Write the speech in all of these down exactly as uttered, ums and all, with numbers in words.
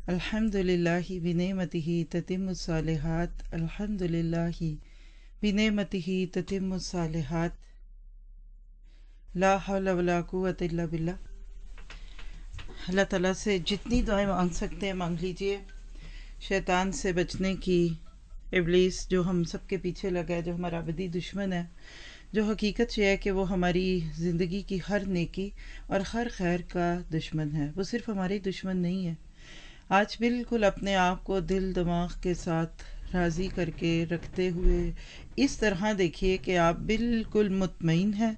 अल्हम्दुलिल्लाहि बिनेमतिही ततिम्मुस्सालिहात अल्हम्दुलिल्लाहि बिनेमतिही ततिम्मुस्सालिहात ला हौला वला कुव्वता इल्ला बिल्लाह। अल्लाह ताला से जितनी दुआएं मांग सकते हैं मांग लीजिए। शैतान से बचने की, इब्लीस जो हम सब के पीछे लगा है, जो हमारा अबदी दुश्मन है, जो हकीकत ये है कि वो हमारी ज़िंदगी की हर नेकी और हर खैर का दुश्मन है। वो सिर्फ हमारे दुश्मन नहीं है। आज बिल्कुल अपने आप को दिल दिमाग के साथ राज़ी करके रखते हुए इस तरह देखिए कि आप बिल्कुल मुतमईन हैं।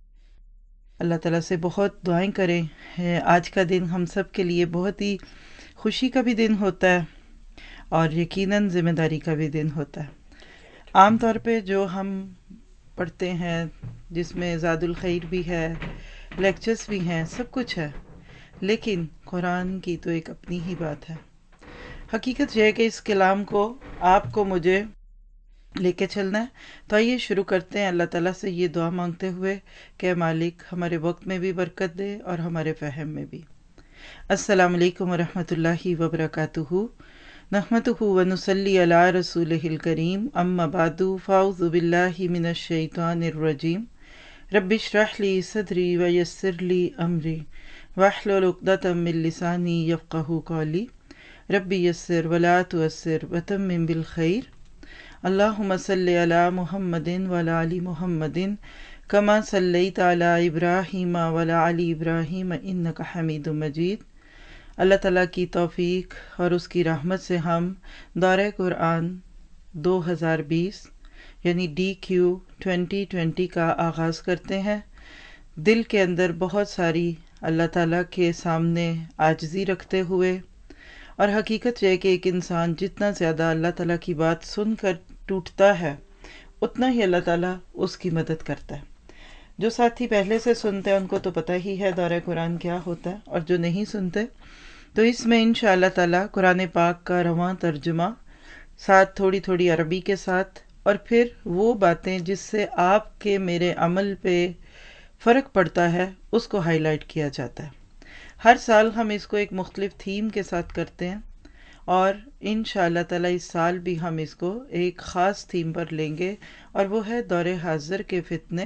अल्लाह ताला से बहुत दुआएं करें। आज का दिन हम सब के लिए बहुत ही खुशी का भी दिन होता है और यकीनन ज़िम्मेदारी का भी दिन होता है। आम तौर पे जो हम पढ़ते हैं, जिसमें ज़ादुल खैर भी है, लेक्चर्स भी हैं, सब कुछ है, लेकिन कुरान की तो एक अपनी ही बात है। हकीकत यह है कि इस कलाम को आपको मुझे लेके चलना है। तो आइए शुरू करते हैं अल्लाह ताला से ये दुआ मांगते हुए कि मालिक हमारे वक्त में भी बरकत दे और हमारे फ़हम में भी। अस्सलामु अलैकुम वरहमतुल्लाहि वबरकातुहू। नहमदुहु व नुसल्ली अला रसूलिहिल करीम, अम्मा बादु, फ़ाऊज़ु बिल्लाहि मिनश शैतानिर रजीम। रब्बिश्रह ली सदरी व यस्सिर ली अमरी वहलुल उक़दतम मिन लिसानी यफ़क़हू क़ौली। रब्बी यस्सिर वला तुअस्सिर वतम्मिम बिल खैर। अल्लाहुम्मा सल्लि अला मुहम्मदिन व अला आलि मुहम्मदिन कमा सल्लैता अला इब्राहीम व अला आलि इब्राहीम इन्नका हमीदुम मजीद। अल्लाह ताला की तौफीक और उसकी रहमत से हम दौरे कुरान दो हज़ार बीस यानी डी क्यू ट्वेंटी ट्वेंटी का आगाज़ करते हैं। दिल के अंदर बहुत सारी अल्लाह ताला के सामने आजिज़ी रखते हुए, और हकीकत यह कि एक इंसान जितना ज़्यादा अल्लाह ताला की बात सुनकर टूटता है उतना ही अल्लाह ताला उसकी मदद करता है। जो साथी पहले से सुनते हैं उनको तो पता ही है दौरे कुरान क्या होता है, और जो नहीं सुनते तो इसमें इंशाअल्लाह ताला कुरान पाक का रवां तर्जुमा साथ थोड़ी थोड़ी अरबी के साथ, और फिर वो बातें जिससे आपके मेरे अमल पे फ़र्क पड़ता है उसको हाईलाइट किया जाता है। हर साल हम इसको एक मुख्तलिफ थीम के साथ करते हैं, और इंशाअल्लाह ताला इस साल भी हम इसको एक ख़ास थीम पर लेंगे, और वो है दौरे हाज़िर के फितने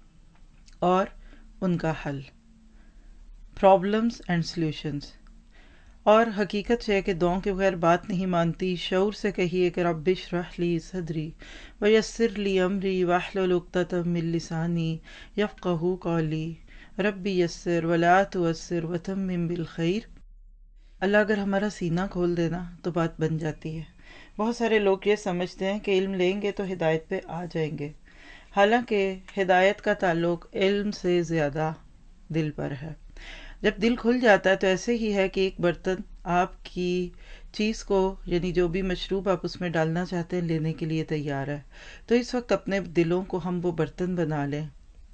और उनका हल, प्रॉब्लम्स एंड सॉल्यूशंस। और हकीकत है कि दुआओं के बगैर बात नहीं मानती। शऊर से कहिए कि रब्बि इश्रह ली सदरी व यस्सिर ली अमरी वहलुल उक़दतम मिन लिसानी यफ़क़हू क़ौली। रब्बी यस्सिर वला तुअस्सिर वतम्मिम बिल खैर। अल्लाह अगर हमारा सीना खोल देना तो बात बन जाती है। बहुत सारे लोग ये समझते हैं कि इल्म लेंगे तो हिदायत पे आ जाएंगे, हालांकि हिदायत का ताल्लुक इल्म से ज़्यादा दिल पर है। जब दिल खुल जाता है तो ऐसे ही है कि एक बर्तन आपकी चीज़ को, यानी जो भी मशरूब आप उसमें डालना चाहते हैं, लेने के लिए तैयार है। तो इस वक्त अपने दिलों को हम वो बर्तन बना लें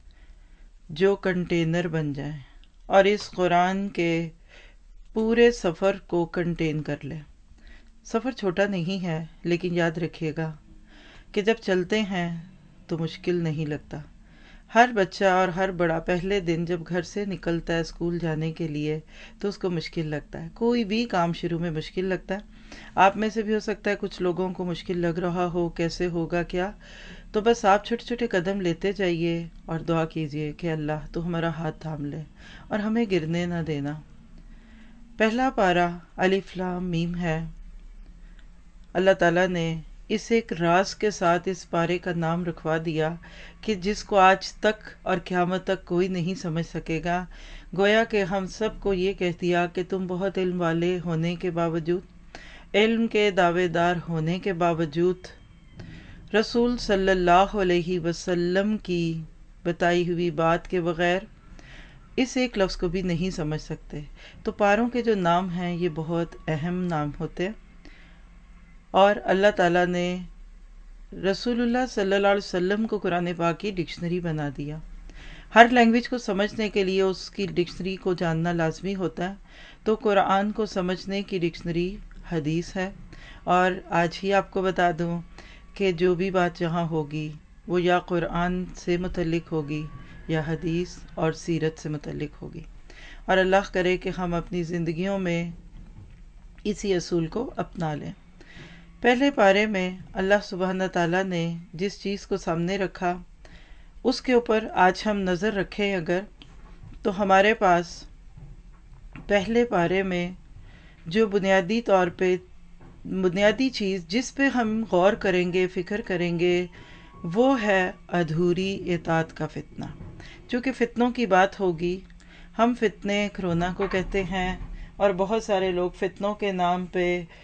जो कंटेनर बन जाए, और इस कुरान के पूरे सफ़र को कंटेन कर लें। सफ़र छोटा नहीं है, लेकिन याद रखिएगा कि जब चलते हैं तो मुश्किल नहीं लगता। हर बच्चा और हर बड़ा पहले दिन जब घर से निकलता है स्कूल जाने के लिए तो उसको मुश्किल लगता है। कोई भी काम शुरू में मुश्किल लगता है। आप में से भी हो सकता है कुछ लोगों को मुश्किल लग रहा हो, कैसे होगा क्या। तो बस आप छोटे छोटे कदम लेते जाइए और दुआ कीजिए कि अल्लाह तो हमारा हाथ थाम ले और हमें गिरने ना देना। पहला पारा अलिफ लाम मीम है। अल्लाह ताला ने इस एक राज के साथ इस पारे का नाम रखवा दिया कि जिसको आज तक और क़यामत तक कोई नहीं समझ सकेगा। गोया कि हम सब को ये कह दिया कि तुम बहुत इल्म वाले होने के बावजूद, इल्म के दावेदार होने के बावजूद, रसूल सल्लल्लाहु अलैहि वसल्लम की बताई हुई बात के बग़ैर इस एक लफ्ज़ को भी नहीं समझ सकते। तो पारों के जो नाम हैं ये बहुत अहम नाम होते हैं, और अल्लाह ताला ने रसूलुल्लाह सल्लल्लाहु अलैहि वसल्लम को कुरान पाक की डिक्शनरी बना दिया। हर लैंग्वेज को समझने के लिए उसकी डिक्शनरी को जानना लाजमी होता है। तो कुरान को समझने की डिक्शनरी हदीस है, और आज ही आपको बता दूं कि जो भी बात यहाँ होगी वो या कुरान से मुतल्लिक होगी या हदीस और सीरत से मुतल्लिक होगी। और अल्लाह करे कि हम अपनी ज़िंदगियों में اسی اصول کو اپنا لیں۔ پہلے پارے میں اللہ سبحانہ تعالیٰ نے جس چیز کو سامنے رکھا اس کے اوپر آج ہم نظر رکھیں اگر، تو ہمارے پاس پہلے پارے میں جو بنیادی طور پہ بنیادی چیز جس پہ ہم غور کریں گے، فکر کریں گے، وہ ہے ادھوری اطاعت کا فتنہ۔ چونکہ فتنوں کی بات ہوگی، ہم فتنے کرونا کو کہتے ہیں، اور بہت سارے لوگ فتنوں کے نام پہ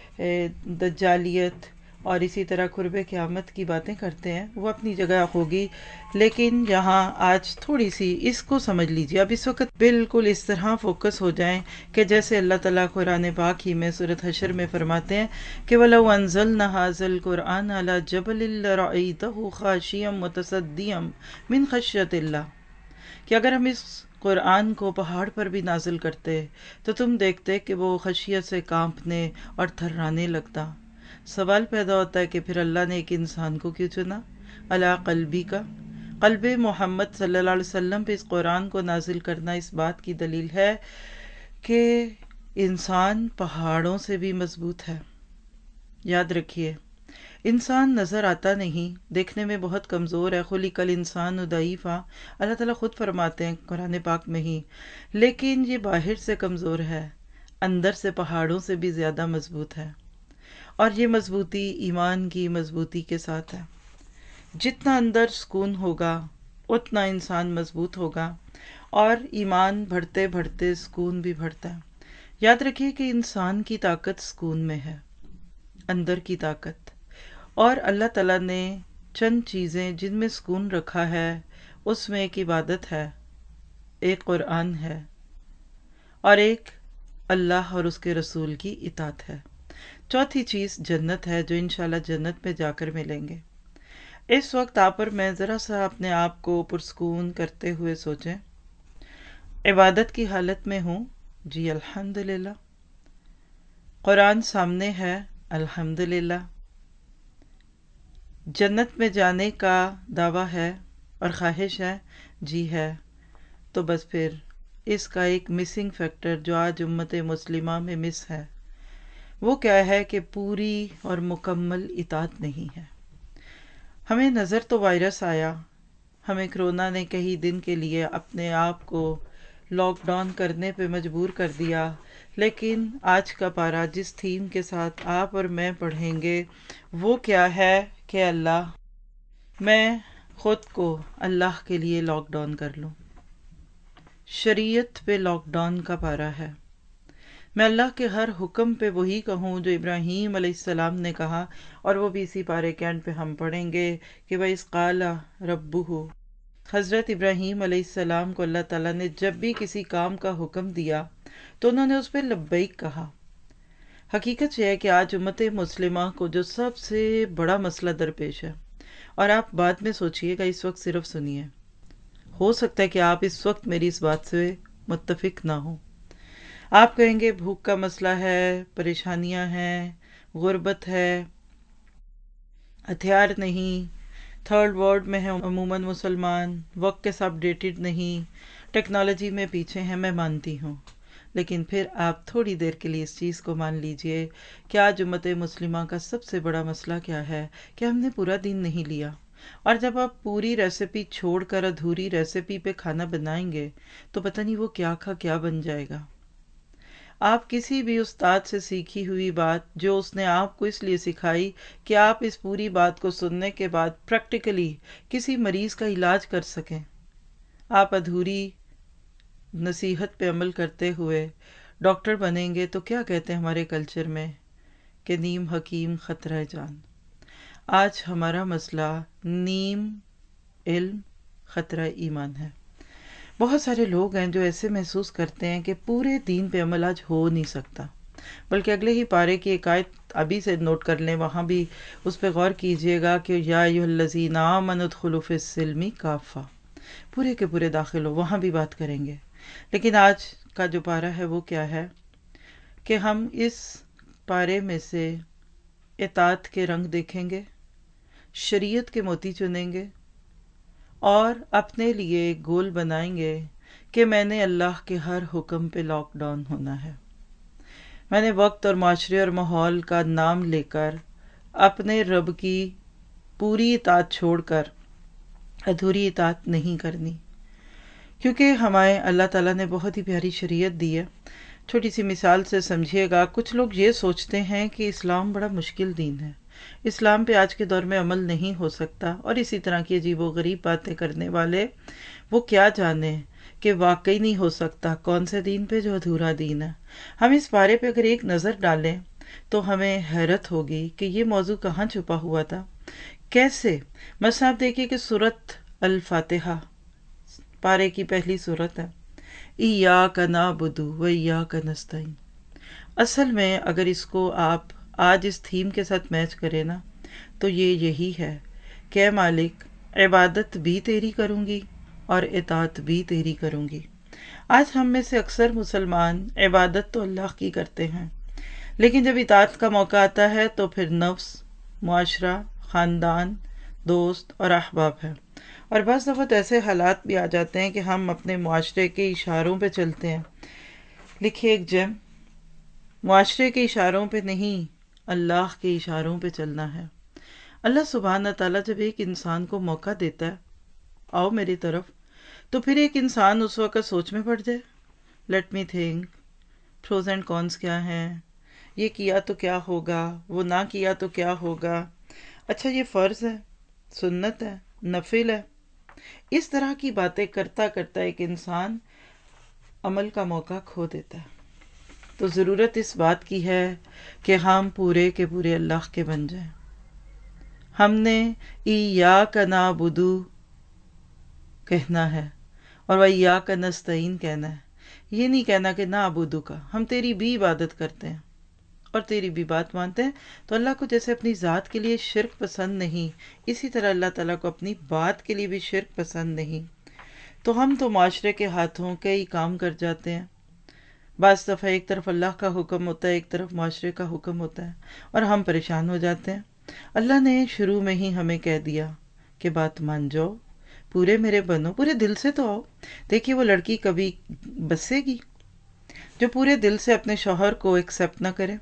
دجالیت اور اسی طرح قرب قیامت کی باتیں کرتے ہیں، وہ اپنی جگہ ہوگی، لیکن یہاں آج تھوڑی سی اس کو سمجھ لیجیے۔ اب اس وقت بالکل اس طرح فوکس ہو جائیں کہ جیسے اللہ تعالیٰ قرآن پاک ہی میں سورۃ حشر میں فرماتے ہیں کہ وَلَوْ أَنزَلْنَا هَٰذَا الْقُرْآنَ عَلَىٰ جَبَلٍ لَّرَأَيْتَهُ خَاشِعًا مُّتَصَدِّعًا مِّنْ خَشْيَةِ اللَّهِ، کہ اگر ہم اس قرآن کو پہاڑ پر بھی نازل کرتے تو تم دیکھتے کہ وہ خشیت سے کانپنے اور تھرانے لگتا۔ سوال پیدا ہوتا ہے کہ پھر اللہ نے ایک انسان کو کیوں چنا؟ علی قلبی کا، قلب محمد صلی اللہ علیہ وسلم پہ اس قرآن کو نازل کرنا اس بات کی دلیل ہے کہ انسان پہاڑوں سے بھی مضبوط ہے۔ یاد رکھیے، انسان نظر آتا نہیں، دیکھنے میں بہت کمزور ہے، خلق الانسان ضعیفا، اللہ تعالیٰ خود فرماتے ہیں قرآن پاک میں ہی، لیکن یہ باہر سے کمزور ہے، اندر سے پہاڑوں سے بھی زیادہ مضبوط ہے، اور یہ مضبوطی ایمان کی مضبوطی کے ساتھ ہے۔ جتنا اندر سکون ہوگا اتنا انسان مضبوط ہوگا، اور ایمان بڑھتے بڑھتے سکون بھی بڑھتا ہے۔ یاد رکھیے کہ انسان کی طاقت سکون میں ہے، اندر کی طاقت، اور اللہ تعالیٰ نے چند چیزیں جن میں سکون رکھا ہے، اس میں ایک عبادت ہے، ایک قرآن ہے، اور ایک اللہ اور اس کے رسول کی اطاعت ہے۔ چوتھی چیز جنت ہے، جو انشاءاللہ جنت میں جا کر ملیں گے۔ اس وقت آپ اور میں ذرا سا اپنے آپ کو پرسکون کرتے ہوئے سوچیں، عبادت کی حالت میں ہوں، جی الحمدللہ، قرآن سامنے ہے، الحمدللہ، جنت میں جانے کا دعویٰ ہے اور خواہش ہے، جی ہے، تو بس پھر اس کا ایک مسنگ فیکٹر جو آج امت مسلمہ میں مس ہے، وہ کیا ہے کہ پوری اور مکمل اطاعت نہیں ہے۔ ہمیں نظر تو وائرس آیا، ہمیں کرونا نے کئی دن کے لیے اپنے آپ کو لاک ڈاؤن کرنے پہ مجبور کر دیا، لیکن آج کا پارہ جس تھیم کے ساتھ آپ اور میں پڑھیں گے وہ کیا ہے کہ اللہ، میں خود کو اللہ کے لیے لاک ڈاؤن کر لوں۔ شریعت پہ لاک ڈاؤن کا پارہ ہے، میں اللہ کے ہر حکم پہ وہی کہوں جو ابراہیم علیہ السلام نے کہا، اور وہ بھی اسی پارے کے اینڈ پہ ہم پڑھیں گے کہ وَإِذْ قَالَ رَبُّهُ، حضرت ابراہیم علیہ السلام کو اللہ تعالیٰ نے جب بھی کسی کام کا حکم دیا تو انہوں نے اس پہ لبیک کہا۔ حقیقت یہ ہے کہ آج امت مسلمہ کو جو سب سے بڑا مسئلہ درپیش ہے، اور آپ بعد میں سوچئے گا، اس وقت صرف سنیے، ہو سکتا ہے کہ آپ اس وقت میری اس بات سے متفق نہ ہوں، آپ کہیں گے بھوک کا مسئلہ ہے، پریشانیاں ہیں، غربت ہے، ہتھیار نہیں، تھرڈ ورلڈ میں ہے عموماً مسلمان، وقت کے ساتھ اپڈیٹڈ نہیں، ٹیکنالوجی میں پیچھے ہیں، میں مانتی ہوں، لیکن پھر آپ تھوڑی دیر کے لیے اس چیز کو مان لیجئے کہ آج امت مسلمہ کا سب سے بڑا مسئلہ کیا ہے کہ ہم نے پورا دین نہیں لیا، اور جب آپ پوری ریسیپی چھوڑ کر ادھوری ریسیپی پہ کھانا بنائیں گے تو پتہ نہیں وہ کیا کھا کیا بن جائے گا۔ آپ کسی بھی استاد سے سیکھی ہوئی بات جو اس نے آپ کو اس لیے سکھائی کہ آپ اس پوری بات کو سننے کے بعد پریکٹیکلی کسی مریض کا علاج کر سکیں، آپ ادھوری نصیحت پہ عمل کرتے ہوئے ڈاکٹر بنیں گے تو کیا کہتے ہیں ہمارے کلچر میں کہ نیم حکیم خطرہ جان۔ آج ہمارا مسئلہ نیم علم خطرہ ایمان ہے۔ بہت سارے لوگ ہیں جو ایسے محسوس کرتے ہیں کہ پورے دین پہ عمل آج ہو نہیں سکتا، بلکہ اگلے ہی پارے کی ایک آیت ابھی سے نوٹ کر لیں، وہاں بھی اس پہ غور کیجئے گا کہ یا ایھا الذین آمنوا ادخلوا فی السلم کافہ، پورے کے پورے داخل ہو، وہاں بھی بات کریں گے۔ لیکن آج کا جو پارہ ہے وہ کیا ہے کہ ہم اس پارے میں سے اطاعت کے رنگ دیکھیں گے، شریعت کے موتی چنیں گے، اور اپنے لیے گول بنائیں گے کہ میں نے اللہ کے ہر حکم پہ لاک ڈاؤن ہونا ہے۔ میں نے وقت اور معاشرے اور ماحول کا نام لے کر اپنے رب کی پوری اطاعت چھوڑ کر ادھوری اطاعت نہیں کرنی، کیونکہ ہمیں اللہ تعالیٰ نے بہت ہی پیاری شریعت دی ہے۔ چھوٹی سی مثال سے سمجھیے گا، کچھ لوگ یہ سوچتے ہیں کہ اسلام بڑا مشکل دین ہے، اسلام پہ آج کے دور میں عمل نہیں ہو سکتا، اور اسی طرح کی عجیب و غریب باتیں کرنے والے وہ کیا جانے کہ واقعی نہیں ہو سکتا کون سے دین پہ جو ادھورا دین ہے۔ ہم اس بارے پہ اگر ایک نظر ڈالیں تو ہمیں حیرت ہوگی کہ یہ موضوع کہاں چھپا ہوا تھا، کیسے۔ مثلا آپ دیکھیے کہ سورۃ الفاتحہ پارے کی پہلی سورت ہے، ایاک نعبد و ایاک نستعین۔ اصل میں اگر اس کو آپ آج اس تھیم کے ساتھ میچ کریں نا تو یہ یہی ہے کہ اے مالک، عبادت بھی تیری کروں گی اور اطاعت بھی تیری کروں گی۔ آج ہم میں سے اکثر مسلمان عبادت تو اللہ کی کرتے ہیں، لیکن جب اطاعت کا موقع آتا ہے تو پھر نفس، معاشرہ، خاندان، دوست اور احباب ہیں، اور بعض دفعہ ایسے حالات بھی آ جاتے ہیں کہ ہم اپنے معاشرے کے اشاروں پہ چلتے ہیں۔ لکھیے ایک جم، معاشرے کے اشاروں پہ نہیں، اللہ کے اشاروں پہ چلنا ہے۔ اللہ سبحانہ تعالیٰ جب ایک انسان کو موقع دیتا ہے، آؤ میری طرف، تو پھر ایک انسان اس وقت سوچ میں پڑ جائے، let me think, pros and cons کیا ہیں، یہ کیا تو کیا ہوگا، وہ نہ کیا تو کیا ہوگا، اچھا یہ فرض ہے، سنت ہے، نفل ہے۔ اس طرح کی باتیں کرتا کرتا ایک انسان عمل کا موقع کھو دیتا ہے۔ تو ضرورت اس بات کی ہے کہ ہم پورے کے پورے اللہ کے بن جائیں۔ ہم نے ایاک نعبد کہنا ہے اور وایاک نستعین کہنا ہے، یہ نہیں کہنا کہ نعبد کا، ہم تیری بھی عبادت کرتے ہیں اور تیری بھی بات مانتے ہیں۔ تو اللہ کو جیسے اپنی ذات کے لیے شرک پسند نہیں، اسی طرح اللہ تعالیٰ کو اپنی بات کے لیے بھی شرک پسند نہیں۔ تو ہم تو معاشرے کے ہاتھوں کئی کام کر جاتے ہیں، بعض دفعہ ایک طرف اللہ کا حکم ہوتا ہے، ایک طرف معاشرے کا حکم ہوتا ہے، اور ہم پریشان ہو جاتے ہیں۔ اللہ نے شروع میں ہی ہمیں کہہ دیا کہ بات مان جاؤ، پورے میرے بنو، پورے دل سے تو آؤ۔ دیکھیے وہ لڑکی کبھی بسے گی جو پورے دل سے اپنے شوہر کو ایکسیپٹ نہ کرے؟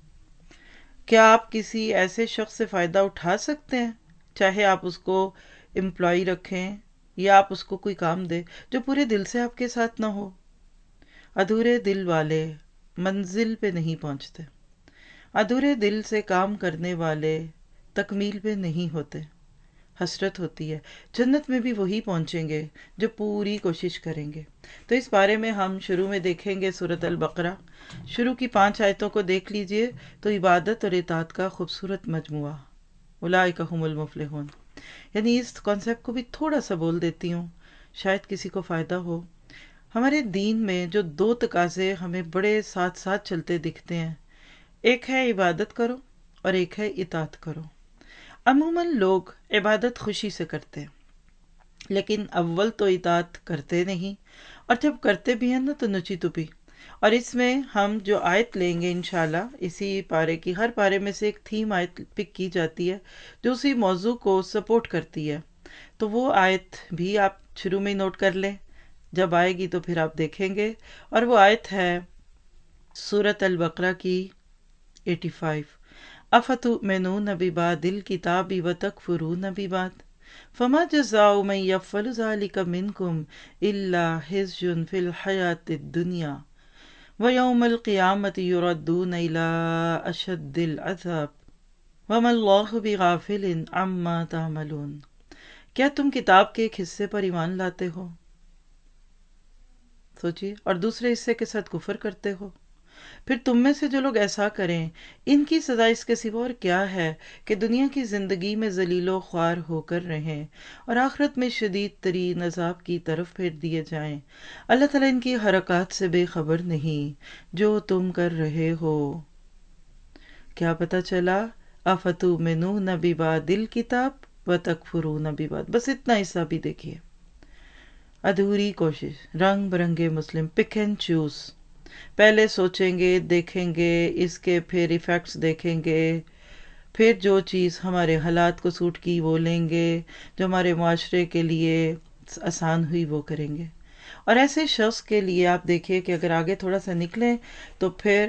کیا آپ کسی ایسے شخص سے فائدہ اٹھا سکتے ہیں، چاہے آپ اس کو امپلائی رکھیں یا آپ اس کو کوئی کام دیں، جو پورے دل سے آپ کے ساتھ نہ ہو؟ ادھورے دل والے منزل پہ نہیں پہنچتے، ادھورے دل سے کام کرنے والے تکمیل پہ نہیں ہوتے۔ حسرت ہوتی ہے، جنت میں بھی وہی پہنچیں گے جو پوری کوشش کریں گے۔ تو اس بارے میں ہم شروع میں دیکھیں گے سورۃ البقرہ، شروع کی پانچ آیتوں کو دیکھ لیجئے تو عبادت اور اطاعت کا خوبصورت مجموعہ، اولئک هم المفلحون۔ یعنی اس کانسیپٹ کو بھی تھوڑا سا بول دیتی ہوں، شاید کسی کو فائدہ ہو۔ ہمارے دین میں جو دو تقاضے ہمیں بڑے ساتھ ساتھ چلتے دکھتے ہیں، ایک ہے عبادت کرو اور ایک ہے اطاعت کرو۔ عموماً لوگ عبادت خوشی سے کرتے ہیں، لیکن اول تو اطاعت کرتے نہیں، اور جب کرتے بھی ہیں نا تو نچی تپی۔ اور اس میں ہم جو آیت لیں گے انشاءاللہ، اسی پارے کی، ہر پارے میں سے ایک تھیم آیت پک کی جاتی ہے جو اسی موضوع کو سپورٹ کرتی ہے۔ تو وہ آیت بھی آپ شروع میں نوٹ کر لیں، جب آئے گی تو پھر آپ دیکھیں گے۔ اور وہ آیت ہے سورۃ البقرہ کی پچاسی، افتؤمنون ببعض الکتاب وتکفرون ببعض فما جزاء من یفعل ذلک منکم الا خزی فی الحیاۃ الدنیا ویوم القیامۃ یردون الی اشد العذاب وما اللہ بغافل عما تعملون۔ کیا تم کتاب کے ایک حصے پر ایمان لاتے ہو، سوچیے، اور دوسرے حصے کے ساتھ کفر کرتے ہو؟ پھر تم میں سے جو لوگ ایسا کریں، ان کی سزا اس کے سوا اور کیا ہے کہ دنیا کی زندگی میں ذلیل و خوار ہو کر رہیں اور آخرت میں شدید ترین عذاب کی طرف پھیر دیے جائیں۔ اللہ تعالیٰ ان کی حرکات سے بے خبر نہیں جو تم کر رہے ہو۔ کیا پتہ چلا؟ افتؤمنون ببعض الکتاب وتکفرون ببعض، بس اتنا حصہ بھی دیکھیے۔ ادھوری کوشش، رنگ برنگے مسلم، پک اینڈ چوز، پہلے سوچیں گے، دیکھیں گے، اس کے پھر ایفیکٹس دیکھیں گے، پھر جو چیز ہمارے حالات کو سوٹ کی وہ لیں گے، جو ہمارے معاشرے کے لیے آسان ہوئی وہ کریں گے۔ اور ایسے شخص کے لیے آپ دیکھیے کہ اگر آگے تھوڑا سا نکلیں تو پھر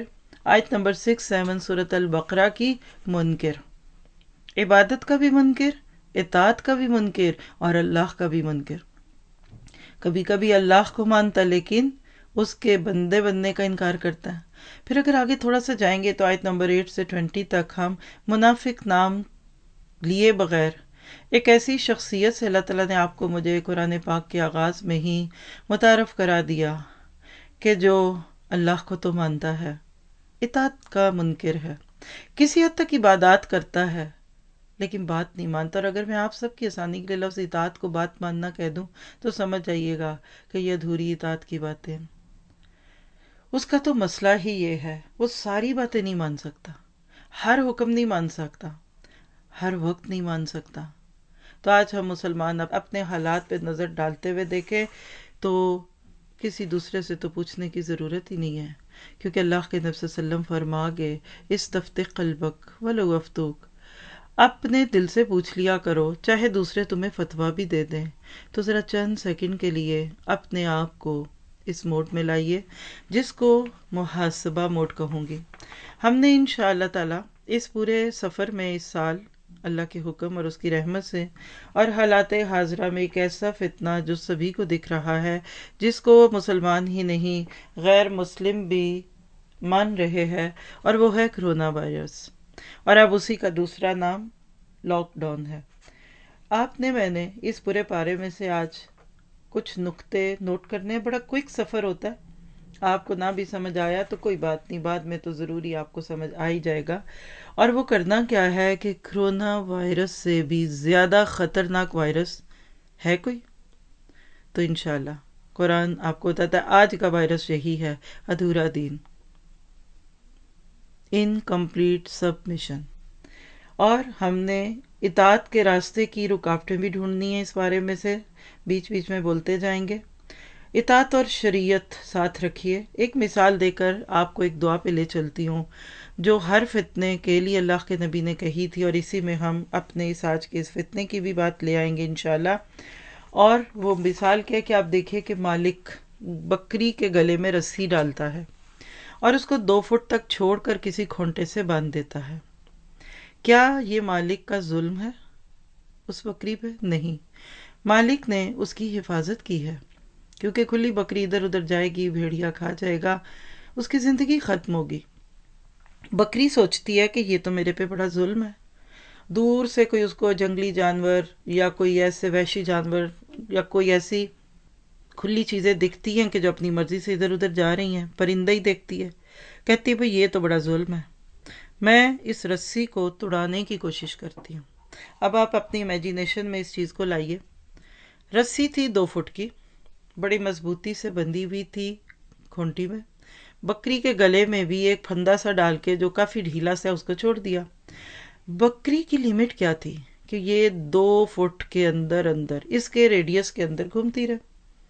آیت نمبر سکس سیون سورۃ البقرہ کی منکر، عبادت کا بھی منکر، اطاعت کا بھی منکر اور اللہ کا بھی منکر۔ کبھی کبھی اللہ کو مانتا لیکن اس کے بندے بننے کا انکار کرتا ہے۔ پھر اگر آگے تھوڑا سا جائیں گے تو آیت نمبر ایٹ سے ٹوینٹی تک ہم منافق نام لیے بغیر ایک ایسی شخصیت سے اللہ تعالیٰ نے آپ کو مجھے قرآن پاک کے آغاز میں ہی متعارف کرا دیا کہ جو اللہ کو تو مانتا ہے، اطاعت کا منکر ہے، کسی حد تک عبادات کرتا ہے لیکن بات نہیں مانتا۔ اور اگر میں آپ سب کی آسانی کے لیے لفظ اطاعت کو بات ماننا کہہ دوں تو سمجھ جائیے گا کہ یہ ادھوری اطاعت کی باتیں، اس کا تو مسئلہ ہی یہ ہے، وہ ساری باتیں نہیں مان سکتا، ہر حکم نہیں مان سکتا، ہر وقت نہیں مان سکتا۔ تو آج ہم مسلمان اپنے حالات پہ نظر ڈالتے ہوئے دیکھیں تو کسی دوسرے سے تو پوچھنے کی ضرورت ہی نہیں ہے، کیونکہ اللہ کے نبی صلی اللہ علیہ وسلم فرما گئے استفتح قلبک ولو افتوک، اپنے دل سے پوچھ لیا کرو چاہے دوسرے تمہیں فتویٰ بھی دے دیں۔ تو ذرا چند سیکنڈ کے لیے اپنے آپ کو اس موڈ میں لائیے جس کو محاسبہ موڈ کہوں گی۔ ہم نے انشاءاللہ تعالی اس پورے سفر میں اس سال اللہ کے حکم اور اس کی رحمت سے اور حالات حاضرہ میں ایک ایسا فتنہ جو سبھی کو دکھ رہا ہے، جس کو مسلمان ہی نہیں غیر مسلم بھی مان رہے ہیں، اور وہ ہے کرونا وائرس، اور اب اسی کا دوسرا نام لاک ڈاؤن ہے۔ آپ نے میں نے اس پورے پارے میں سے آج کچھ نقطے نوٹ کرنے، بڑا کوئک سفر ہوتا ہے، آپ کو نہ بھی سمجھ آیا تو کوئی بات نہیں، بعد میں تو ضروری آپ کو سمجھ آ ہی جائے گا۔ اور وہ کرنا کیا ہے کہ کرونا وائرس سے بھی زیادہ خطرناک وائرس ہے کوئی؟ تو انشاءاللہ قرآن آپ کو بتاتا ہے آج کا وائرس یہی ہے، ادھورا دین، انکمپلیٹ سبمیشن۔ اور ہم نے اطاعت کے راستے کی رکاوٹیں بھی ڈھونڈنی ہیں، اس بارے میں سے بیچ بیچ میں بولتے جائیں گے۔ اطاعت اور شریعت ساتھ رکھیے۔ ایک مثال دے کر آپ کو ایک دعا پہ لے چلتی ہوں جو ہر فتنے کے لیے اللہ کے نبی نے کہی تھی، اور اسی میں ہم اپنے اس آج کے اس فتنے کی بھی بات لے آئیں گے انشاءاللہ۔ اور وہ مثال کیا کہ آپ دیکھیے کہ مالک بکری کے گلے میں رسی ڈالتا ہے اور اس کو دو فٹ تک چھوڑ کر کسی کھونٹے سے باندھ دیتا ہے۔ کیا یہ مالک کا ظلم ہے اس بکری پہ؟ نہیں، مالک نے اس کی حفاظت کی ہے، کیونکہ کھلی بکری ادھر ادھر جائے گی، بھیڑیا کھا جائے گا، اس کی زندگی ختم ہوگی۔ بکری سوچتی ہے کہ یہ تو میرے پہ بڑا ظلم ہے، دور سے کوئی اس کو جنگلی جانور یا کوئی ایسے وحشی جانور یا کوئی ایسی کھلی چیزیں دکھتی ہیں کہ جو اپنی مرضی سے ادھر ادھر جا رہی ہیں، پرندہ ہی دیکھتی ہے، کہتی ہے بھئی یہ تو بڑا ظلم ہے، میں اس رسی کو توڑانے کی کوشش کرتی ہوں۔ اب آپ اپنی امیجینیشن میں اس چیز کو لائیے، رسی تھی دو فٹ کی، بڑی مضبوطی سے بندھی ہوئی تھی کھونٹی میں، بکری کے گلے میں بھی ایک پھندا سا ڈال کے جو کافی ڈھیلا سا اس کو چھوڑ دیا۔ بکری کی لیمٹ کیا تھی کہ یہ دو فٹ کے اندر اندر اس کے ریڈیس کے اندر گھومتی رہے،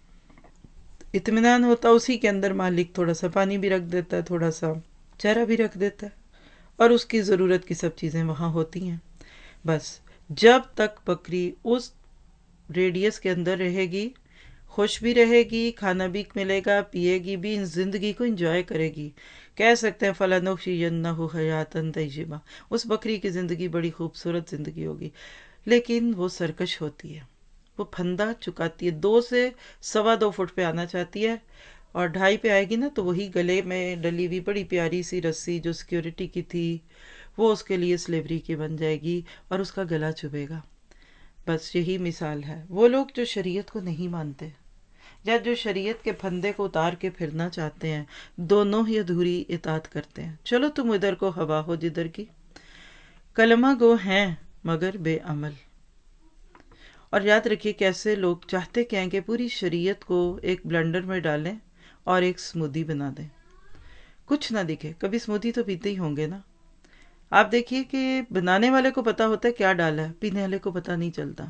اطمینان ہوتا اسی کے اندر، مالک تھوڑا سا پانی بھی رکھ دیتا ہے، تھوڑا سا چارہ بھی رکھ دیتا ہے، اور اس کی ضرورت کی سب چیزیں وہاں ہوتی ہیں۔ بس جب تک بکری اس ریڈیس کے اندر رہے گی، خوش بھی رہے گی، کھانا بھی ملے گا، پیے گی بھی، زندگی کو انجوائے کرے گی، کہہ سکتے ہیں فَلَنُحْيِيَنَّهُ حَيَاةً طَيِّبَةً، اس بکری کی زندگی بڑی خوبصورت زندگی ہوگی، لیکن وہ سرکش ہوتی ہے، وہ پھندا چکاتی ہے، دو سے سوا دو فٹ پہ آنا چاہتی ہے، اور ڈھائی پہ آئے گی نا تو وہی گلے میں ڈلی ہوئی بڑی پیاری سی رسی جو سیکیورٹی کی تھی وہ اس کے لیے سلیوری کی بن جائے گی اور اس کا گلا چبھے گا۔ بس یہی مثال ہے، وہ لوگ جو شریعت کو نہیں مانتے یا جو شریعت کے پھندے کو اتار کے پھرنا چاہتے ہیں، دونوں ہی ادھوری اطاعت کرتے ہیں۔ چلو تم ادھر کو ہوا ہو جدھر کی، کلمہ گو ہیں مگر بے عمل۔ اور یاد رکھیے کیسے لوگ چاہتے کیا ہیں کہ پوری شریعت کو ایک بلنڈر میں ڈالیں اور ایک سمودی بنا دیں، کچھ نہ دکھے۔ کبھی سمودی تو پیتے ہی ہوں گے نا، آپ دیکھیے کہ بنانے والے کو پتا ہوتا ہے کیا ڈالا ہے، پینے والے کو پتا نہیں چلتا۔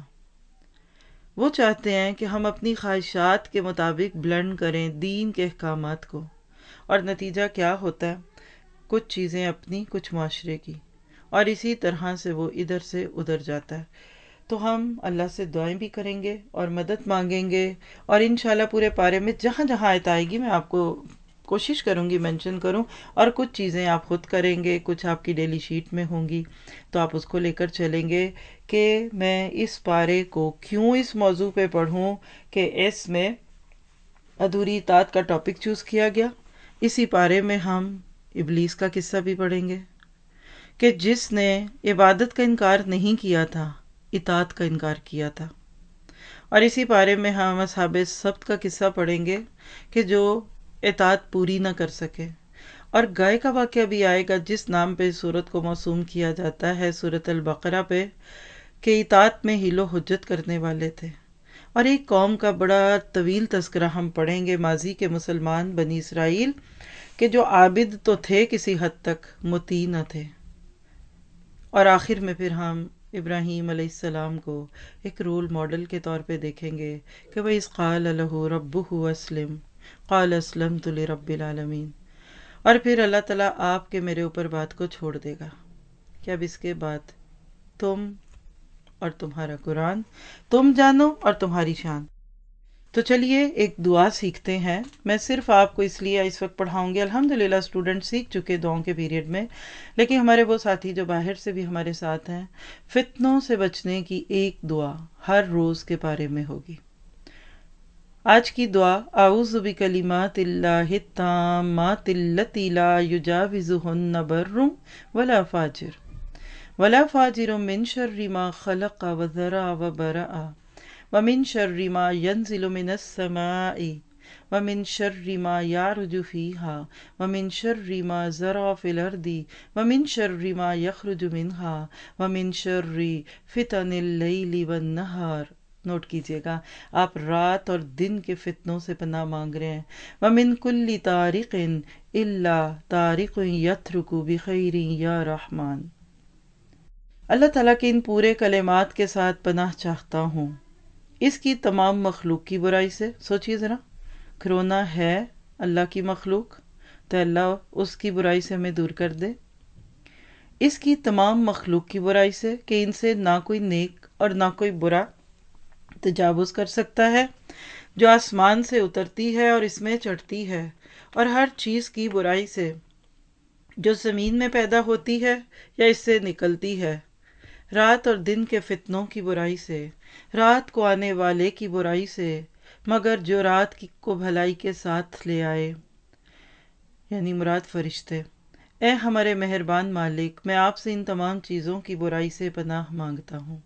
وہ چاہتے ہیں کہ ہم اپنی خواہشات کے مطابق بلنڈ کریں دین کے احکامات کو، اور نتیجہ کیا ہوتا ہے؟ کچھ چیزیں اپنی، کچھ معاشرے کی، اور اسی طرح سے وہ ادھر سے ادھر جاتا ہے۔ تو ہم اللہ سے دعائیں بھی کریں گے اور مدد مانگیں گے، اور انشاءاللہ پورے پارے میں جہاں جہاں آیت آئے گی میں آپ کو کوشش کروں گی مینشن کروں، اور کچھ چیزیں آپ خود کریں گے، کچھ آپ کی ڈیلی شیٹ میں ہوں گی تو آپ اس کو لے کر چلیں گے کہ میں اس پارے کو کیوں اس موضوع پہ پڑھوں کہ اس میں ادھوری اطاعت کا ٹاپک چوز کیا گیا۔ اسی پارے میں ہم ابلیس کا قصہ بھی پڑھیں گے کہ جس نے عبادت کا انکار نہیں کیا تھا، اطاعت کا انکار کیا تھا۔ اور اسی پارے میں ہم اصحاب سبت کا قصہ پڑھیں گے کہ جو اطاعت پوری نہ کر سکے، اور گائے کا واقعہ بھی آئے گا جس نام پہ سورت کو موسوم کیا جاتا ہے سورت البقرہ پہ، کہ اطاعت میں حیل و حجت کرنے والے تھے۔ اور ایک قوم کا بڑا طویل تذکرہ ہم پڑھیں گے، ماضی کے مسلمان بنی اسرائیل، کہ جو عابد تو تھے کسی حد تک، مطیع نہ تھے۔ اور آخر میں پھر ہم ابراہیم علیہ السلام کو ایک رول ماڈل کے طور پہ دیکھیں گے کہ وَإِذْ قَالَ لَهُ رَبُّهُ أَسْلِمْ قَالَ أَسْلَمْتُ لِرَبِّ الْعَالَمِينَ۔ اور پھر اللہ تعالیٰ آپ کے میرے اوپر بات کو چھوڑ دے گا کہ اب اس کے بعد تم اور تمہارا قرآن، تم جانو اور تمہاری شان۔ تو چلیے ایک دعا سیکھتے ہیں۔ میں صرف آپ کو اس لیے اس وقت پڑھاؤں گی، الحمدللہ اسٹوڈنٹ سیکھ چکے دعاؤں کے پیریڈ میں، لیکن ہمارے وہ ساتھی جو باہر سے بھی ہمارے ساتھ ہیں، فتنوں سے بچنے کی ایک دعا ہر روز کے بارے میں ہوگی۔ آج کی دعا، اعوذ بکلمات اللہ التامات اللتی لا یجاوزہن بر ولا فاجر ولا فاجر من شر ما خلق وذرا وبرأ ومن شر ما ينزل من السماء ومن شر ما يعرج فيها ومن شر ما زرع في الأرض ومن شر ما يخرج منها ومن شر فتن الليل والنهار۔ نوٹ کیجئے گا، آپ رات اور دن کے فتنوں سے پناہ مانگ رہے ہیں۔ وَمِن كُلِّ طَارِقٍ إِلَّا طَارِقٌ يَتْرُكُ بِخَيْرٍ يَا رحمان۔ اللہ تعالیٰ کے ان پورے کلمات کے ساتھ پناہ چاہتا ہوں اس کی تمام مخلوق کی برائی سے۔ سوچئے ذرا، کرونا ہے اللہ کی مخلوق، تو اللہ اس کی برائی سے ہمیں دور کر دے۔ اس کی تمام مخلوق کی برائی سے کہ ان سے نہ کوئی نیک اور نہ کوئی برا تجاوز کر سکتا ہے، جو آسمان سے اترتی ہے اور اس میں چڑھتی ہے، اور ہر چیز کی برائی سے جو زمین میں پیدا ہوتی ہے یا اس سے نکلتی ہے، رات اور دن کے فتنوں کی برائی سے، رات کو آنے والے کی برائی سے، مگر جو رات کی کو بھلائی کے ساتھ لے آئے، یعنی مراد فرشتے۔ اے ہمارے مہربان مالک، میں آپ سے ان تمام چیزوں کی برائی سے پناہ مانگتا ہوں۔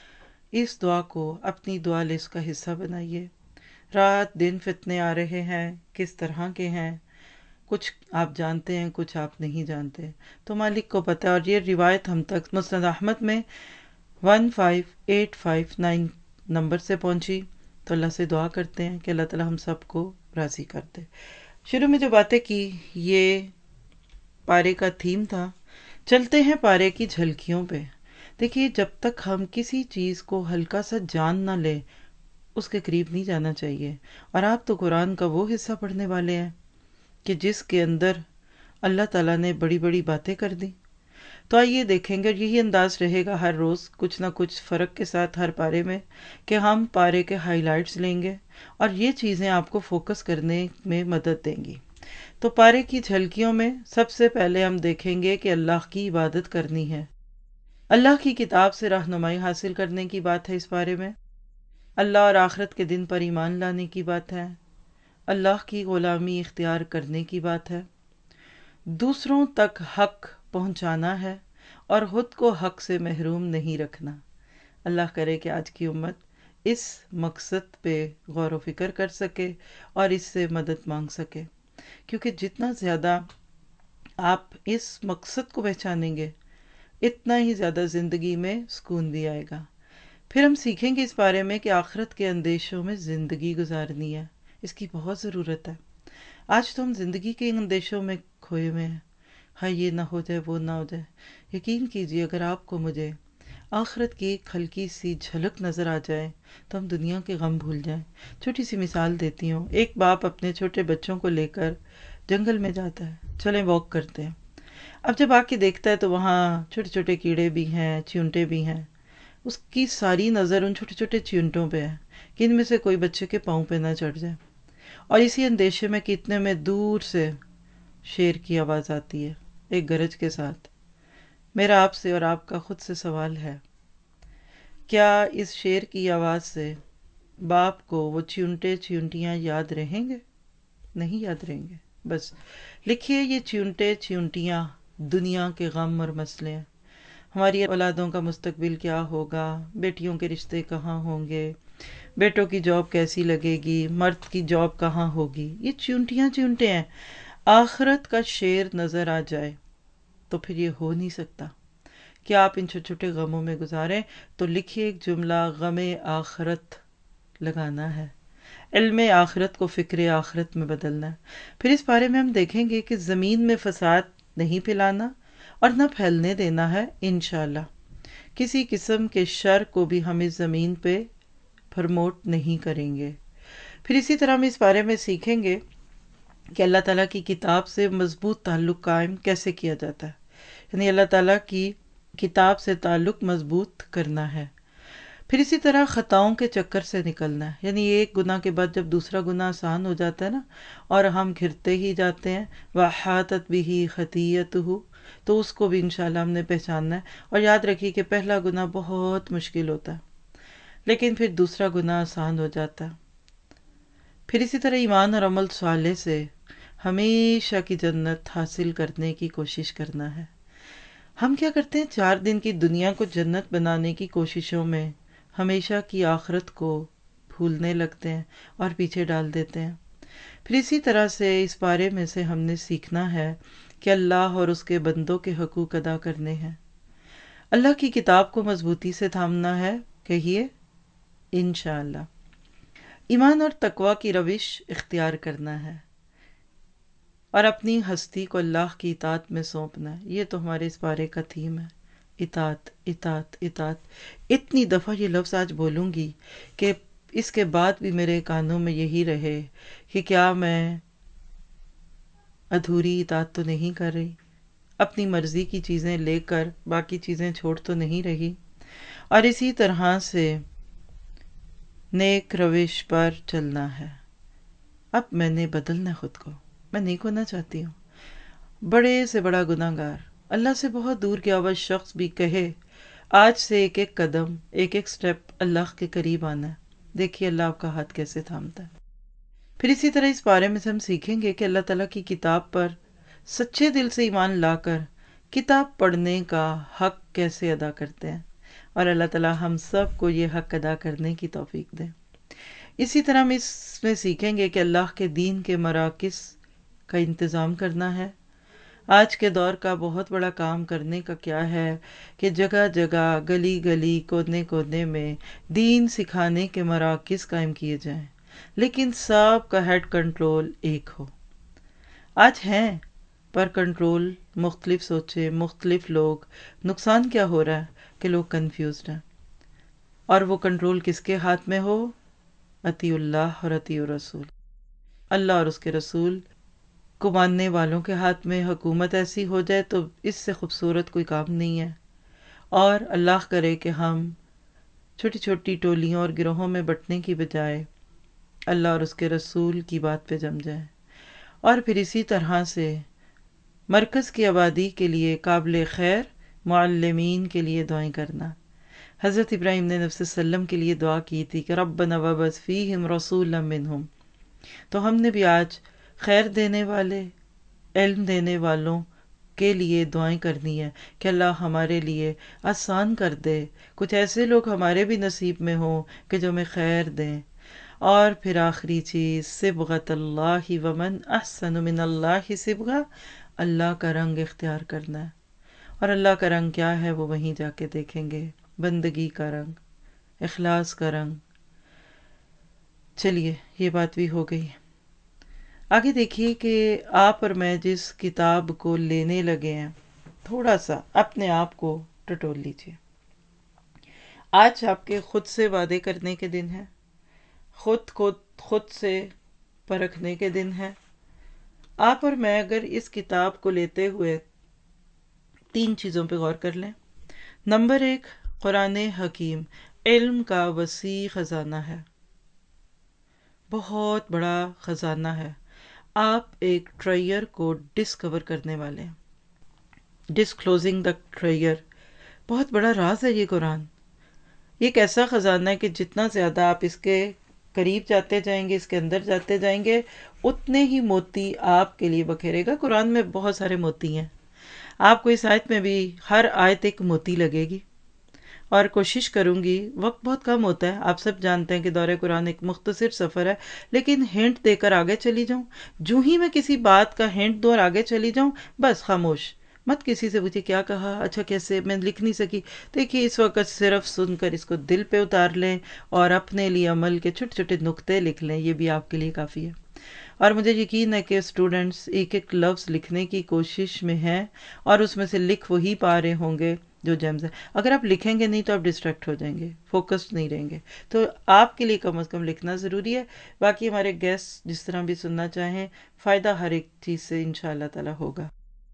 اس دعا کو اپنی دعا لسٹ کا حصہ بنائیے۔ رات دن فتنے آ رہے ہیں، کس طرح کے ہیں، کچھ آپ جانتے ہیں، کچھ آپ نہیں جانتے، تو مالک کو پتہ ہے۔ اور یہ روایت ہم تک مسند احمد میں one five eight five nine number سے پہنچی، تو اللہ سے دعا کرتے ہیں کہ اللہ تعالیٰ ہم سب کو راضی کر دے۔ شروع میں جو باتیں کی، یہ پارے کا تھیم تھا۔ چلتے ہیں پارے کی جھلکیوں پہ۔ دیکھیے، جب تک ہم کسی چیز کو ہلکا سا جان نہ لیں، اس کے قریب نہیں جانا چاہیے۔ اور آپ تو قرآن کا وہ حصہ پڑھنے والے ہیں کہ جس کے اندر اللہ تعالیٰ نے بڑی بڑی باتیں کر دی۔ تو آئیے دیکھیں گے، یہی انداز رہے گا ہر روز، کچھ نہ کچھ فرق کے ساتھ ہر پارے میں، کہ ہم پارے کے ہائی لائٹس لیں گے اور یہ چیزیں آپ کو فوکس کرنے میں مدد دیں گی۔ تو پارے کی جھلکیوں میں سب سے پہلے ہم دیکھیں گے کہ اللہ کی عبادت کرنی ہے، اللہ کی کتاب سے رہنمائی حاصل کرنے کی بات ہے اس بارے میں، اللہ اور آخرت کے دن پر ایمان لانے کی بات ہے، اللہ کی غلامی اختیار کرنے کی بات ہے، دوسروں تک حق پہنچانا ہے اور خود کو حق سے محروم نہیں رکھنا۔ اللہ کرے کہ آج کی امت اس مقصد پہ غور و فکر کر سکے اور اس سے مدد مانگ سکے، کیونکہ جتنا زیادہ آپ اس مقصد کو پہچانیں گے، اتنا ہی زیادہ زندگی میں سکون بھی آئے گا۔ پھر ہم سیکھیں گے اس بارے میں کہ آخرت کے اندیشوں میں زندگی گزارنی ہے، اس کی بہت ضرورت ہے۔ آج تو ہم زندگی کے اندیشوں میں کھوئے ہوئے ہیں، ہاں یہ نہ ہو جائے، وہ نہ ہو جائے۔ یقین کیجئے، اگر آپ کو مجھے آخرت کی ایک ہلکی سی جھلک نظر آ جائے تو ہم دنیا کے غم بھول جائیں۔ چھوٹی سی مثال دیتی ہوں۔ ایک باپ اپنے چھوٹے بچوں کو لے کر جنگل میں جاتا ہے، چلیں واک کرتے ہیں۔ اب جب آ کے دیکھتا ہے تو وہاں چھوٹے چھوٹے کیڑے بھی ہیں، چیونٹے بھی ہیں۔ اس کی ساری نظر ان چھوٹے چھوٹے چیونٹوں پہ ہے کہ ان میں سے کوئی بچے کے پاؤں پہ نہ چڑھ جائے۔ اور اسی اندیشے میں کہ اتنے میں دور سے شیر کی آواز آتی ہے ایک گرج کے ساتھ. میرا آپ سے اور آپ کا خود سے سوال ہے، کیا اس شیر کی آواز سے باپ کو وہ چیونٹے چیونٹیاں یاد رہیں گے؟ نہیں یاد رہیں گے. بس لکھیے یہ چیونٹے چیونٹیاں دنیا کے غم اور مسئلے ہیں. ہماری اولادوں کا مستقبل کیا ہوگا، بیٹیوں کے رشتے کہاں ہوں گے، بیٹوں کی جاب کیسی لگے گی، مرد کی جاب کہاں ہوگی، یہ چیونٹیاں چیونٹے ہیں. آخرت کا شیر نظر آ جائے تو پھر یہ ہو نہیں سکتا کہ آپ ان چھوٹے چھوٹے غموں میں گزاریں. تو لکھیے ایک جملہ، غم آخرت لگانا ہے، علم آخرت کو فکر آخرت میں بدلنا ہے. پھر اس بارے میں ہم دیکھیں گے کہ زمین میں فساد نہیں پھیلانا اور نہ پھیلنے دینا ہے انشاءاللہ. کسی قسم کے شر کو بھی ہم اس زمین پہ پرموٹ نہیں کریں گے. پھر اسی طرح ہم اس بارے میں سیکھیں گے کہ اللہ تعالیٰ کی کتاب سے مضبوط تعلق قائم کیسے کیا جاتا ہے، یعنی اللہ تعالیٰ کی کتاب سے تعلق مضبوط کرنا ہے. پھر اسی طرح خطاؤں کے چکر سے نکلنا ہے، یعنی ایک گناہ کے بعد جب دوسرا گناہ آسان ہو جاتا ہے نا اور ہم گھرتے ہی جاتے ہیں وَأَحَاطَتْ بِهِ خَطِيئَتُهُ، تو اس کو بھی انشاءاللہ ہم نے پہچاننا ہے. اور یاد رکھیے کہ پہلا گناہ بہت مشکل ہوتا ہے لیکن پھر دوسرا گناہ آسان ہو جاتا ہے. پھر اسی طرح ایمان اور عمل صالح سے ہمیشہ کی جنت حاصل کرنے کی کوشش کرنا ہے. ہم کیا کرتے ہیں، چار دن کی دنیا کو جنت بنانے کی کوششوں میں ہمیشہ کی آخرت کو بھولنے لگتے ہیں اور پیچھے ڈال دیتے ہیں. پھر اسی طرح سے اس بارے میں سے ہم نے سیکھنا ہے کہ اللہ اور اس کے بندوں کے حقوق ادا کرنے ہیں. اللہ کی کتاب کو مضبوطی سے تھامنا ہے، کہیے انشاءاللہ. ایمان اور تقوی کی روش اختیار کرنا ہے اور اپنی ہستی کو اللہ کی اطاعت میں سونپنا ہے. یہ تو ہمارے اس بارے کا تھیم ہے، اطاعت اطاعت اطاعت. اتنی دفعہ یہ لفظ آج بولوں گی کہ اس کے بعد بھی میرے کانوں میں یہی رہے کہ کیا میں ادھوری اطاعت تو نہیں کر رہی، اپنی مرضی کی چیزیں لے کر باقی چیزیں چھوڑ تو نہیں رہی. اور اسی طرح سے نیک روش پر چلنا ہے. اب میں نے بدلنا خود کو، میں نیک ہونا چاہتی ہوں. بڑے سے بڑا گناہ گار، اللہ سے بہت دور گیا ہوا شخص بھی کہے آج سے ایک ایک قدم ایک ایک سٹیپ اللہ کے قریب آنا ہے. دیکھیے اللہ آپ کا ہاتھ کیسے تھامتا ہے. پھر اسی طرح اس بارے میں سے ہم سیکھیں گے کہ اللہ تعالیٰ کی کتاب پر سچے دل سے ایمان لا کر کتاب پڑھنے کا حق کیسے ادا کرتے ہیں، اور اللہ تعالیٰ ہم سب کو یہ حق ادا کرنے کی توفیق دے. اسی طرح ہم اس میں سیکھیں گے کہ اللہ کے دین کے مراکز کا انتظام کرنا ہے. آج کے دور کا بہت بڑا کام کرنے کا کیا ہے کہ جگہ جگہ گلی گلی کونے کونے میں دین سکھانے کے مراکز قائم کیے جائیں، لیکن سب کا ہیڈ کنٹرول ایک ہو. آج ہیں پر کنٹرول مختلف سوچے مختلف لوگ. نقصان کیا ہو رہا ہے کہ لوگ کنفیوزڈ ہیں، اور وہ کنٹرول کس کے ہاتھ میں ہو؟ اطیع اللہ اور اطیع الرسول. اللہ اور اس کے رسول کو ماننے والوں کے ہاتھ میں حکومت ایسی ہو جائے تو اس سے خوبصورت کوئی کام نہیں ہے. اور اللہ کرے کہ ہم چھوٹی چھوٹی ٹولیوں اور گروہوں میں بٹنے کی بجائے اللہ اور اس کے رسول کی بات پہ جم جائیں. اور پھر اسی طرح سے مرکز کی آبادی کے لیے قابل خیر معلمین کے لیے دعائیں کرنا. حضرت ابراہیم نے نبی صلی اللہ علیہ وسلم کے لیے دعا کی تھی کہ ربنا وابعث فیہم رسولا منہم. تو ہم نے بھی آج خیر دینے والے علم دینے والوں کے لیے دعائیں کرنی ہے کہ اللہ ہمارے لیے آسان کر دے، کچھ ایسے لوگ ہمارے بھی نصیب میں ہوں کہ جو ہمیں خیر دیں. اور پھر آخری چیز صبغۃ اللہ ومن احسن من اللہ صبغہ، اللہ کا رنگ اختیار کرنا ہے. اور اللہ کا رنگ کیا ہے وہ وہیں جا کے دیکھیں گے، بندگی کا رنگ، اخلاص کا رنگ. چلیے یہ بات بھی ہو گئی. آگے دیکھیے کہ آپ اور میں جس کتاب کو لینے لگے ہیں تھوڑا سا اپنے آپ کو ٹٹول لیجیے. آج آپ کے خود سے وعدے کرنے کے دن ہیں، خود خود خود سے پرکھنے کے دن ہیں. آپ اور میں اگر اس کتاب کو لیتے ہوئے تین چیزوں پہ غور کر لیں. نمبر ایک، قرآن حکیم علم کا وسیع خزانہ ہے. بہت بڑا خزانہ ہے. آپ ایک ٹریئر کو ڈسکور کرنے والے ہیں. ڈسکلوزنگ دا ٹریئر، بہت بڑا راز ہے یہ قرآن. یہ ایک ایسا خزانہ ہے کہ جتنا زیادہ آپ اس کے قریب جاتے جائیں گے، اس کے اندر جاتے جائیں گے، اتنے ہی موتی آپ کے لیے بکھیرے گا. قرآن میں بہت سارے موتی ہیں. آپ کو اس آیت میں بھی ہر آیت ایک موتی لگے گی. اور کوشش کروں گی، وقت بہت کم ہوتا ہے، آپ سب جانتے ہیں کہ دورہ قرآن ایک مختصر سفر ہے، لیکن ہنٹ دے کر آگے چلی جاؤں. جو ہی میں کسی بات کا ہنٹ دوں اور آگے چلی جاؤں، بس خاموش. مت کسی سے پوچھے کیا کہا، اچھا کیسے، میں لکھ نہیں سکی. دیکھیے اس وقت صرف سن کر اس کو دل پہ اتار لیں اور اپنے لیے عمل کے چھوٹے چھوٹے نقطے لکھ لیں، یہ بھی آپ کے لیے کافی ہے. اور مجھے یقین ہے کہ اسٹوڈنٹس ایک ایک لفظ لکھنے کی کوشش میں ہیں اور اس میں سے لکھ وہی پا رہے ہوں گے جو جیمز ہے. اگر آپ لکھیں گے نہیں تو آپ ڈسٹریکٹ ہو جائیں گے، فوکسڈ نہیں رہیں گے. تو آپ کے لیے کم از کم لکھنا ضروری ہے. باقی ہمارے گیسٹ جس طرح بھی سننا چاہیں، فائدہ ہر ایک چیز سے انشاءاللہ تعالی ہوگا.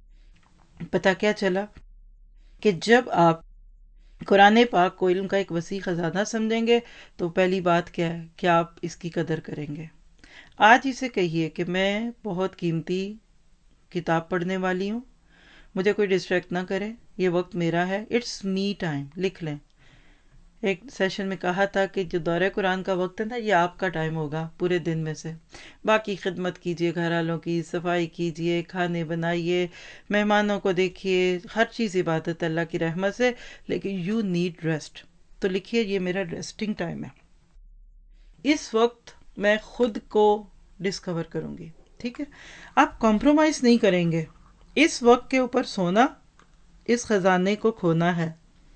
پتہ کیا چلا کہ جب آپ قرآن پاک کو علم کا ایک وسیع خزانہ سمجھیں گے تو پہلی بات کیا ہے کہ آپ اس کی قدر کریں گے. آج اسے کہیے کہ میں بہت قیمتی کتاب پڑھنے والی ہوں، مجھے کوئی ڈسٹریکٹ نہ کرے، یہ وقت میرا ہے، اٹس می ٹائم. لکھ لیں. ایک سیشن میں کہا تھا کہ جو دورہ قرآن کا وقت ہے نا، یہ آپ کا ٹائم ہوگا پورے دن میں سے. باقی خدمت کیجئے، گھر والوں کی صفائی کیجئے، کھانے بنائیے، مہمانوں کو دیکھیے، ہر چیز عبادت اللہ کی رحمت سے، لیکن یو نیڈ ریسٹ. تو لکھیے یہ میرا ریسٹنگ ٹائم ہے. اس وقت میں خود کو ڈسکور کروں گی. ٹھیک ہے، آپ کمپرومائز نہیں کریں گے. اس وقت کے اوپر سونا، اس خزانے کو کھونا ہے.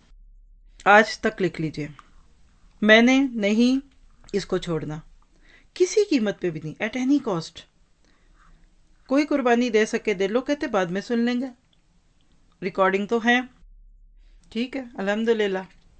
آج تک لکھ لیجئے، میں نے نہیں اس کو چھوڑنا، کسی قیمت پہ بھی نہیں، ایٹ اینی کاسٹ. کوئی قربانی دے سکے دے لو، کہتے بعد میں سن لیں گے. ریکارڈنگ تو ہے، ٹھیک ہے الحمدللہ،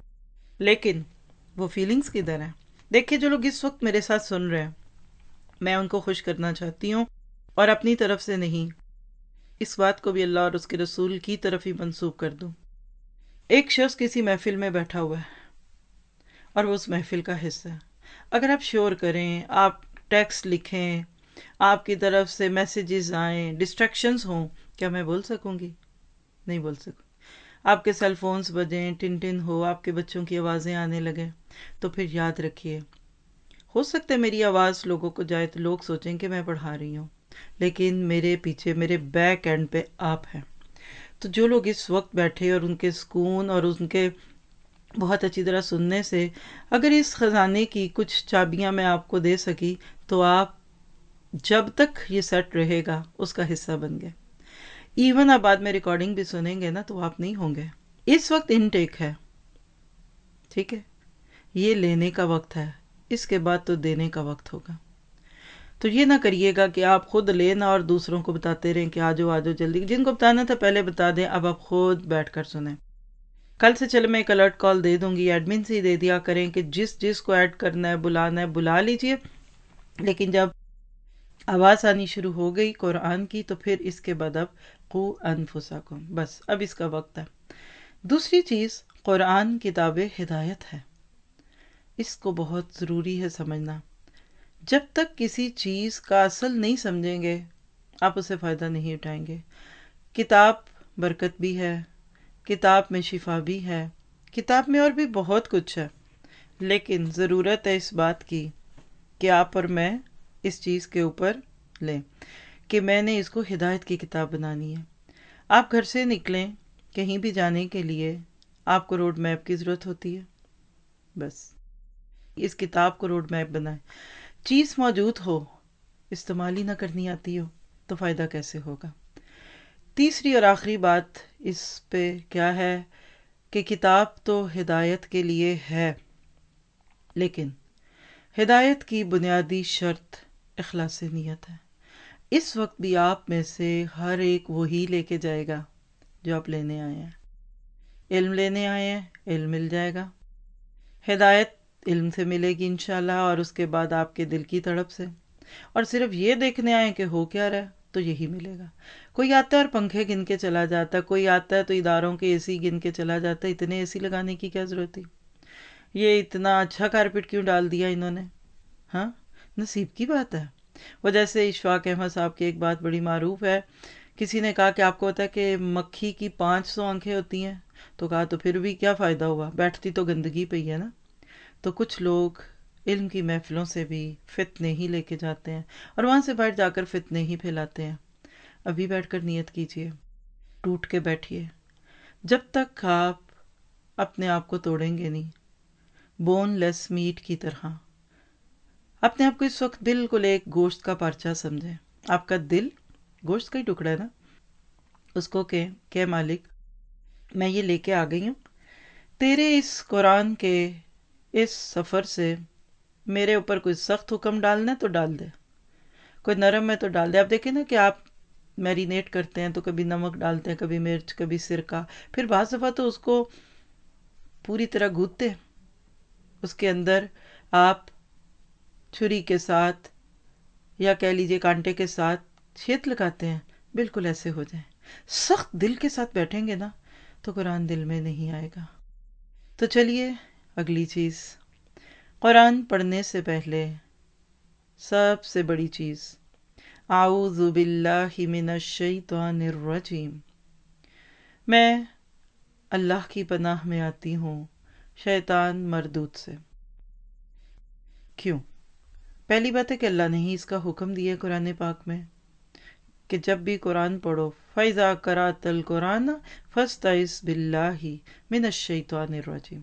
لیکن وہ فیلنگز کدھر ہیں؟ دیکھیے جو لوگ اس وقت میرے ساتھ سن رہے ہیں، میں ان کو خوش کرنا چاہتی ہوں اور اپنی طرف سے نہیں، اس بات کو بھی اللہ اور اس کے رسول کی طرف ہی منسوب کر دوں. ایک شخص کسی محفل میں بیٹھا ہوا ہے اور وہ اس محفل کا حصہ ہے. اگر آپ شور کریں، آپ ٹیکسٹ لکھیں، آپ کی طرف سے میسیجز آئیں، ڈسٹریکشنز ہوں، کیا میں بول سکوں گی؟ نہیں بول سکوں. آپ کے سیل فونز بجیں، ٹن ٹن ہو، آپ کے بچوں کی آوازیں آنے لگیں، تو پھر یاد رکھیے، ہو سکتا ہے میری آواز لوگوں کو جائے تو لوگ سوچیں کہ میں پڑھا رہی ہوں، لیکن میرے پیچھے، میرے بیک اینڈ پہ آپ ہیں. تو جو لوگ اس وقت بیٹھے اور ان کے سکون اور ان کے بہت اچھی طرح سننے سے اگر اس خزانے کی کچھ چابیاں میں آپ کو دے سکی، تو آپ جب تک یہ سیٹ رہے گا اس کا حصہ بن گئے. ایون آپ بعد میں ریکارڈنگ بھی سنیں گے نا تو آپ نہیں ہوں گے. اس وقت انٹیک ہے، ٹھیک ہے، یہ لینے کا وقت ہے، اس کے بعد تو دینے کا وقت ہوگا. تو یہ نہ کریے گا کہ آپ خود لینا اور دوسروں کو بتاتے رہیں کہ آجو آجو جلدی. جن کو بتانا تھا پہلے بتا دیں، اب آپ خود بیٹھ کر سنیں. کل سے چلے میں ایک الرٹ کال دے دوں گی، ایڈمن سے ہی دے دیا کریں کہ جس جس کو ایڈ کرنا ہے، بلانا ہے، بلا لیجئے. لیکن جب آواز آنی شروع ہو گئی قرآن کی تو پھر اس کے بعد اب قو انفسکم، بس اب اس کا وقت ہے. دوسری چیز، قرآن کتاب ہدایت ہے، اس کو بہت ضروری ہے سمجھنا. جب تک کسی چیز کا اصل نہیں سمجھیں گے آپ اسے فائدہ نہیں اٹھائیں گے. کتاب برکت بھی ہے، کتاب میں شفا بھی ہے، کتاب میں اور بھی بہت کچھ ہے، لیکن ضرورت ہے اس بات کی کہ آپ اور میں اس چیز کے اوپر لیں کہ میں نے اس کو ہدایت کی کتاب بنانی ہے. آپ گھر سے نکلیں کہیں بھی جانے کے لیے، آپ کو روڈ میپ کی ضرورت ہوتی ہے. بس اس کتاب کو روڈ میپ بنائیں. چیز موجود ہو، استعمال ہی نہ کرنی آتی ہو تو فائدہ کیسے ہوگا؟ تیسری اور آخری بات اس پہ کیا ہے کہ کتاب تو ہدایت کے لیے ہے، لیکن ہدایت کی بنیادی شرط اخلاص نیت ہے. اس وقت بھی آپ میں سے ہر ایک وہی لے کے جائے گا جو آپ لینے آئے ہیں. علم لینے آئے ہیں، علم مل جائے گا. ہدایت علم سے ملے گی انشاءاللہ، اور اس کے بعد آپ کے دل کی تڑپ سے. اور صرف یہ دیکھنے آئے کہ ہو کیا رہا ہے تو یہی ملے گا. کوئی آتا ہے اور پنکھے گن کے چلا جاتا ہے، کوئی آتا ہے تو اداروں کے اے سی گن کے چلا جاتا ہے. اتنے اے سی لگانے کی کیا ضرورت تھی؟ یہ اتنا اچھا کارپیٹ کیوں ڈال دیا انہوں نے؟ ہاں، نصیب کی بات ہے. وہ جیسے اشفاق احمد صاحب کی ایک بات بڑی معروف ہے، کسی نے کہا کہ آپ کو ہوتا ہے کہ مکھی کی پانچ سو آنکھیں ہوتی ہیں، تو کہا تو پھر بھی کیا فائدہ ہوا، بیٹھتی تو گندگی پہ ہی ہے نا. تو کچھ لوگ علم کی محفلوں سے بھی فتنے ہی لے کے جاتے ہیں اور وہاں سے بیٹھ جا کر فتنے ہی پھیلاتے ہیں. ابھی بیٹھ کر نیت کیجئے، ٹوٹ کے بیٹھیے. جب تک آپ اپنے آپ کو توڑیں گے نہیں، بون لیس میٹ کی طرح اپنے آپ کو اس وقت بالکل ایک گوشت کا پارچہ سمجھیں. آپ کا دل گوشت کا ہی ٹکڑا ہے نا. اس کو کہ کہ مالک میں یہ لے کے آ گئی ہوں، تیرے اس قرآن کے اس سفر سے میرے اوپر کوئی سخت حکم ڈالنا ہے تو ڈال دے، کوئی نرم ہے تو ڈال دے. آپ دیکھیں نا کہ آپ میرینیٹ کرتے ہیں تو کبھی نمک ڈالتے ہیں، کبھی مرچ، کبھی سرکہ، پھر بعض دفعہ تو اس کو پوری طرح گھودتے ہیں. اس کے اندر آپ چھری کے ساتھ یا کہہ لیجیے کانٹے کے ساتھ چھید لگاتے ہیں، بالکل ایسے ہو جائیں. سخت دل کے ساتھ بیٹھیں گے نا تو قرآن دل میں نہیں آئے گا. تو چلیے اگلی چیز، قرآن پڑھنے سے پہلے سب سے بڑی چیز اعوذ باللہ من الشیطان الرجیم، میں اللہ کی پناہ میں آتی ہوں شیطان مردود سے. کیوں؟ پہلی بات ہے کہ اللہ نے ہی اس کا حکم دیا قرآن پاک میں کہ جب بھی قرآن پڑھو فَإِذَا قَرَأْتَ الْقُرْآنَ فَاسْتَعِذْ بِاللَّهِ مِنَ الشَّيْطَانِ الرَّجِيمِ.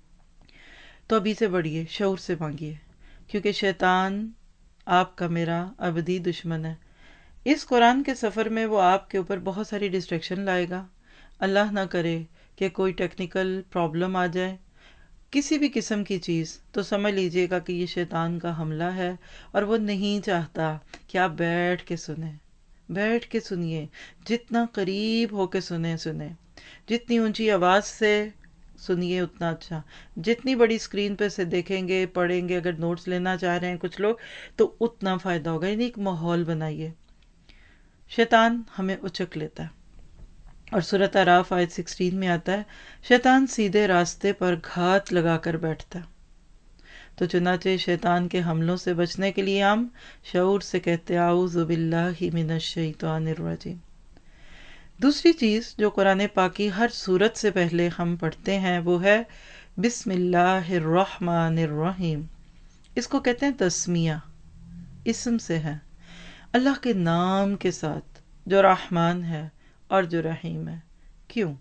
تو ابھی سے بڑھیے، شعور سے مانگیے، کیونکہ شیطان آپ کا میرا ابدی دشمن ہے. اس قرآن کے سفر میں وہ آپ کے اوپر بہت ساری ڈسٹریکشن لائے گا. اللہ نہ کرے کہ کوئی ٹیکنیکل پرابلم آ جائے، کسی بھی قسم کی چیز، تو سمجھ لیجئے گا کہ یہ شیطان کا حملہ ہے اور وہ نہیں چاہتا کہ آپ بیٹھ کے سنیں. بیٹھ کے سنیے، جتنا قریب ہو کے سنیں سنیں، جتنی اونچی آواز سے سنیے اتنا اچھا. جتنی بڑی اسکرین پہ سے دیکھیں گے، پڑھیں گے، اگر نوٹس لینا چاہ رہے ہیں کچھ لوگ تو اتنا فائدہ ہوگا. یعنی ایک ماحول بنائیے. شیطان ہمیں اچک لیتا ہے اور سورۃ اعراف آیت سکسٹین میں آتا ہے شیطان سیدھے راستے پر گھات لگا کر بیٹھتا. تو چنانچہ شیطان کے حملوں سے بچنے کے لیے ہم شعور سے کہتے اعوذ باللہ من الشیطان الرجیم. دوسری چیز جو قرآن پاک کی ہر سورت سے پہلے ہم پڑھتے ہیں وہ ہے بسم اللہ الرحمن الرحیم. اس کو کہتے ہیں تسمیہ، اسم سے ہے، اللہ کے نام کے ساتھ جو رحمان ہے اور جو رحیم ہے. کیوں؟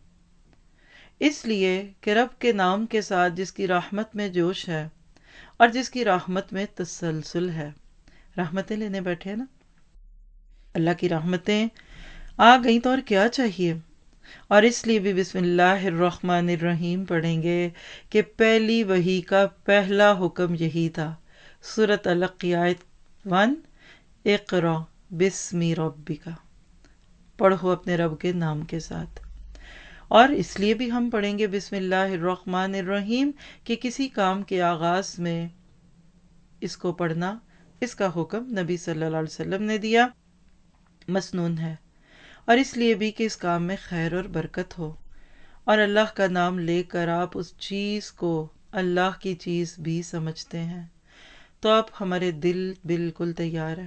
اس لیے کہ رب کے نام کے ساتھ جس کی رحمت میں جوش ہے اور جس کی رحمت میں تسلسل ہے. رحمتیں لینے بیٹھے نا، اللہ کی رحمتیں آ گئیں تو اور کیا چاہیے. اور اس لیے بھی بسم اللہ الرحمن الرحیم پڑھیں گے کہ پہلی وحی کا پہلا حکم یہی تھا. سورۃ علق کی آیت ون، اقرا بسم ربک، پڑھو اپنے رب کے نام کے ساتھ. اور اس لیے بھی ہم پڑھیں گے بسم اللہ الرحمن الرحیم کہ کسی کام کے آغاز میں اس کو پڑھنا، اس کا حکم نبی صلی اللہ علیہ وسلم نے دیا، مسنون ہے. اور اس لیے بھی کہ اس کام میں خیر اور برکت ہو اور اللہ کا نام لے کر آپ اس چیز کو اللہ کی چیز بھی سمجھتے ہیں. تو اب ہمارے دل بالکل تیار ہے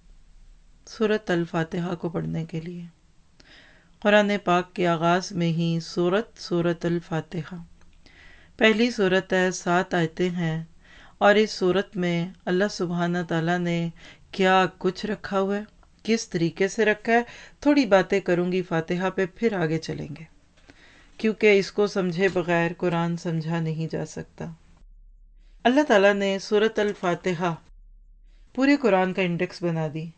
سورۃ الفاتحہ کو پڑھنے کے لیے. قرآن پاک کے آغاز میں ہی سورت سورۃ الفاتحہ، پہلی سورت ہے، سات آیتیں ہیں. اور اس سورت میں اللہ سبحانہ تعالیٰ نے کیا کچھ رکھا ہوا ہے، کس طریقے سے رکھا ہے، تھوڑی باتیں کروں گی فاتحہ پہ، پھر آگے چلیں گے، کیونکہ اس کو سمجھے بغیر قرآن سمجھا نہیں جا سکتا. اللہ تعالیٰ نے سورۃ الفاتحہ پورے قرآن کا انڈیکس بنا دی.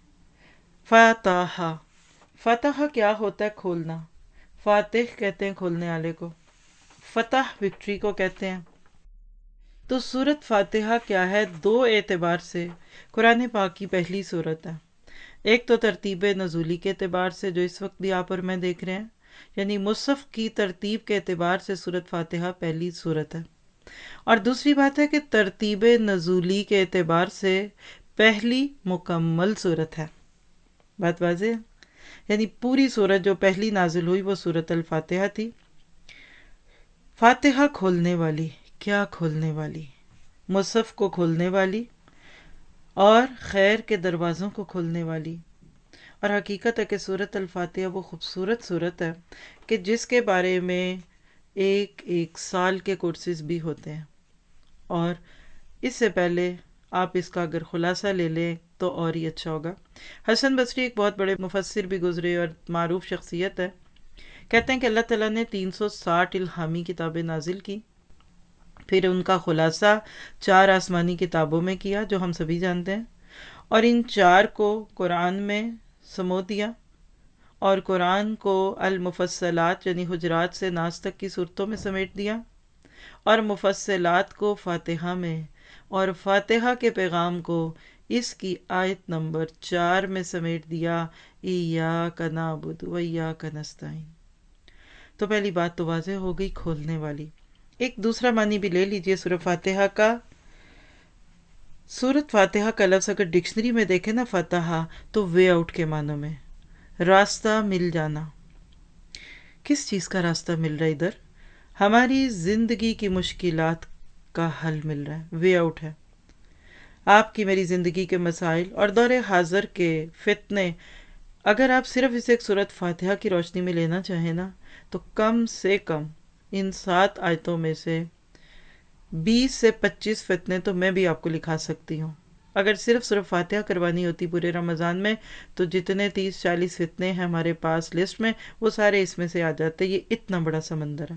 فاتحہ، فاتحہ کیا ہوتا ہے؟ کھولنا. فاتح کہتے ہیں کھولنے والے کو، فتح وکٹری کو کہتے ہیں. تو سورت فاتحہ کیا ہے؟ دو اعتبار سے قرآن پاک کی پہلی سورت ہے. ایک تو ترتیب نزولی کے اعتبار سے جو اس وقت بھی آپ اور میں دیکھ رہے ہیں، یعنی مصحف کی ترتیب کے اعتبار سے سورت فاتحہ پہلی سورت ہے. اور دوسری بات ہے کہ ترتیب نزولی کے اعتبار سے پہلی مکمل سورت ہے. بات واضح ہے؟ یعنی پوری سورت جو پہلی نازل ہوئی وہ سورت الفاتحہ تھی. فاتحہ کھولنے والی، کیا کھولنے والی؟ مصحف کو کھولنے والی اور خیر کے دروازوں کو کھولنے والی۔ اور حقیقت ہے کہ سورۃ الفاتحہ وہ خوبصورت صورت ہے کہ جس کے بارے میں ایک ایک سال کے کورسز بھی ہوتے ہیں، اور اس سے پہلے آپ اس کا اگر خلاصہ لے لیں تو اور ہی اچھا ہوگا۔ حسن بصری ایک بہت بڑے مفسر بھی گزرے اور معروف شخصیت ہے، کہتے ہیں کہ اللہ تعالیٰ نے تین سو ساٹھ الہامی کتابیں نازل کی، پھر ان کا خلاصہ چار آسمانی کتابوں میں کیا جو ہم سبھی جانتے ہیں، اور ان چار کو قرآن میں سمو دیا، اور قرآن کو المفصلات یعنی حجرات سے ناس تک کی صورتوں میں سمیٹ دیا، اور مفصلات کو فاتحہ میں، اور فاتحہ کے پیغام کو اس کی آیت نمبر چار میں سمیٹ دیا، ایاک نعبد و ایاک نستعین۔ تو پہلی بات تو واضح ہو گئی، کھولنے والی۔ ایک دوسرا معنی بھی لے لیجئے سورہ فاتحہ کا۔ سورۃ فاتحہ کا لفظ اگر ڈکشنری میں دیکھیں نا فتحہ، تو وے آؤٹ کے معنوں میں، راستہ مل جانا۔ کس چیز کا راستہ مل رہا ہے ادھر؟ ہماری زندگی کی مشکلات کا حل مل رہا ہے، وے آؤٹ ہے۔ آپ کی میری زندگی کے مسائل اور دور حاضر کے فتنے، اگر آپ صرف اسے ایک سورۃ فاتحہ کی روشنی میں لینا چاہیں نا، تو کم سے کم ان سات آیتوں میں سے بیس سے پچیس فتنے تو میں بھی آپ کو لکھا سکتی ہوں۔ اگر صرف سورۃ فاتحہ کروانی ہوتی پورے رمضان میں، تو جتنے تیس چالیس فتنے ہیں ہمارے پاس لسٹ میں، وہ سارے اس میں سے آ جاتے۔ یہ اتنا بڑا سمندر ہے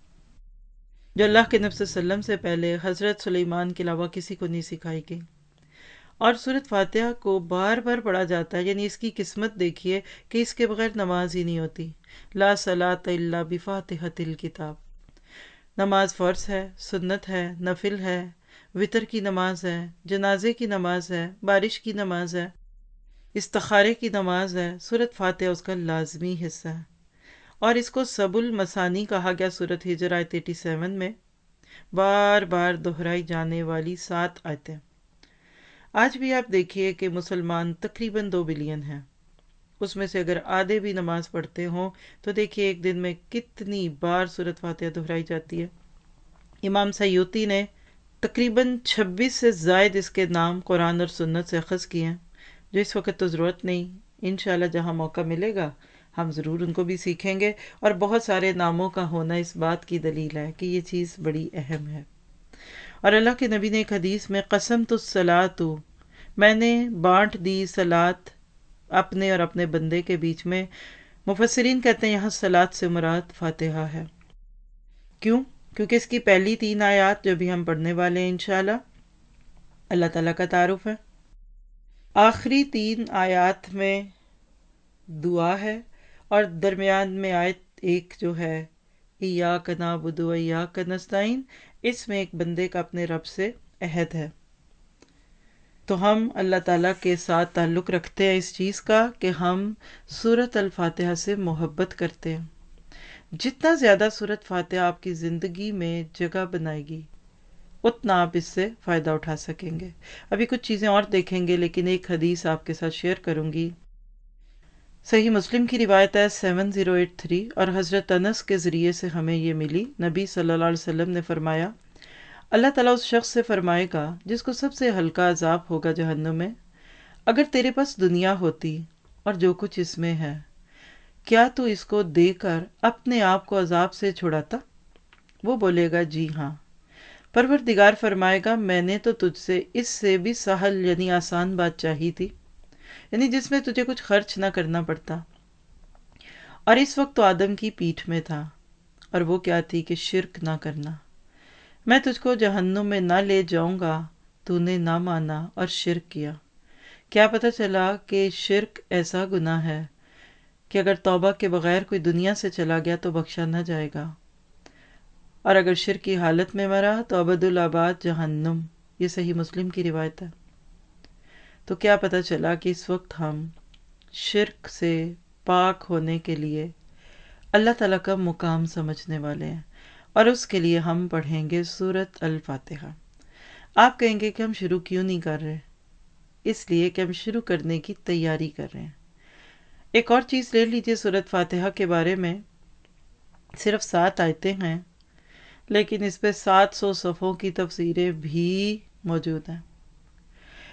جو اللہ کے نبی صلی اللہ علیہ وسلم سے پہلے حضرت سلیمان کے علاوہ کسی کو نہیں سکھائی گئی۔ اور سورۃ فاتحہ کو بار بار پڑھا جاتا ہے، یعنی اس کی قسمت دیکھیے کہ اس کے بغیر نماز ہی نہیں ہوتی۔ لا صلاۃ الا بفاتحۃ الکتاب۔ نماز فرض ہے، سنت ہے، نفل ہے، وتر کی نماز ہے، جنازے کی نماز ہے، بارش کی نماز ہے، استخارے کی نماز ہے، سورۃ فاتحہ اس کا لازمی حصہ ہے۔ اور اس کو سب المثانی کہا گیا سورۃ ہجر آیت ساٹھ میں، بار بار دہرائی جانے والی سات آیتیں۔ آج بھی آپ دیکھیے کہ مسلمان تقریباً دو بلین ہیں، اس میں سے اگر آدھے بھی نماز پڑھتے ہوں تو دیکھیے ایک دن میں کتنی بار سورۃ فاتحہ دہرائی جاتی ہے۔ امام سیوطی نے تقریباً چھبیس سے زائد اس کے نام قرآن اور سنت سے اخذ کیے ہیں، جو اس وقت تو ضرورت نہیں، انشاءاللہ جہاں موقع ملے گا ہم ضرور ان کو بھی سیکھیں گے۔ اور بہت سارے ناموں کا ہونا اس بات کی دلیل ہے کہ یہ چیز بڑی اہم ہے۔ اور اللہ کے نبی نے ایک حدیث میں قسمت الصلاۃ، میں نے بانٹ دی صلاۃ اپنے اور اپنے بندے کے بیچ میں۔ مفسرین کہتے ہیں یہاں صلاۃ سے مراد فاتحہ ہے۔ کیوں؟ کیونکہ اس کی پہلی تین آیات جو بھی ہم پڑھنے والے ہیں انشاءاللہ، اللہ تعالیٰ کا تعارف ہے، آخری تین آیات میں دعا ہے، اور درمیان میں آیت ایک جو ہے ایاک نعبد و ایاک نستعین، اس میں ایک بندے کا اپنے رب سے عہد ہے۔ تو ہم اللہ تعالیٰ کے ساتھ تعلق رکھتے ہیں اس چیز کا کہ ہم سورۃ الفاتحہ سے محبت کرتے ہیں۔ جتنا زیادہ سورۃ فاتحہ آپ کی زندگی میں جگہ بنائے گی، اتنا آپ اس سے فائدہ اٹھا سکیں گے۔ ابھی کچھ چیزیں اور دیکھیں گے، لیکن ایک حدیث آپ کے ساتھ شیئر کروں گی۔ صحیح مسلم کی روایت ہے سیون زیرو ایٹ تھری، اور حضرت انس کے ذریعے سے ہمیں یہ ملی، نبی صلی اللہ علیہ وسلم نے فرمایا، اللہ تعالیٰ اس شخص سے فرمائے گا جس کو سب سے ہلکا عذاب ہوگا جہنم میں، اگر تیرے پاس دنیا ہوتی اور جو کچھ اس میں ہے، کیا تو اس کو دے کر اپنے آپ کو عذاب سے چھڑاتا؟ وہ بولے گا جی ہاں۔ پروردگار فرمائے گا میں نے تو تجھ سے اس سے بھی سہل یعنی آسان بات چاہی تھی، یعنی جس میں تجھے کچھ خرچ نہ کرنا پڑتا، اور اس وقت تو آدم کی پیٹھ میں تھا، اور وہ کیا تھی کہ شرک نہ کرنا۔ میں تجھ کو جہنم میں نہ لے جاؤں گا، تو نے نہ مانا اور شرک کیا۔ کیا پتہ چلا کہ شرک ایسا گناہ ہے کہ اگر توبہ کے بغیر کوئی دنیا سے چلا گیا تو بخشا نہ جائے گا، اور اگر شرک کی حالت میں مرا تو ابد الآباد جہنم۔ یہ صحیح مسلم کی روایت ہے۔ تو کیا پتہ چلا کہ اس وقت ہم شرک سے پاک ہونے کے لیے اللہ تعالیٰ کا مقام سمجھنے والے ہیں، اور اس کے لیے ہم پڑھیں گے سورۃ الفاتحہ۔ آپ کہیں گے کہ ہم شروع کیوں نہیں کر رہے؟ اس لیے کہ ہم شروع کرنے کی تیاری کر رہے ہیں۔ ایک اور چیز لے لیجئے سورۃ فاتحہ کے بارے میں، صرف سات آیتیں ہیں، لیکن اس پہ سات سو صفحوں کی تفسیریں بھی موجود ہیں۔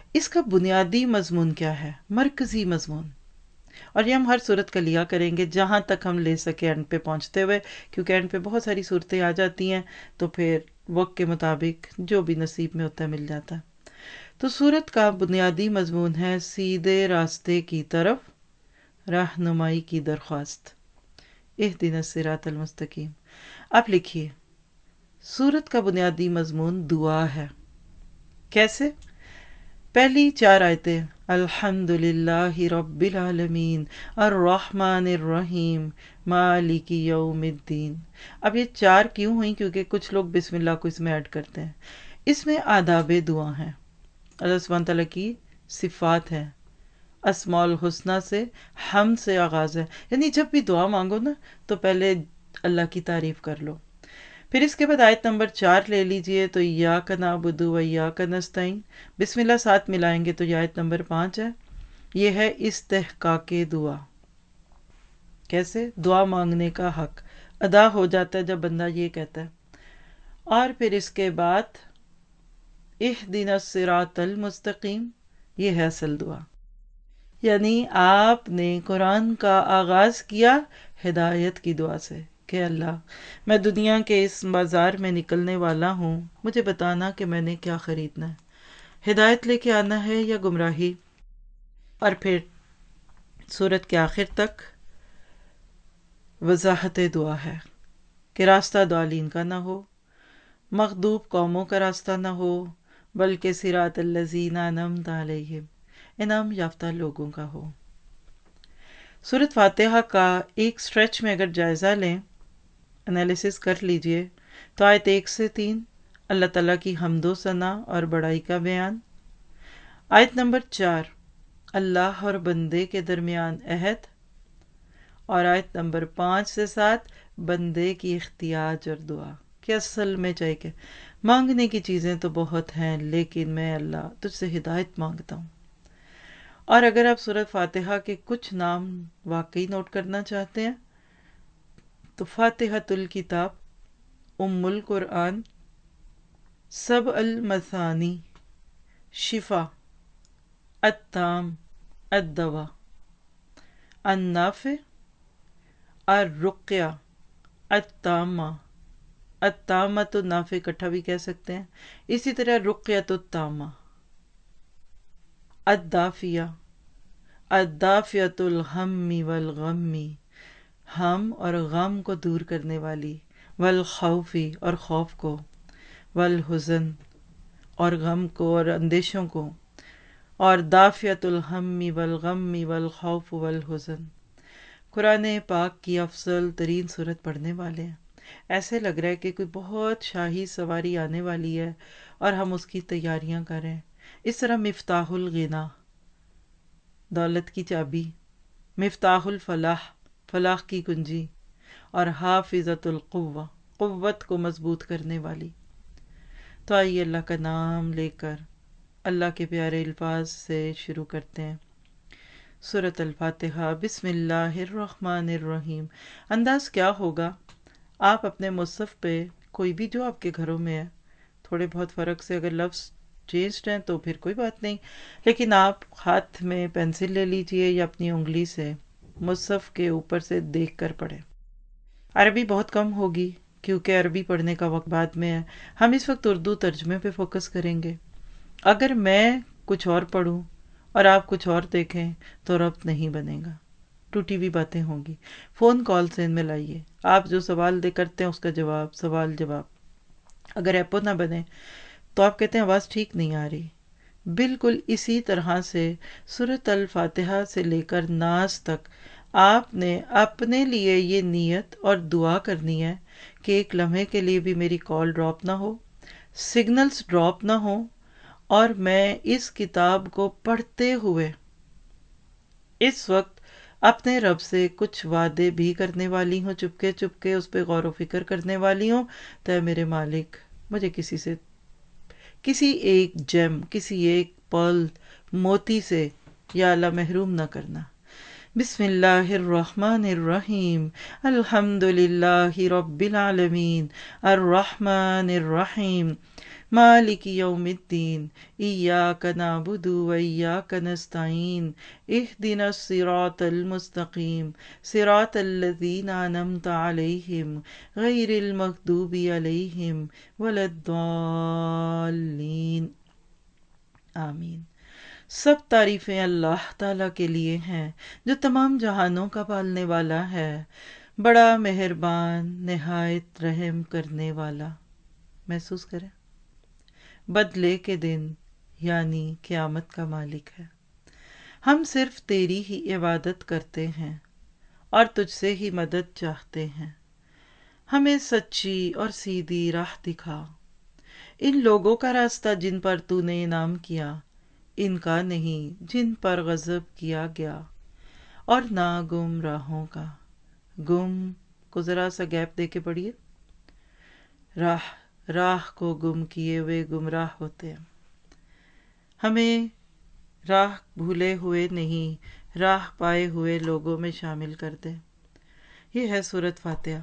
اس کا بنیادی مضمون کیا ہے، مرکزی مضمون، اور یہ ہم ہر صورت کا لیا کریں گے جہاں تک ہم لے سکے اینڈ پہ پہنچتے ہوئے، کیونکہ اینڈ پہ بہت ساری صورتیں آ جاتی ہیں تو پھر وقت کے مطابق جو بھی نصیب میں ہوتا ہے مل جاتا ہے۔ تو صورت کا بنیادی مضمون ہے سیدھے راستے کی طرف رہنمائی کی درخواست، اہدنا الصراط المستقیم۔ اب لکھیے، صورت کا بنیادی مضمون دعا ہے۔ کیسے؟ پہلی چار آیتیں الحمد للہ رب العالمین الرحمن الرحیم مالک یوم الدین۔ اب یہ چار کیوں ہوئیں؟ کیونکہ کچھ لوگ بسم اللہ کو اس میں ایڈ کرتے ہیں۔ اس میں آداب دعا ہیں، اللہ سبحانہ تعالیٰ کی صفات ہیں، اسماء الحسنہ سے، حمد سے آغاز ہے، یعنی جب بھی دعا مانگو نا تو پہلے اللہ کی تعریف کر لو۔ پھر اس کے بعد آیت نمبر چار لے لیجئے تو ایاک نعبد و ایاک نستعین، بسم اللہ ساتھ ملائیں گے تو یہ آیت نمبر پانچ ہے۔ یہ ہے استحقاق دعا۔ کیسے؟ دعا مانگنے کا حق ادا ہو جاتا ہے جب بندہ یہ کہتا ہے۔ اور پھر اس کے بعد اہدنا الصراط المستقیم، یہ ہے اصل دعا، یعنی آپ نے قرآن کا آغاز کیا ہدایت کی دعا سے کہ اللہ میں دنیا کے اس بازار میں نکلنے والا ہوں، مجھے بتانا کہ میں نے کیا خریدنا ہے، ہدایت لے کے آنا ہے یا گمراہی۔ اور پھر سورت کے آخر تک وضاحت دعا ہے کہ راستہ ضالین کا نہ ہو، مغضوب قوموں کا راستہ نہ ہو، بلکہ صراط الذین انعمت علیہم، انعام یافتہ لوگوں کا ہو۔ سورت فاتحہ کا ایک سٹریچ میں اگر جائزہ لیں، انالیسس کر لیجئے، تو آیت ایک سے تین اللہ تعالیٰ کی حمد و ثنا اور بڑائی کا بیان، آیت نمبر چار اللہ اور بندے کے درمیان عہد، اور آیت نمبر پانچ سے سات بندے کی احتیاج اور دعا کہ اصل میں چاہیے کہ مانگنے کی چیزیں تو بہت ہیں لیکن میں اللہ تجھ سے ہدایت مانگتا ہوں۔ اور اگر آپ سورۃ فاتحہ کے کچھ نام واقعی نوٹ کرنا چاہتے ہیں تو فاتحۃ الکتاب، ام القرآن، سبع المثانی، شفا، التام، الدوا، النافع، الرقیہ، التامہ، التامۃ النافع اکٹھا بھی کہہ سکتے ہیں، اسی طرح رقیۃ التامہ، الدافیہ، الدافیۃ الہم والغم، ہم اور غم کو دور کرنے والی، والخوف اور خوف کو، والحزن اور غم کو اور اندیشوں کو، اور دافیۃ الہم والغم والخوف والحزن۔ قرآن پاک کی افضل ترین صورت پڑھنے والے ہیں، ایسے لگ رہا ہے کہ کوئی بہت شاہی سواری آنے والی ہے اور ہم اس کی تیاریاں کر رہے ہیں۔ اس طرح مفتاح الغنا، دولت کی چابی، مفتاح الفلاح، فلاح کی کنجی، اور حافظۃ القوہ، قوت کو مضبوط کرنے والی۔ تو آئیے اللہ کا نام لے کر اللہ کے پیارے الفاظ سے شروع کرتے ہیں۔ سورۃ الفاتحہ، بسم اللہ الرحمن الرحیم۔ انداز کیا ہوگا، آپ اپنے مصحف پہ کوئی بھی جو آپ کے گھروں میں ہے، تھوڑے بہت فرق سے اگر لفظ چینجڈ ہیں تو پھر کوئی بات نہیں، لیکن آپ ہاتھ میں پینسل لے لیجئے یا اپنی انگلی سے مصحف کے اوپر سے دیکھ کر پڑھیں۔ عربی بہت کم ہوگی کیونکہ عربی پڑھنے کا وقت بعد میں ہے، ہم اس وقت اردو ترجمے پہ فوکس کریں گے۔ اگر میں کچھ اور پڑھوں اور آپ کچھ اور دیکھیں تو ربط نہیں بنے گا، ٹوٹی ہوئی باتیں ہوں گی۔ فون کال سے ان میں لائیے، آپ جو سوال دے کرتے ہیں اس کا جواب، سوال جواب۔ اگر ایپو نہ بنے تو آپ کہتے ہیں آواز ٹھیک نہیں آ رہی، بالکل اسی طرح سے سورۃ الفاتحہ سے لے کر ناس تک آپ نے اپنے لیے یہ نیت اور دعا کرنی ہے کہ ایک لمحے کے لیے بھی میری کال ڈراپ نہ ہو، سگنلز ڈراپ نہ ہو، اور میں اس کتاب کو پڑھتے ہوئے اس وقت اپنے رب سے کچھ وعدے بھی کرنے والی ہوں، چپکے چپکے اس پہ غور و فکر کرنے والی ہوں، تو میرے مالک مجھے کسی سے، کسی ایک جیم، کسی ایک پرل، موتی سے یا اللہ محروم نہ کرنا۔ بسم اللہ الرحمن الرحیم الحمد للہ رب العالمین الرحمن الرحیم مالک یوم الدین ایاک نعبد و ایاک نستعین اہدنا الصراط المستقیم صراط الذین انعمت علیہم غیر المغضوب علیہم ولا الضالین آمین۔ سب تعریفیں اللہ تعالیٰ کے لیے ہیں جو تمام جہانوں کا پالنے والا ہے، بڑا مہربان، نہایت رحم کرنے والا۔ محسوس کریں، بدلے کے دن یعنی قیامت کا مالک ہے۔ ہم صرف تیری ہی عبادت کرتے ہیں اور تجھ سے ہی مدد چاہتے ہیں۔ ہمیں سچی اور سیدھی راہ دکھا۔ ان لوگوں کا راستہ جن پر تو نے انعام کیا، ان کا نہیں جن پر غضب کیا گیا، اور نہ گمراہوں کا۔ گم کو ذرا سا گیپ دے کے پڑھیے۔ راہ راہ کو گم کیے ہوئے گمراہ ہوتے ہیں۔ ہمیں راہ بھولے ہوئے نہیں، راہ پائے ہوئے لوگوں میں شامل کر دے۔ یہ ہے سورۃ فاتحہ۔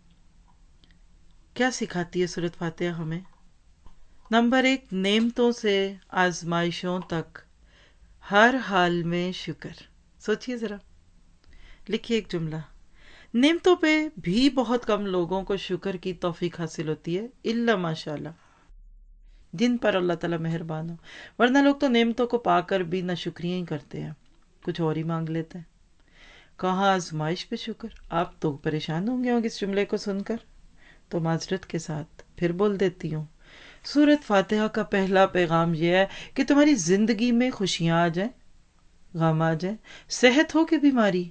کیا سکھاتی ہے سورۃ فاتحہ ہمیں؟ نمبر ایک، نعمتوں سے آزمائشوں تک ہر حال میں شکر۔ سوچیے ذرا، لکھیے ایک جملہ۔ نعمتوں پہ بھی بہت کم لوگوں کو شکر کی توفیق حاصل ہوتی ہے، الا ماشاء اللہ، جن پر اللہ تعالیٰ مہربان ہو۔ ورنہ لوگ تو نعمتوں کو پا کر بھی نہ شکریہ ہی کرتے ہیں، کچھ اور ہی مانگ لیتے ہیں۔ کہاں آزمائش پہ شکر؟ آپ تو پریشان ہوں گے ہوں گے اس جملے کو سن کر، تو معذرت کے ساتھ پھر بول دیتی ہوں۔ سورۃ فاتحہ کا پہلا پیغام یہ ہے کہ تمہاری زندگی میں خوشیاں آ جائیں، غم آ جائیں، صحت ہو کہ بیماری،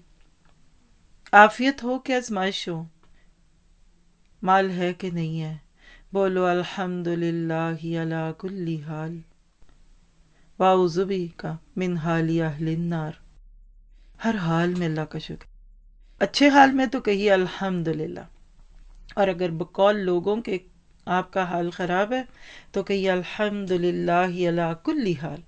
عافیت ہو کہ آزمائش ہو، مال ہے کہ نہیں ہے، بولو الحمدللہ علی کل حال واعوذ بک من حال اہل النار۔ ہر حال میں اللہ کا شکر۔ اچھے حال میں تو کہیے الحمدللہ، اور اگر بقول لوگوں کے آپ کا حال خراب ہے تو کہیے الحمدللہ علی کل حال۔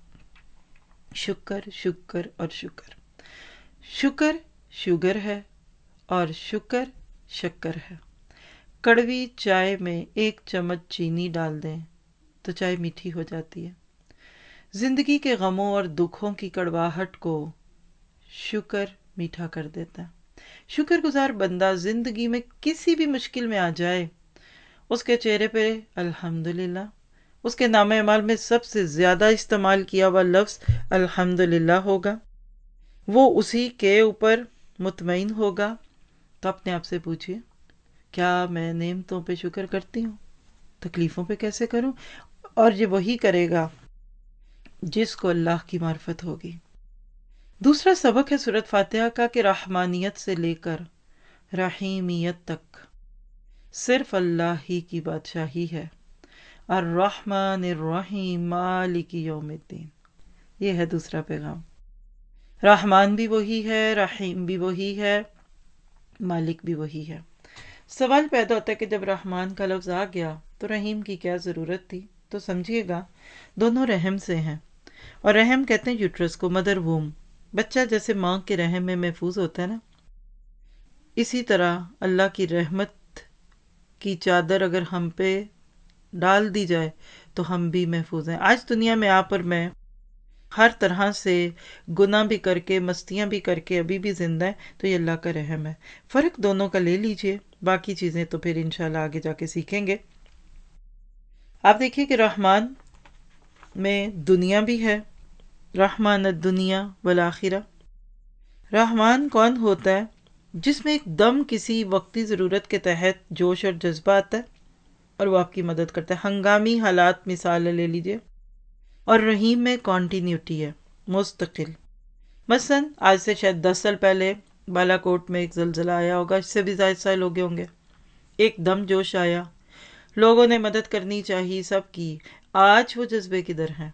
شکر شکر اور شکر۔ شکر شوگر ہے اور شکر شکر ہے۔ کڑوی چائے میں ایک چمچ چینی ڈال دیں تو چائے میٹھی ہو جاتی ہے۔ زندگی کے غموں اور دکھوں کی کڑواہٹ کو شکر میٹھا کر دیتا ہے۔ شکر گزار بندہ زندگی میں کسی بھی مشکل میں آ جائے، اس کے چہرے پہ الحمدللہ، اس کے نام اعمال میں سب سے زیادہ استعمال کیا ہوا لفظ الحمدللہ ہوگا، وہ اسی کے اوپر مطمئن ہوگا۔ تو اپنے آپ سے پوچھئے، کیا میں نعمتوں پہ شکر کرتی ہوں؟ تکلیفوں پہ کیسے کروں؟ اور یہ وہی کرے گا جس کو اللہ کی معرفت ہوگی۔ دوسرا سبق ہے سورۃ فاتحہ کا کہ رحمانیت سے لے کر رحیمیت تک صرف اللہ ہی کی بادشاہی ہے۔ الرحمن الرحیم مالک یوم الدین، یہ ہے دوسرا پیغام۔ رحمان بھی وہی ہے، رحیم بھی وہی ہے، مالک بھی وہی ہے۔ سوال پیدا ہوتا ہے کہ جب رحمان کا لفظ آ گیا تو رحیم کی کیا ضرورت تھی؟ تو سمجھیے گا، دونوں رحم سے ہیں، اور رحم کہتے ہیں یوٹرس کو، مدر ووم۔ بچہ جیسے ماں کے رحم میں محفوظ ہوتا ہے نا، اسی طرح اللہ کی رحمت کی چادر اگر ہم پہ ڈال دی جائے تو ہم بھی محفوظ ہیں۔ آج دنیا میں آپ اور میں ہر طرح سے گناہ بھی کر کے، مستیاں بھی کر کے ابھی بھی زندہ ہیں، تو یہ اللہ کا رحم ہے۔ فرق دونوں کا لے لیجئے، باقی چیزیں تو پھر انشاءاللہ آگے جا کے سیکھیں گے۔ آپ دیکھیے کہ رحمان میں دنیا بھی ہے، رحمان الدنیا والآخرہ۔ رحمان کون ہوتا ہے؟ جس میں ایک دم کسی وقتی ضرورت کے تحت جوش اور جذبہ آتا ہے اور وہ آپ کی مدد کرتا ہے۔ ہنگامی حالات مثال لے لیجئے۔ اور رحیم میں کانٹینیوٹی ہے، مستقل۔ مثلا آج سے شاید دس سال پہلے بالا کوٹ میں ایک زلزلہ آیا ہوگا، اس سے بھی زائد سال ہو گئے ہوں گے۔ ایک دم جوش آیا، لوگوں نے مدد کرنی چاہیے، سب کی۔ آج وہ جذبے کدھر ہیں؟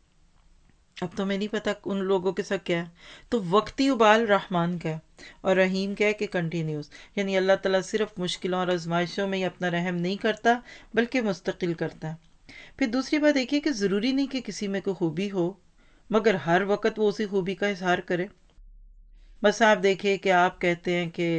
اب تو میں نہیں پتا ان لوگوں کے ساتھ کیا ہے۔ تو وقتی ابال رحمان کا ہے، اور رحیم کیا ہے کہ کنٹینیوس، یعنی اللہ تعالیٰ صرف مشکلوں اور آزمائشوں میں ہی اپنا رحم نہیں کرتا بلکہ مستقل کرتا ہے۔ پھر دوسری بات دیکھیے کہ ضروری نہیں کہ کسی میں کوئی خوبی ہو، مگر ہر وقت وہ اسی خوبی کا اظہار کرے۔ بس آپ دیکھیے کہ آپ کہتے ہیں کہ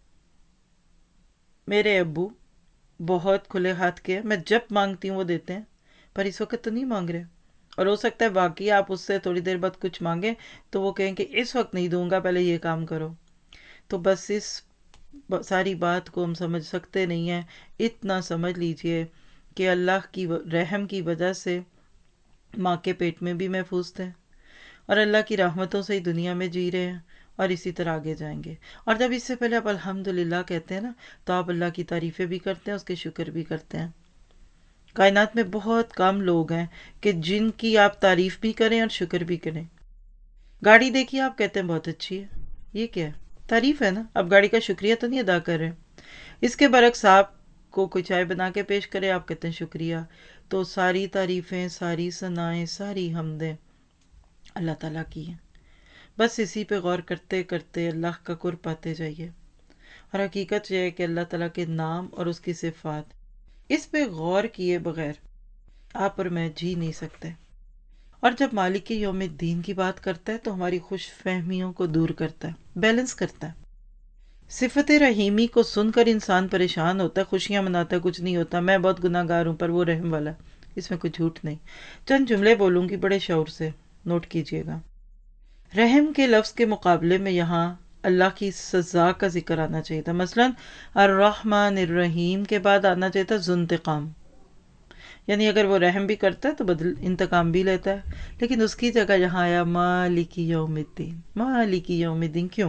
میرے ابو بہت کھلے ہاتھ کے ہیں، میں جب مانگتی ہوں وہ دیتے ہیں، پر اس وقت تو نہیں مانگ رہے، اور ہو سکتا ہے باقی آپ اس سے تھوڑی دیر بعد کچھ مانگیں تو وہ کہیں کہ اس وقت نہیں دوں گا، پہلے یہ کام کرو. تو بس اس ساری بات کو ہم سمجھ سکتے نہیں ہیں. اتنا سمجھ لیجئے کہ اللہ کی رحم کی وجہ سے ماں کے پیٹ میں بھی محفوظ تھے، اور اللہ کی رحمتوں سے ہی دنیا میں جی رہے ہیں، اور اسی طرح آگے جائیں گے. اور جب اس سے پہلے آپ الحمدللہ کہتے ہیں نا، تو آپ اللہ کی تعریفیں بھی کرتے ہیں، اس کے شکر بھی کرتے ہیں. کائنات میں بہت کم لوگ ہیں کہ جن کی آپ تعریف بھی کریں اور شکر بھی کریں. گاڑی دیکھیے، آپ کہتے ہیں بہت اچھی ہے، یہ کیا ہے؟ تعریف ہے نا، آپ گاڑی کا شکریہ تو نہیں ادا کر رہے. اس کے برعکس آپ کو کوئی چائے بنا کے پیش کرے، آپ کہتے ہیں شکریہ. تو ساری تعریفیں، ساری ثنائیں، ساری حمدیں اللہ تعالیٰ کی ہیں. بس اسی پہ غور کرتے کرتے اللہ کا قرب پاتے جائیے. اور حقیقت یہ ہے کہ اللہ تعالیٰ کے نام اور اس کی صفات، اس پہ غور کیے بغیر آپ اور میں جی نہیں سکتے. اور جب مالک یوم الدین کی بات کرتا ہے تو ہماری خوش فہمیوں کو دور کرتا ہے، بیلنس کرتا ہے. صفت رحیمی کو سن کر انسان پریشان ہوتا ہے، خوشیاں مناتا ہے، کچھ نہیں ہوتا، میں بہت گناہ گار ہوں، پر وہ رحم والا ہے. اس میں کوئی جھوٹ نہیں. چند جملے بولوں گی، بڑے شعور سے نوٹ کیجئے گا. رحم کے لفظ کے مقابلے میں یہاں اللہ کی سزا کا ذکر آنا چاہیے تھا. مثلا الرحمن الرحیم کے بعد آنا چاہیے تھا ذو انتقام، یعنی اگر وہ رحم بھی کرتا ہے تو بدل انتقام بھی لیتا ہے. لیکن اس کی جگہ یہاں آیا مالک یوم الدین. مالک یوم الدین کیوں؟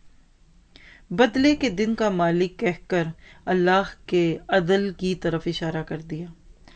بدلے کے دن کا مالک کہہ کر اللہ کے عدل کی طرف اشارہ کر دیا.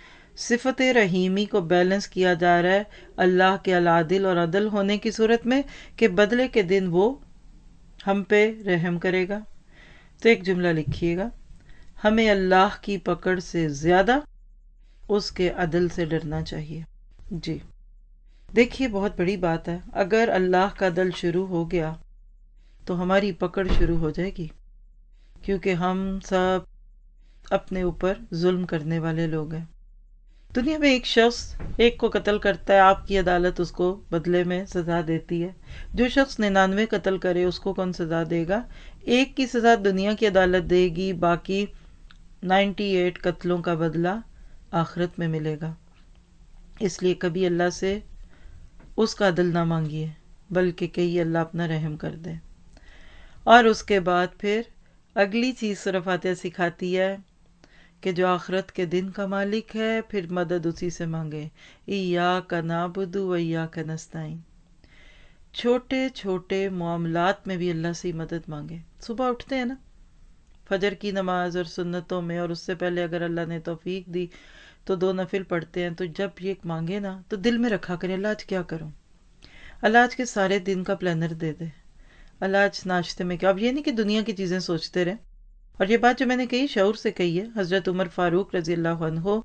صفت رحیمی کو بیلنس کیا جا رہا ہے اللہ کے العادل اور عدل ہونے کی صورت میں کہ بدلے کے دن وہ ہم پہ رحم کرے گا. تو ایک جملہ لکھیے گا، ہمیں اللہ کی پکڑ سے زیادہ اس کے عدل سے ڈرنا چاہیے. جی دیکھیے، بہت بڑی بات ہے. اگر اللہ کا عدل شروع ہو گیا تو ہماری پکڑ شروع ہو جائے گی، کیونکہ ہم سب اپنے اوپر ظلم کرنے والے لوگ ہیں. دنیا میں ایک شخص ایک کو قتل کرتا ہے، آپ کی عدالت اس کو بدلے میں سزا دیتی ہے. جو شخص ننانوے قتل کرے اس کو کون سزا دے گا؟ ایک کی سزا دنیا کی عدالت دے گی، باقی نائنٹی ایٹ قتلوں کا بدلہ آخرت میں ملے گا. اس لیے کبھی اللہ سے اس کا عدل نہ مانگیے، بلکہ کہیے اللہ اپنا رحم کر دے. اور اس کے بعد پھر اگلی چیز سورہ فاتحہ سکھاتی ہے کہ جو آخرت کے دن کا مالک ہے، پھر مدد اسی سے مانگے. ایاک نعبد و ایاک نستعین. چھوٹے چھوٹے معاملات میں بھی اللہ سے مدد مانگے. صبح اٹھتے ہیں نا، فجر کی نماز اور سنتوں میں، اور اس سے پہلے اگر اللہ نے توفیق دی تو دو نفل پڑھتے ہیں. تو جب یہ مانگے نا تو دل میں رکھا کریں اللہ آج کیا کروں، اللہ آج کے سارے دن کا پلانر دے دے، اللہ آج ناشتے میں کیا. اب یہ نہیں کہ دنیا کی چیزیں سوچتے رہیں. اور یہ بات جو میں نے کہی شعور سے کہی ہے. حضرت عمر فاروق رضی اللہ عنہ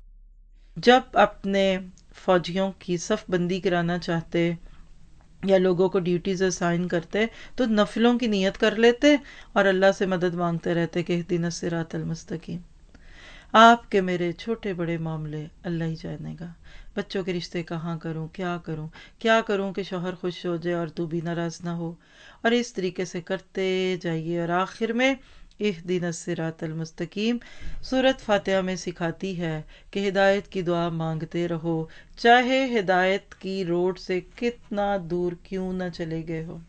جب اپنے فوجیوں کی صف بندی کرانا چاہتے یا لوگوں کو ڈیوٹیز اسائن کرتے تو نفلوں کی نیت کر لیتے اور اللہ سے مدد مانگتے رہتے کہ اہدنا الصراط المستقیم. آپ کے میرے چھوٹے بڑے معاملے اللہ ہی جانے گا. بچوں کے رشتے کہاں کروں، کیا کروں، کیا کروں کہ شوہر خوش ہو جائے اور تو بھی ناراض نہ ہو. اور اس طریقے سے کرتے جائیے، اور آخر میں اہدنا الصراط المستقیم سورۃ فاتحہ میں سکھاتی ہے کہ ہدایت کی دعا مانگتے رہو، چاہے ہدایت کی روڈ سے کتنا دور کیوں نہ چلے گئے ہو.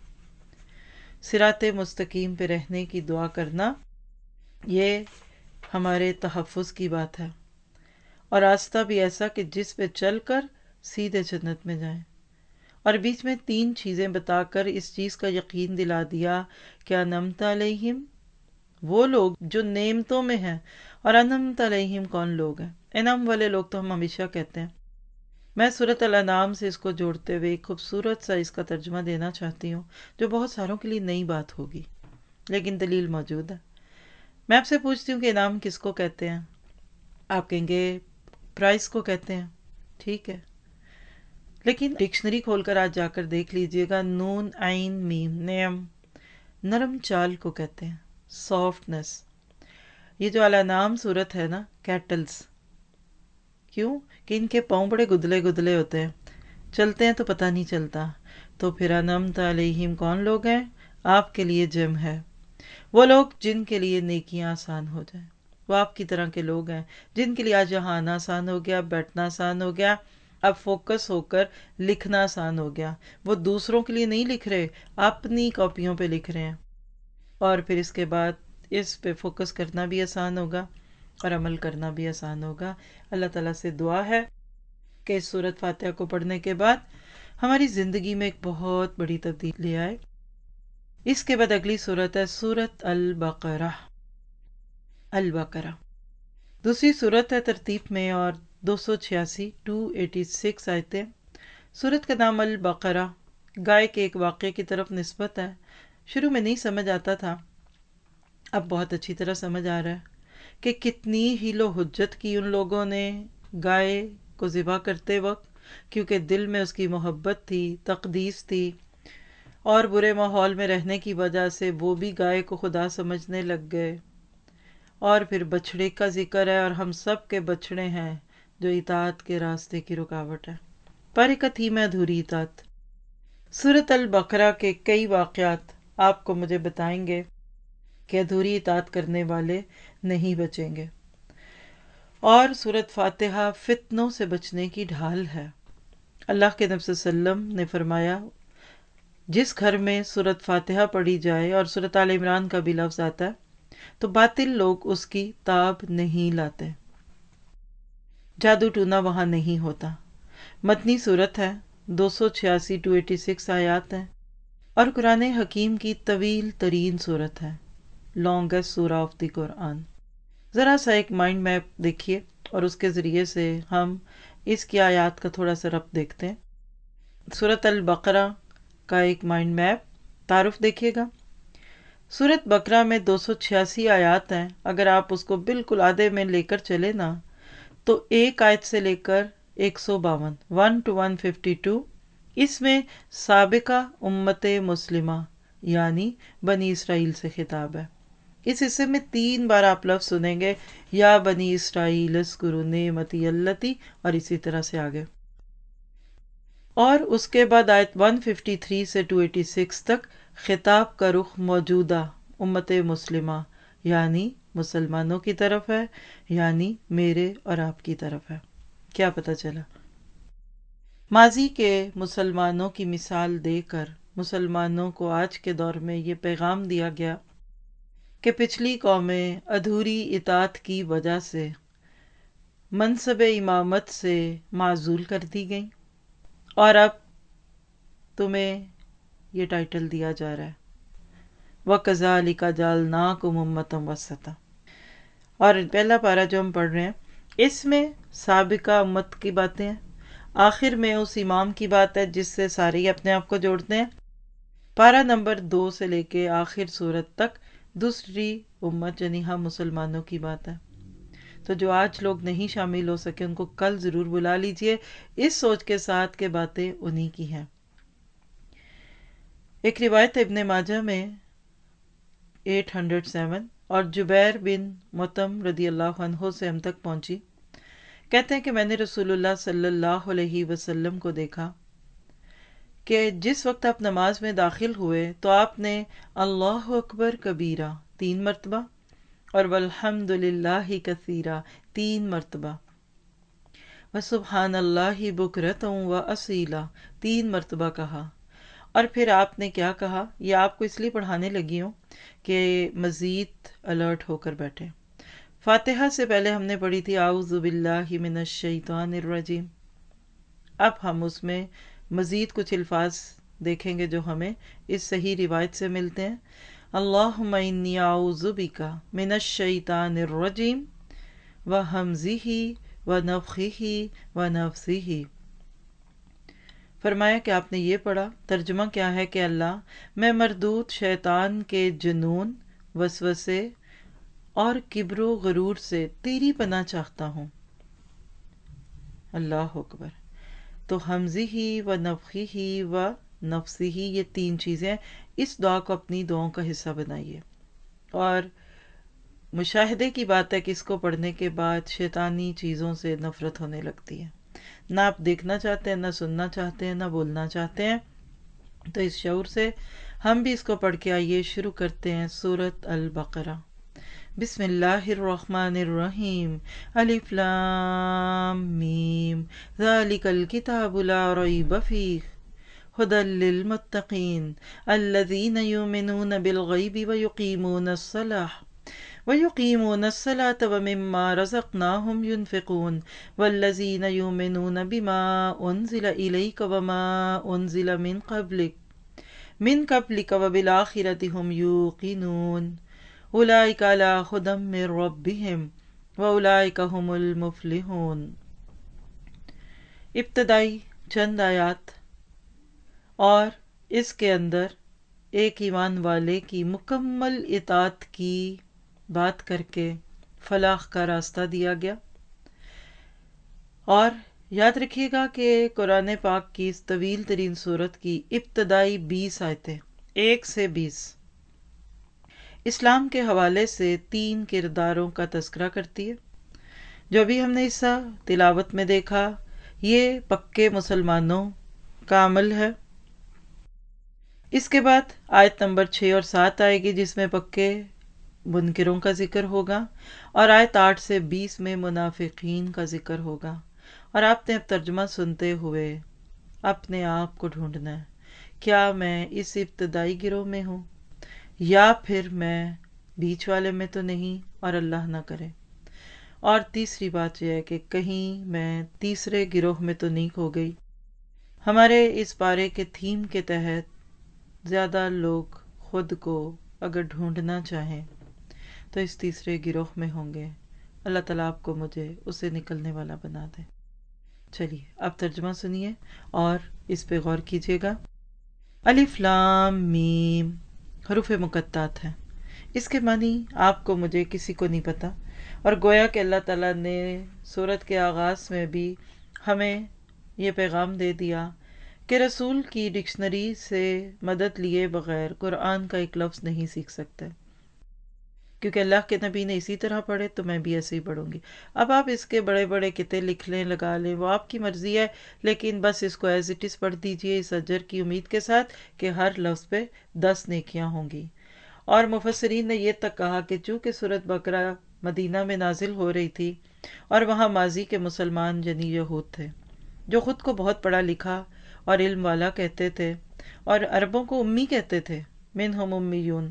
صراط مستقیم پہ رہنے کی دعا کرنا یہ ہمارے تحفظ کی بات ہے، اور راستہ بھی ایسا کہ جس پہ چل کر سیدھے جنت میں جائیں. اور بیچ میں تین چیزیں بتا کر اس چیز کا یقین دلا دیا کہ انعمت علیہم، وہ لوگ جو نعمتوں میں ہیں. اور انعمت علیہم کون لوگ ہیں؟ انعام والے لوگ تو ہم ہمیشہ کہتے ہیں. میں سورۃ الانعام سے اس کو جوڑتے ہوئے ایک خوبصورت سا اس کا ترجمہ دینا چاہتی ہوں، جو بہت ساروں کے لیے نئی بات ہوگی لیکن دلیل موجود ہے. میں آپ سے پوچھتی ہوں کہ انعام کس کو کہتے ہیں؟ آپ کہیں گے پرائز کو کہتے ہیں. ٹھیک ہے، لیکن ڈکشنری کھول کر آج جا کر دیکھ لیجئے گا. نون عین میم، نعم نرم چال کو کہتے ہیں، سافٹنس. یہ جو الانعام صورت ہے نا، کیٹلز، کیوں کہ ان کے پاؤں بڑے گدلے گدلے ہوتے ہیں، چلتے ہیں تو پتہ نہیں چلتا. تو پھر انعمت علیہم کون لوگ ہیں؟ آپ کے لیے جم ہے، وہ لوگ جن کے لیے نیکیاں آسان ہو جائیں، وہ آپ کی طرح کے لوگ ہیں جن کے لیے آج یہاں آنا آسان ہو گیا، بیٹھنا آسان ہو گیا، اب فوکس ہو کر لکھنا آسان ہو گیا. وہ دوسروں کے لیے نہیں لکھ رہے، اپنی کاپیوں پہ لکھ رہے ہیں، اور پھر اس کے بعد اس پہ فوکس کرنا بھی آسان ہوگا اور عمل کرنا بھی آسان ہوگا. اللہ تعالیٰ سے دعا ہے کہ اس سورت فاتحہ کو پڑھنے کے بعد ہماری زندگی میں ایک بہت بڑی تبدیلی لے آئے. اس کے بعد اگلی سورت ہے سورت البقرہ. البقرہ دوسری سورت ہے ترتیب میں اور دو سو چھیاسی ٹو ایٹی سکس آیتیں. سورت کا نام البقرہ گائے کے ایک واقعے کی طرف نسبت ہے. شروع میں نہیں سمجھ آتا تھا، اب بہت اچھی طرح سمجھ آ رہا ہے کہ کتنی حیل و حجت کی ان لوگوں نے گائے کو ذبح کرتے وقت، کیونکہ دل میں اس کی محبت تھی، تقدیس تھی، اور برے ماحول میں رہنے کی وجہ سے وہ بھی گائے کو خدا سمجھنے لگ گئے. اور پھر بچھڑے کا ذکر ہے، اور ہم سب کے بچھڑے ہیں جو اطاعت کے راستے کی رکاوٹ ہے، پر ایک اتھیم ادھوری اطاعت. سورت البقرہ کے کئی واقعات آپ کو مجھے بتائیں گے کہ ادھوری اطاعت کرنے والے نہیں بچیں گے. اور سورت فاتحہ فتنوں سے بچنے کی ڈھال ہے. اللہ کے نبی صلی اللہ علیہ وسلم نے فرمایا جس گھر میں سورت فاتحہ پڑھی جائے اور سورت آل عمران کا بھی لفظ آتا ہے تو باطل لوگ اس کی تاب نہیں لاتے، جادو ٹونا وہاں نہیں ہوتا. مدنی سورت ہے، دو سو چھیاسی ٹو ایٹی سکس آیات ہیں، اور قرآن حکیم کی طویل ترین سورت ہے، لانگسٹ سورہ آف دی قرآن. ذرا سا ایک مائنڈ میپ دیکھیے اور اس کے ذریعے سے ہم اس کی آیات کا تھوڑا سا ربط دیکھتے ہیں. سورت البقرہ کا ایک مائنڈ میپ تعارف دیکھیے گا. سورت بقرہ میں دو سو چھیاسی آیات ہیں. اگر آپ اس کو بالکل آدھے میں لے کر چلے نا تو ایک آیت سے لے کر ایک سو باون one two one fifty two اس میں سابقہ امت مسلمہ یعنی بنی اسرائیل سے خطاب ہے. اس حصے میں تین بار آپ لفظ سنیں گے، یا بنی اسرائیل اذکروا نعمتی اللتی، اور اسی طرح سے آگے. اور اس کے بعد آیت ایک سو تریپن سے دو سو چھیاسی تک خطاب کا رخ موجودہ امت مسلمہ یعنی مسلمانوں کی طرف ہے، یعنی میرے اور آپ کی طرف ہے. کیا پتہ چلا؟ ماضی کے مسلمانوں کی مثال دے کر مسلمانوں کو آج کے دور میں یہ پیغام دیا گیا کہ پچھلی قومیں ادھوری اطاعت کی وجہ سے منصب امامت سے معزول کر دی گئیں، اور اب تمہیں یہ ٹائٹل دیا جا رہا ہے وَكَذَلِكَ جَعَلْنَاكُمْ أُمَّةً وَسَطًا. اور پہلا پارہ جو ہم پڑھ رہے ہیں اس میں سابقہ امت کی باتیں ہیں، آخر میں اس امام کی بات ہے جس سے سارے ہی اپنے آپ کو جوڑتے ہیں. پارہ نمبر دو سے لے کے آخر سورت تک دوسری امت یعنی ہم مسلمانوں کی بات ہے. تو جو آج لوگ نہیں شامل ہو سکے ان کو کل ضرور بلا لیجئے، اس سوچ کے ساتھ کہ باتیں انہی کی ہیں. ایک روایت ابن ماجہ میں آٹھ سو سات اور جبیر بن مطعم رضی اللہ عنہ سے ہم تک پہنچی. کہتے ہیں کہ میں نے رسول اللہ صلی اللہ علیہ وسلم کو دیکھا کہ جس وقت آپ نماز میں داخل ہوئے تو آپ نے اللہ اکبر کبیرہ تین مرتبہ اور والحمد للہ کثیرہ تین مرتبہ وسبحان اللہ بکرۃ و اصیلا تین مرتبہ کہا. اور پھر آپ نے کیا کہا، یہ آپ کو اس لیے پڑھانے لگی ہوں کہ مزید الرٹ ہو کر بیٹھے. فاتحہ سے پہلے ہم نے پڑھی تھی اعوذ باللہ من الشیطان الرجیم. اب ہم اس میں مزید کچھ الفاظ دیکھیں گے جو ہمیں اس صحیح روایت سے ملتے ہیں. اللہم انی اعوذ بک من الشیطان الرجیم وہمزہ ونفخہ ونفثہ. فرمایا کہ آپ نے یہ پڑھا. ترجمہ کیا ہے کہ اللہ میں مردود شیطان کے جنون، وسوسے اور کبر و غرور سے تیری پناہ چاہتا ہوں. اللہ اکبر. تو حمزہ و نفخہ و نفثہ یہ تین چیزیں اس دعا کو اپنی دعاؤں کا حصہ بنائیے. اور مشاہدے کی بات ہے کہ اس کو پڑھنے کے بعد شیطانی چیزوں سے نفرت ہونے لگتی ہے. نہ آپ دیکھنا چاہتے ہیں، نہ سننا چاہتے ہیں، نہ بولنا چاہتے ہیں. تو اس شعور سے ہم بھی اس کو پڑھ کے آئیے شروع کرتے ہیں سورۃ البقرہ۔ بسم اللہ الرحمن الرحیم۔ الف لام میم ذالک الکتاب لا ریب فیہ ھدی للمتقین الذین یؤمنون بالغیب ویقیمون الصلاۃ وَيُقِيمُونَ الصَّلَاةَ وَمِمَّا رَزَقْنَاهُمْ يُنْفِقُونَ وَالَّذِينَ يُؤْمِنُونَ بِمَا أُنْزِلَ إِلَيْكَ وَمَا أُنْزِلَ مِنْ قَبْلِكَ مِنْ قَبْلِكَ وَبِالْآخِرَةِ هُمْ يُوقِنُونَ أُولَئِكَ عَلَى هُدًى مِّن رَّبِّهِمْ وَأُولَئِكَ هُمُ الْمُفْلِحُونَ۔ ابتدائی چند آیات اور اس کے اندر ایک ایمان والے کی مکمل اطاعت کی بات کر کے فلاح کا راستہ دیا گیا۔ اور یاد رکھیے گا کہ قرآن پاک کی اس طویل ترین سورت کی ابتدائی بیس آیتیں، ایک سے بیس، اسلام کے حوالے سے تین کرداروں کا تذکرہ کرتی ہے۔ جو ابھی ہم نے حصہ تلاوت میں دیکھا یہ پکے مسلمانوں کا عمل ہے۔ اس کے بعد آیت نمبر چھ اور سات آئے گی جس میں پکے منکروں کا ذکر ہوگا، اور آیت آٹھ سے بیس میں منافقین کا ذکر ہوگا۔ اور آپ نے اب ترجمہ سنتے ہوئے اپنے آپ کو ڈھونڈنا ہے، کیا میں اس ابتدائی گروہ میں ہوں یا پھر میں بیچ والے میں تو نہیں، اور اللہ نہ کرے۔ اور تیسری بات یہ ہے کہ کہیں میں تیسرے گروہ میں تو نہیں کھو گئی۔ ہمارے اس پارے کے تھیم کے تحت زیادہ لوگ خود کو اگر ڈھونڈنا چاہیں تو اس تیسرے گروہ میں ہوں گے۔ اللہ تعالیٰ آپ کو مجھے اسے نکلنے والا بنا دے۔ چلیے اب ترجمہ سنیے اور اس پہ غور کیجیے گا۔ الف لام میم حروف مقطعات ہیں۔ اس کے معنی آپ کو مجھے کسی کو نہیں پتا، اور گویا کہ اللہ تعالیٰ نے سورت کے آغاز میں بھی ہمیں یہ پیغام دے دیا کہ رسول کی ڈکشنری سے مدد لیے بغیر قرآن کا ایک لفظ نہیں سیکھ سکتے، کیونکہ اللہ کے نبی نے اسی طرح پڑھے تو میں بھی ایسے ہی پڑھوں گی۔ اب آپ اس کے بڑے بڑے کتے لکھ لیں، لگا لیں، وہ آپ کی مرضی ہے، لیکن بس اس کو ایز اٹ از پڑھ دیجئے اس اجر کی امید کے ساتھ کہ ہر لفظ پہ دس نیکیاں ہوں گی۔ اور مفسرین نے یہ تک کہا کہ چونکہ سورۃ بقرہ مدینہ میں نازل ہو رہی تھی اور وہاں ماضی کے مسلمان یعنی یہود تھے جو خود کو بہت پڑھا لکھا اور علم والا کہتے تھے، اور عربوں کو امی کہتے تھے، منہم امیون،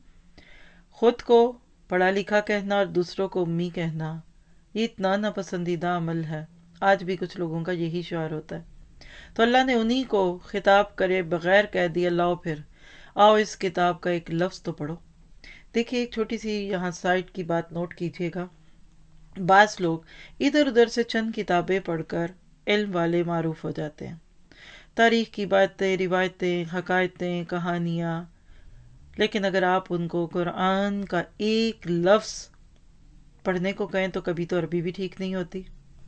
خود کو پڑھا لکھا کہنا اور دوسروں کو امی کہنا یہ اتنا ناپسندیدہ عمل ہے۔ آج بھی کچھ لوگوں کا یہی شعار ہوتا ہے۔ تو اللہ نے انہی کو خطاب کرے بغیر کہہ دیا لاؤ پھر آؤ اس کتاب کا ایک لفظ تو پڑھو۔ دیکھیے ایک چھوٹی سی یہاں سائٹ کی بات نوٹ کیجیے گا۔ بعض لوگ ادھر ادھر سے چند کتابیں پڑھ کر علم والے معروف ہو جاتے ہیں، تاریخ کی باتیں، روایتیں، حکایتیں، کہانیاں، لیکن اگر آپ ان کو قرآن کا ایک لفظ پڑھنے کو کہیں تو کبھی تو عربی بھی ٹھیک نہیں ہوتی،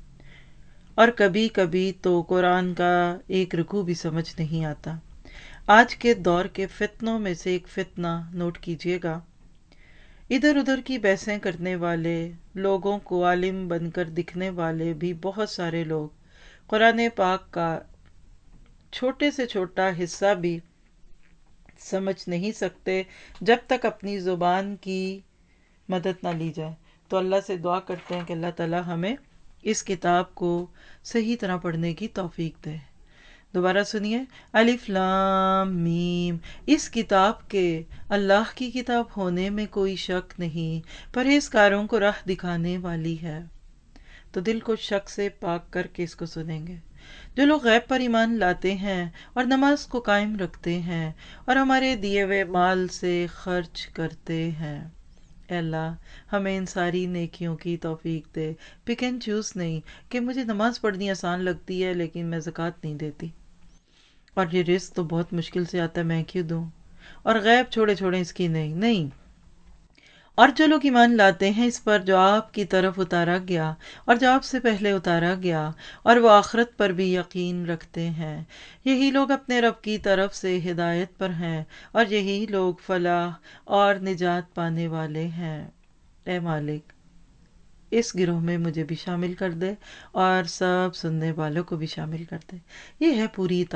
اور کبھی کبھی تو قرآن کا ایک رکوع بھی سمجھ نہیں آتا۔ آج کے دور کے فتنوں میں سے ایک فتنہ نوٹ کیجیے گا، ادھر ادھر کی بحثیں کرنے والے لوگوں کو عالم بن کر دکھنے والے بھی بہت سارے لوگ قرآن پاک کا چھوٹے سے چھوٹا حصہ بھی سمجھ نہیں سکتے جب تک اپنی زبان کی مدد نہ لی جائے۔ تو اللہ سے دعا کرتے ہیں کہ اللہ تعالیٰ ہمیں اس کتاب کو صحیح طرح پڑھنے کی توفیق دے۔ دوبارہ سنیے، الف لام میم، اس کتاب کے اللہ کی کتاب ہونے میں کوئی شک نہیں، پرہیزگاروں کو راہ دکھانے والی ہے۔ تو دل کو شک سے پاک کر کے اس کو سنیں گے۔ جو لوگ غیب پر ایمان لاتے ہیں اور نماز کو قائم رکھتے ہیں اور ہمارے دیے ہوئے مال سے خرچ کرتے ہیں، اے اللہ ہمیں ان ساری نیکیوں کی توفیق دے۔ پک اینڈ چوز نہیں کہ مجھے نماز پڑھنی آسان لگتی ہے لیکن میں زکوٰۃ نہیں دیتی، اور یہ رزق تو بہت مشکل سے آتا ہے میں کیوں دوں، اور غیب چھوڑے چھوڑے اس کی نہیں نہیں۔ اور جو لوگ ایمان لاتے ہیں اس پر جو آپ کی طرف اتارا گیا اور جو آپ سے پہلے اتارا گیا، اور وہ آخرت پر بھی یقین رکھتے ہیں، یہی لوگ اپنے رب کی طرف سے ہدایت پر ہیں، اور یہی لوگ فلاح اور نجات پانے والے ہیں۔ اے مالک اس گروہ میں مجھے بھی شامل کر دے اور سب سننے والوں کو بھی شامل کر دے۔ یہ ہے پوری اطاعت۔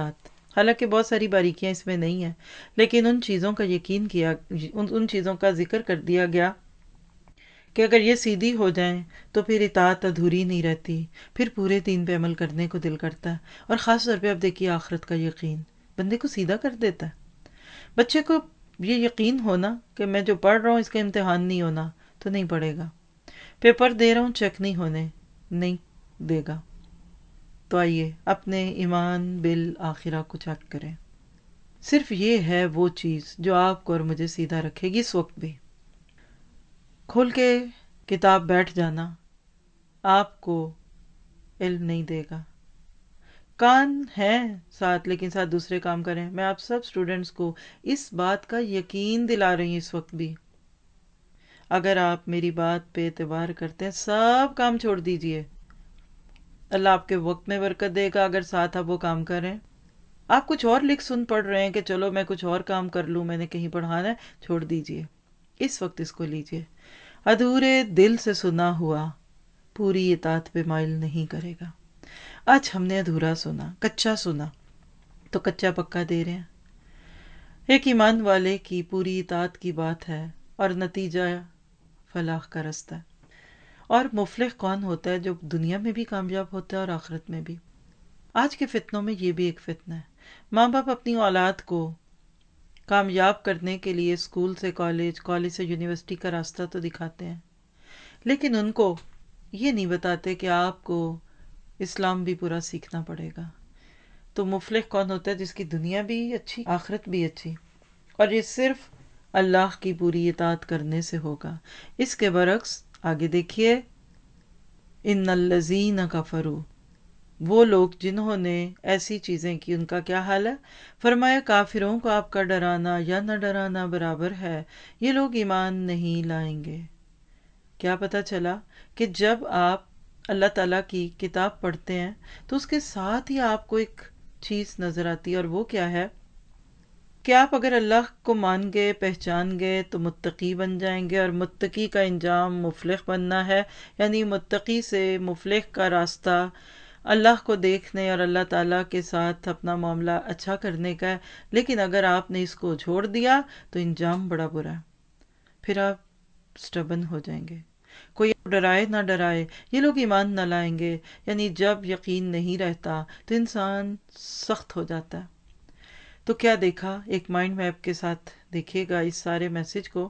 حالانکہ بہت ساری باریکیاں اس میں نہیں ہیں، لیکن ان چیزوں کا یقین کیا، ان ان چیزوں کا ذکر کر دیا گیا کہ اگر یہ سیدھی ہو جائیں تو پھر اطاعت ادھوری نہیں رہتی، پھر پورے دین پہ عمل کرنے کو دل کرتا ہے. اور خاص طور پہ اب دیکھیے آخرت کا یقین بندے کو سیدھا کر دیتا ہے. بچے کو یہ یقین ہونا کہ میں جو پڑھ رہا ہوں اس کا امتحان نہیں ہونا تو نہیں پڑھے گا، پیپر دے رہا ہوں چیک نہیں ہونے نہیں دے گا. تو آئیے اپنے ایمان بالآخرہ کو چیک کریں. صرف یہ ہے وہ چیز جو آپ کو اور مجھے سیدھا رکھے گی. اس وقت بھی کھول کے کتاب بیٹھ جانا آپ کو علم نہیں دے گا. کان ہیں ساتھ لیکن ساتھ دوسرے کام کریں. میں آپ سب اسٹوڈنٹس کو اس بات کا یقین دلا رہی ہوں اس وقت بھی. اگر آپ میری بات پہ اعتبار کرتے ہیں سب کام چھوڑ دیجئے، اللہ آپ کے وقت میں برکت دے گا. اگر ساتھ آپ وہ کام کریں، آپ کچھ اور لکھ سن پڑھ رہے ہیں کہ چلو میں کچھ اور کام کر لوں، میں نے کہیں پڑھانا ہے، چھوڑ دیجئے. اس وقت اس کو لیجئے. ادھورے دل سے سنا ہوا پوری اطاعت پہ مائل نہیں کرے گا. آج ہم نے ادھورا سنا، کچا سنا، تو کچا پکا دے رہے ہیں. ایک ایمان والے کی پوری اطاعت کی بات ہے اور نتیجہ فلاح کا رستہ ہے. اور مفلح کون ہوتا ہے؟ جو دنیا میں بھی کامیاب ہوتا ہے اور آخرت میں بھی. آج کے فتنوں میں یہ بھی ایک فتنہ ہے. ماں باپ اپنی اولاد کو کامیاب کرنے کے لیے اسکول سے کالج، کالج سے یونیورسٹی کا راستہ تو دکھاتے ہیں، لیکن ان کو یہ نہیں بتاتے کہ آپ کو اسلام بھی پورا سیکھنا پڑے گا. تو مفلح کون ہوتا ہے؟ جس کی دنیا بھی اچھی، آخرت بھی اچھی، اور یہ صرف اللہ کی پوری اطاعت کرنے سے ہوگا. اس کے برعکس آگے دیکھیے، ان الذین کفروا، وہ لوگ جنہوں نے ایسی چیزیں کی ان کا کیا حال ہے؟ فرمایا کافروں کو آپ کا ڈرانا یا نہ ڈرانا برابر ہے، یہ لوگ ایمان نہیں لائیں گے. کیا پتہ چلا کہ جب آپ اللہ تعالیٰ کی کتاب پڑھتے ہیں تو اس کے ساتھ ہی آپ کو ایک چیز نظر آتی ہے، اور وہ کیا ہے کہ آپ اگر اللہ کو مان گئے، پہچان گئے تو متقی بن جائیں گے. اور متقی کا انجام مفلح بننا ہے. یعنی متقی سے مفلح کا راستہ اللہ کو دیکھنے اور اللہ تعالیٰ کے ساتھ اپنا معاملہ اچھا کرنے کا ہے. لیکن اگر آپ نے اس کو چھوڑ دیا تو انجام بڑا برا ہے، پھر آپ سٹبن ہو جائیں گے. کوئی ڈرائے نہ ڈرائے یہ لوگ ایمان نہ لائیں گے. یعنی جب یقین نہیں رہتا تو انسان سخت ہو جاتا ہے. تو کیا دیکھا؟ ایک مائنڈ میپ کے ساتھ دیکھیے گا اس سارے میسج کو.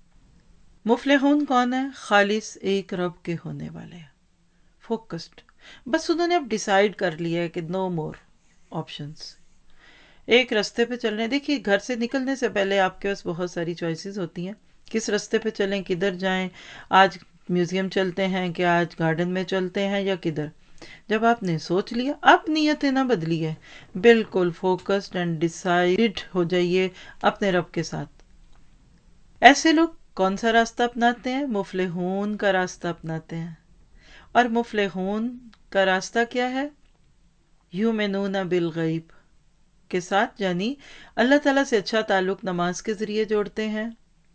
مفلحون کون ہے؟ خالص ایک رب کے ہونے والے ہیں، فوکسڈ. بس انہوں نے اب ڈیسائیڈ کر لیا ہے کہ نو مور آپشنز. ایک رستے پہ چل رہے ہیں. دیکھیے گھر سے نکلنے سے پہلے آپ کے پاس بہت ساری چوائسیز ہوتی ہیں، کس رستے پہ چلیں، کدھر جائیں. آج میوزیم چلتے ہیں کہ آج گارڈن میں چلتے ہیں یا کدھر. جب آپ نے سوچ لیا، اب نیتیں نہ بدلیے، بالکل فوکسڈ اینڈ ڈیسائیڈ ہو جائیے اپنے رب کے ساتھ. ایسے لوگ کون سا راستہ اپناتے ہیں؟ مفلحون کا راستہ اپناتے ہیں. اور مفلحون کا راستہ کیا ہے؟ یؤمنون بالغیب کے ساتھ، یعنی اللہ تعالیٰ سے اچھا تعلق نماز کے ذریعے جوڑتے ہیں.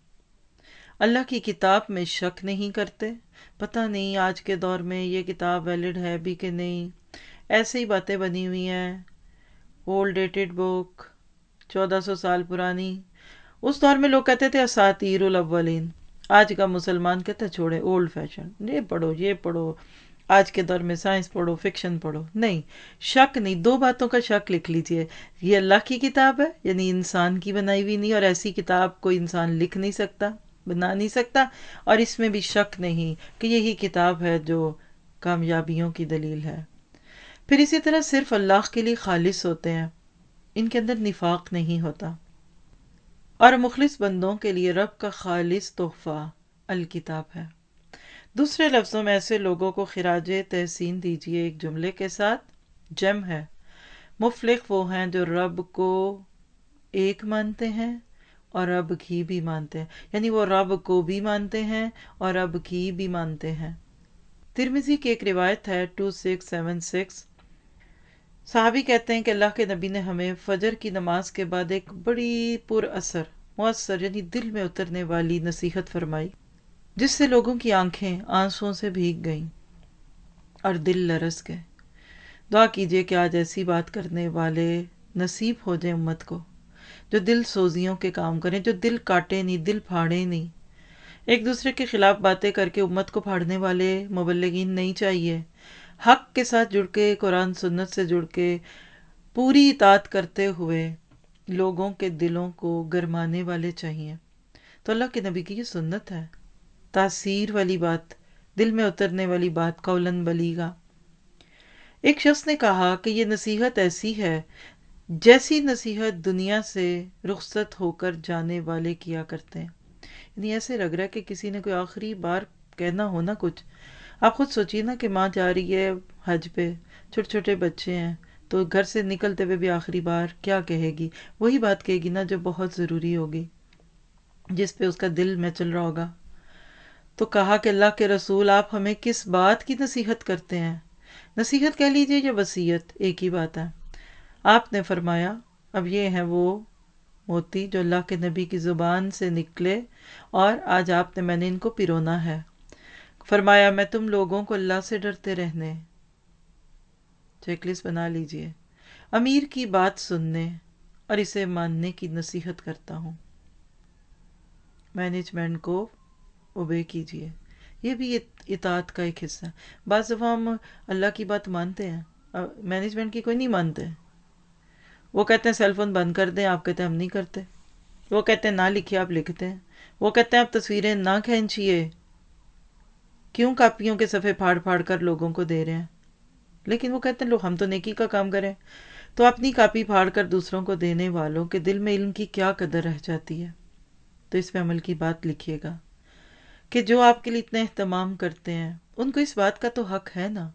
اللہ کی کتاب میں شک نہیں کرتے. پتہ نہیں آج کے دور میں یہ کتاب ویلڈ ہے بھی کہ نہیں، ایسے ہی باتیں بنی ہوئی ہیں. اولڈ ڈیٹڈ بک، چودہ سو سال پرانی. اس دور میں لوگ کہتے تھے اساطیر الاولین. آج کا مسلمان کہتا ہے چھوڑے اولڈ فیشن، یہ پڑھو یہ پڑھو. آج کے دور میں سائنس پڑھو، فکشن پڑھو. نہیں، شک نہیں. دو باتوں کا شک لکھ لیجئے. یہ اللہ کی کتاب ہے، یعنی انسان کی بنائی ہوئی نہیں، اور ایسی کتاب کوئی انسان لکھ نہیں سکتا، بنا نہیں سکتا. اور اس میں بھی شک نہیں کہ یہی کتاب ہے جو کامیابیوں کی دلیل ہے. پھر اسی طرح صرف اللہ کے لیے خالص ہوتے ہیں، ان کے اندر نفاق نہیں ہوتا. اور مخلص بندوں کے لیے رب کا خالص تحفہ الکتاب ہے. دوسرے لفظوں میں ایسے لوگوں کو خراج تحسین دیجیے ایک جملے کے ساتھ، جم ہے. مفلح وہ ہیں جو رب کو ایک مانتے ہیں اور رب کی بھی مانتے ہیں. یعنی وہ رب کو بھی مانتے ہیں اور رب کی بھی مانتے ہیں. ترمذی کی ایک روایت ہے ٹو سکس سیون سکس. صحابی کہتے ہیں کہ اللہ کے نبی نے ہمیں فجر کی نماز کے بعد ایک بڑی پر اثر، مؤثر یعنی دل میں اترنے والی نصیحت فرمائی، جس سے لوگوں کی آنکھیں آنسوؤں سے بھیگ گئیں اور دل لرز گئے. دعا کیجئے کہ آج ایسی بات کرنے والے نصیب ہو جائے امت کو، جو دل سوزیوں کے کام کریں، جو دل کاٹے نہیں، دل پھاڑے نہیں، ایک دوسرے کے خلاف باتیں کر کے امت کو پھاڑنے والے مبلغین نہیں چاہیے. حق کے ساتھ جڑ کے، قرآن سنت سے جڑ کے، پوری اطاعت کرتے ہوئے لوگوں کے دلوں کو گرمانے والے چاہیے. تو اللہ کے نبی کی یہ سنت ہے، تاثیر والی بات، دل میں اترنے والی بات، قولاً بلیغا. ایک شخص نے کہا کہ یہ نصیحت ایسی ہے جیسی نصیحت دنیا سے رخصت ہو کر جانے والے کیا کرتے ہیں. یعنی ایسے لگ رہا ہے کہ کسی نے کوئی آخری بار کہنا ہو نا کچھ. آپ خود سوچیے نا کہ ماں جا رہی ہے حج پہ، چھوٹے چھوٹے بچے ہیں، تو گھر سے نکلتے ہوئے بھی آخری بار کیا کہے گی؟ وہی بات کہے گی نا جو بہت ضروری ہوگی، جس پہ اس کا دل میں چل رہا ہوگا. تو کہا کہ اللہ کے رسول، آپ ہمیں کس بات کی نصیحت کرتے ہیں؟ نصیحت کہہ لیجیے یا وصیت، ایک ہی بات ہے. آپ نے فرمایا اب یہ ہے وہ موتی جو اللہ کے نبی کی زبان سے نکلے اور آج آپ نے میں نے ان کو پیرونا ہے. فرمایا میں تم لوگوں کو اللہ سے ڈرتے رہنے، چیک لسٹ بنا لیجئے، امیر کی بات سننے اور اسے ماننے کی نصیحت کرتا ہوں. مینجمنٹ کو اوبے کیجئے. یہ بھی اطاعت کا ایک حصہ ہے. بعض دفعہ ہم اللہ کی بات مانتے ہیں، مینجمنٹ کی کوئی نہیں مانتے. وہ کہتے ہیں سیل فون بند کر دیں، آپ کہتے ہیں ہم نہیں کرتے. وہ کہتے ہیں نہ لکھیے، آپ لکھتے ہیں. وہ کہتے ہیں آپ تصویریں نہ کھینچیے، کیوں کاپیوں کے صفحے پھاڑ پھاڑ کر لوگوں کو دے رہے ہیں؟ لیکن وہ کہتے ہیں لو ہم تو نیکی کا کام کریں. تو اپنی کاپی پھاڑ کر دوسروں کو دینے والوں کے دل میں علم کی کیا قدر رہ جاتی ہے. تو اس پہ عمل کی بات لکھیے گا کہ جو آپ کے لیے اتنے اہتمام کرتے ہیں ان کو اس بات کا تو حق ہے نا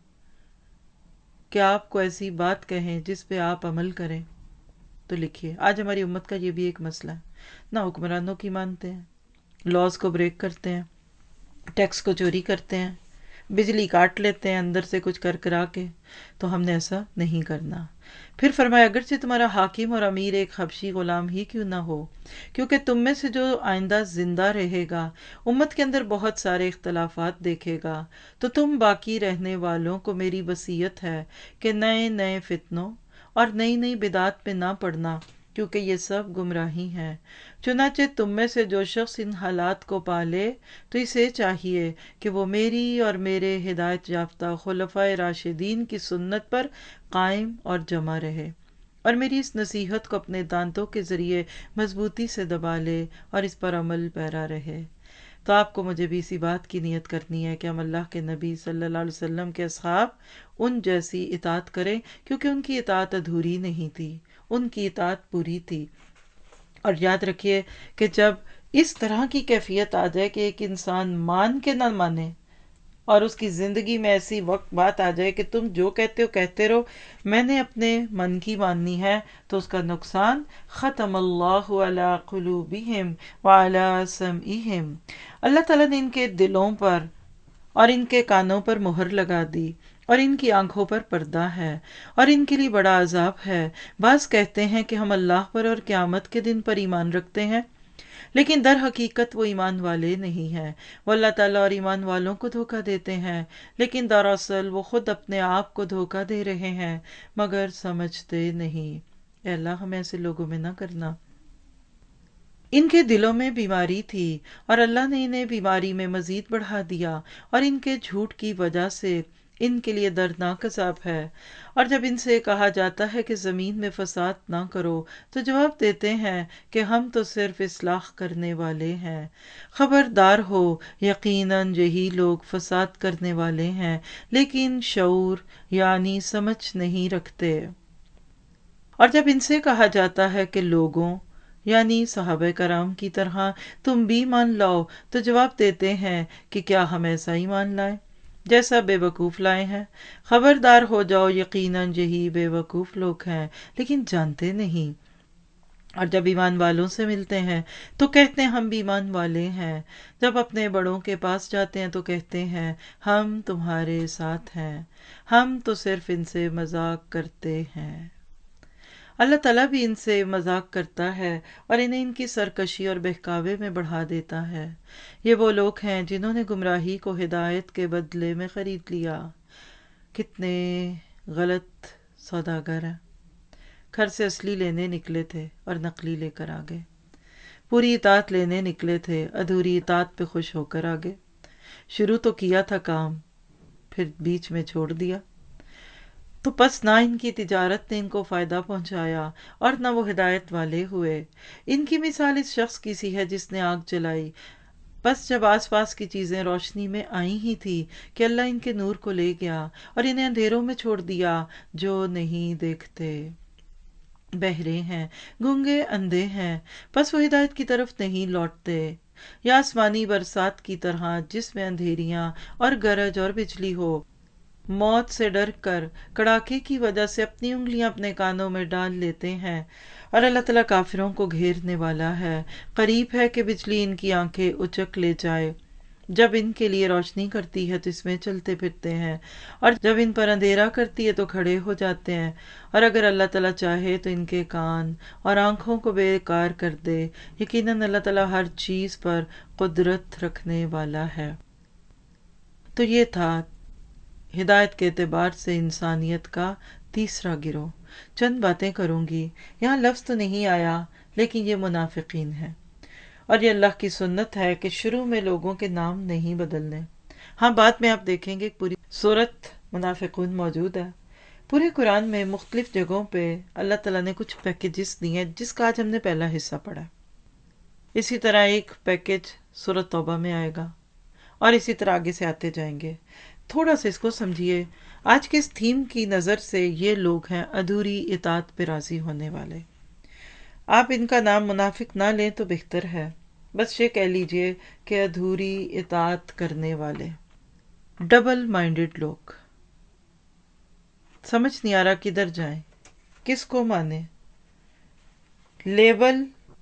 کہ آپ کو ایسی بات کہیں جس پہ آپ عمل کریں. تو لکھیے. آج ہماری امت کا یہ بھی ایک مسئلہ ہے، نہ حکمرانوں کی مانتے ہیں، لاز کو بریک کرتے ہیں، ٹیکس کو چوری کرتے ہیں، بجلی کاٹ لیتے ہیں اندر سے کچھ کر کرا کے. تو ہم نے ایسا نہیں کرنا. پھر فرمایا اگرچہ تمہارا حاکم اور امیر ایک حبشی غلام ہی کیوں نہ ہو، کیونکہ تم میں سے جو آئندہ زندہ رہے گا امت کے اندر بہت سارے اختلافات دیکھے گا. تو تم باقی رہنے والوں کو میری وصیت ہے کہ نئے نئے فتنوں اور نئی نئی بدعات پہ نہ پڑنا، کیونکہ یہ سب گمراہی ہیں. چنانچہ تم میں سے جو شخص ان حالات کو پالے تو اسے چاہیے کہ وہ میری اور میرے ہدایت یافتہ خلفائے راشدین کی سنت پر قائم اور جمع رہے، اور میری اس نصیحت کو اپنے دانتوں کے ذریعے مضبوطی سے دبا لے اور اس پر عمل پیرا رہے. تو آپ کو مجھے بھی اسی بات کی نیت کرنی ہے کہ ہم اللہ کے نبی صلی اللہ علیہ وسلم کے اصحاب ان جیسی اطاعت کریں، کیونکہ ان کی اطاعت ادھوری نہیں تھی، ان کی اطاعت پوری تھی. اور یاد رکھیے کہ جب اس طرح کی کیفیت آ جائے کہ ایک انسان مان کے نہ مانے اور اس کی زندگی میں ایسی وقت بات آ جائے کہ تم جو کہتے ہو کہتے رہو، میں نے اپنے من کی ماننی ہے، تو اس کا نقصان ختم اللہ علی قلوبہم وعلی سمعہم، اللہ تعالیٰ نے ان کے دلوں پر اور ان کے کانوں پر مہر لگا دی اور ان کی آنکھوں پر پردہ ہے اور ان کے لیے بڑا عذاب ہے. بعض کہتے ہیں کہ ہم اللہ پر اور قیامت کے دن پر ایمان رکھتے ہیں، لیکن در حقیقت وہ ایمان والے نہیں ہیں. وہ اللہ تعالیٰ اور ایمان والوں کو دھوکہ دیتے ہیں، لیکن دراصل وہ خود اپنے آپ کو دھوکہ دے رہے ہیں مگر سمجھتے نہیں. اے اللہ ہمیں ایسے لوگوں میں نہ کرنا. ان کے دلوں میں بیماری تھی اور اللہ نے انہیں بیماری میں مزید بڑھا دیا، اور ان کے جھوٹ کی وجہ سے ان کے لیے دردناک عذاب ہے. اور جب ان سے کہا جاتا ہے کہ زمین میں فساد نہ کرو تو جواب دیتے ہیں کہ ہم تو صرف اصلاح کرنے والے ہیں. خبردار ہو، یقیناً یہی لوگ فساد کرنے والے ہیں لیکن شعور یعنی سمجھ نہیں رکھتے. اور جب ان سے کہا جاتا ہے کہ لوگوں یعنی صحابہ کرام کی طرح تم بھی مان لاؤ تو جواب دیتے ہیں کہ کیا ہم ایسا ہی مان لائیں جیسا بے وقوف لائے ہیں. خبردار ہو جاؤ، یقیناً یہی بے وقوف لوگ ہیں لیکن جانتے نہیں. اور جب ایمان والوں سے ملتے ہیں تو کہتے ہیں ہم بھی ایمان والے ہیں. جب اپنے بڑوں کے پاس جاتے ہیں تو کہتے ہیں ہم تمہارے ساتھ ہیں، ہم تو صرف ان سے مذاق کرتے ہیں. اللہ تعالیٰ بھی ان سے مذاق کرتا ہے اور انہیں ان کی سرکشی اور بہکاوے میں بڑھا دیتا ہے. یہ وہ لوگ ہیں جنہوں نے گمراہی کو ہدایت کے بدلے میں خرید لیا. کتنے غلط سوداگر ہیں. گھر سے اصلی لینے نکلے تھے اور نقلی لے کر آ گئے. پوری اطاعت لینے نکلے تھے، ادھوری اطاعت پہ خوش ہو کر آ گئے. شروع تو کیا تھا کام، پھر بیچ میں چھوڑ دیا. تو پس نہ ان کی تجارت نے ان کو فائدہ پہنچایا اور نہ وہ ہدایت والے ہوئے. ان کی مثال اس شخص کی سی ہے جس نے آگ جلائی. بس جب آس پاس کی چیزیں روشنی میں آئی ہی تھی کہ اللہ ان کے نور کو لے گیا اور انہیں اندھیروں میں چھوڑ دیا جو نہیں دیکھتے. بہرے ہیں، گونگے، اندھے ہیں، بس وہ ہدایت کی طرف نہیں لوٹتے. یا آسمانی برسات کی طرح جس میں اندھیریاں اور گرج اور بجلی ہو، موت سے ڈر کر کڑاکے کی وجہ سے اپنی انگلیاں اپنے کانوں میں ڈال لیتے ہیں، اور اللہ تعالیٰ کافروں کو گھیرنے والا ہے. قریب ہے کہ بجلی ان کی آنکھیں اچک لے جائے. جب ان کے لیے روشنی کرتی ہے تو اس میں چلتے پھرتے ہیں، اور جب ان پر اندھیرا کرتی ہے تو کھڑے ہو جاتے ہیں. اور اگر اللہ تعالیٰ چاہے تو ان کے کان اور آنکھوں کو بیکار کر دے. یقیناً اللہ تعالیٰ ہر چیز پر قدرت رکھنے والا ہے. تو یہ تھا ہدایت کے اعتبار سے انسانیت کا تیسرا گروہ. چند باتیں کروں گی. یہاں لفظ تو نہیں آیا لیکن یہ منافقین ہے، اور یہ اللہ کی سنت ہے کہ شروع میں لوگوں کے نام نہیں بدلنے. ہاں بعد میں آپ دیکھیں گے پوری سورت منافقون موجود ہے. پورے قرآن میں مختلف جگہوں پہ اللہ تعالیٰ نے کچھ پیکیجز دیے ہیں جس کا آج ہم نے پہلا حصہ پڑھا. اسی طرح ایک پیکیج سورت توبہ میں آئے گا، اور اسی طرح آگے سے آتے جائیں گے. تھوڑا سا اس کو سمجھیے. آج کے اس تھیم کی نظر سے یہ لوگ ہیں ادھوری اطاعت پہ راضی ہونے والے. آپ ان کا نام منافق نہ لیں تو بہتر ہے، بس یہ کہہ لیجئے کہ ادھوری اطاعت کرنے والے، ڈبل مائنڈڈ لوگ. سمجھ نہیں آ رہا کدھر جائیں، کس کو مانے. لیبل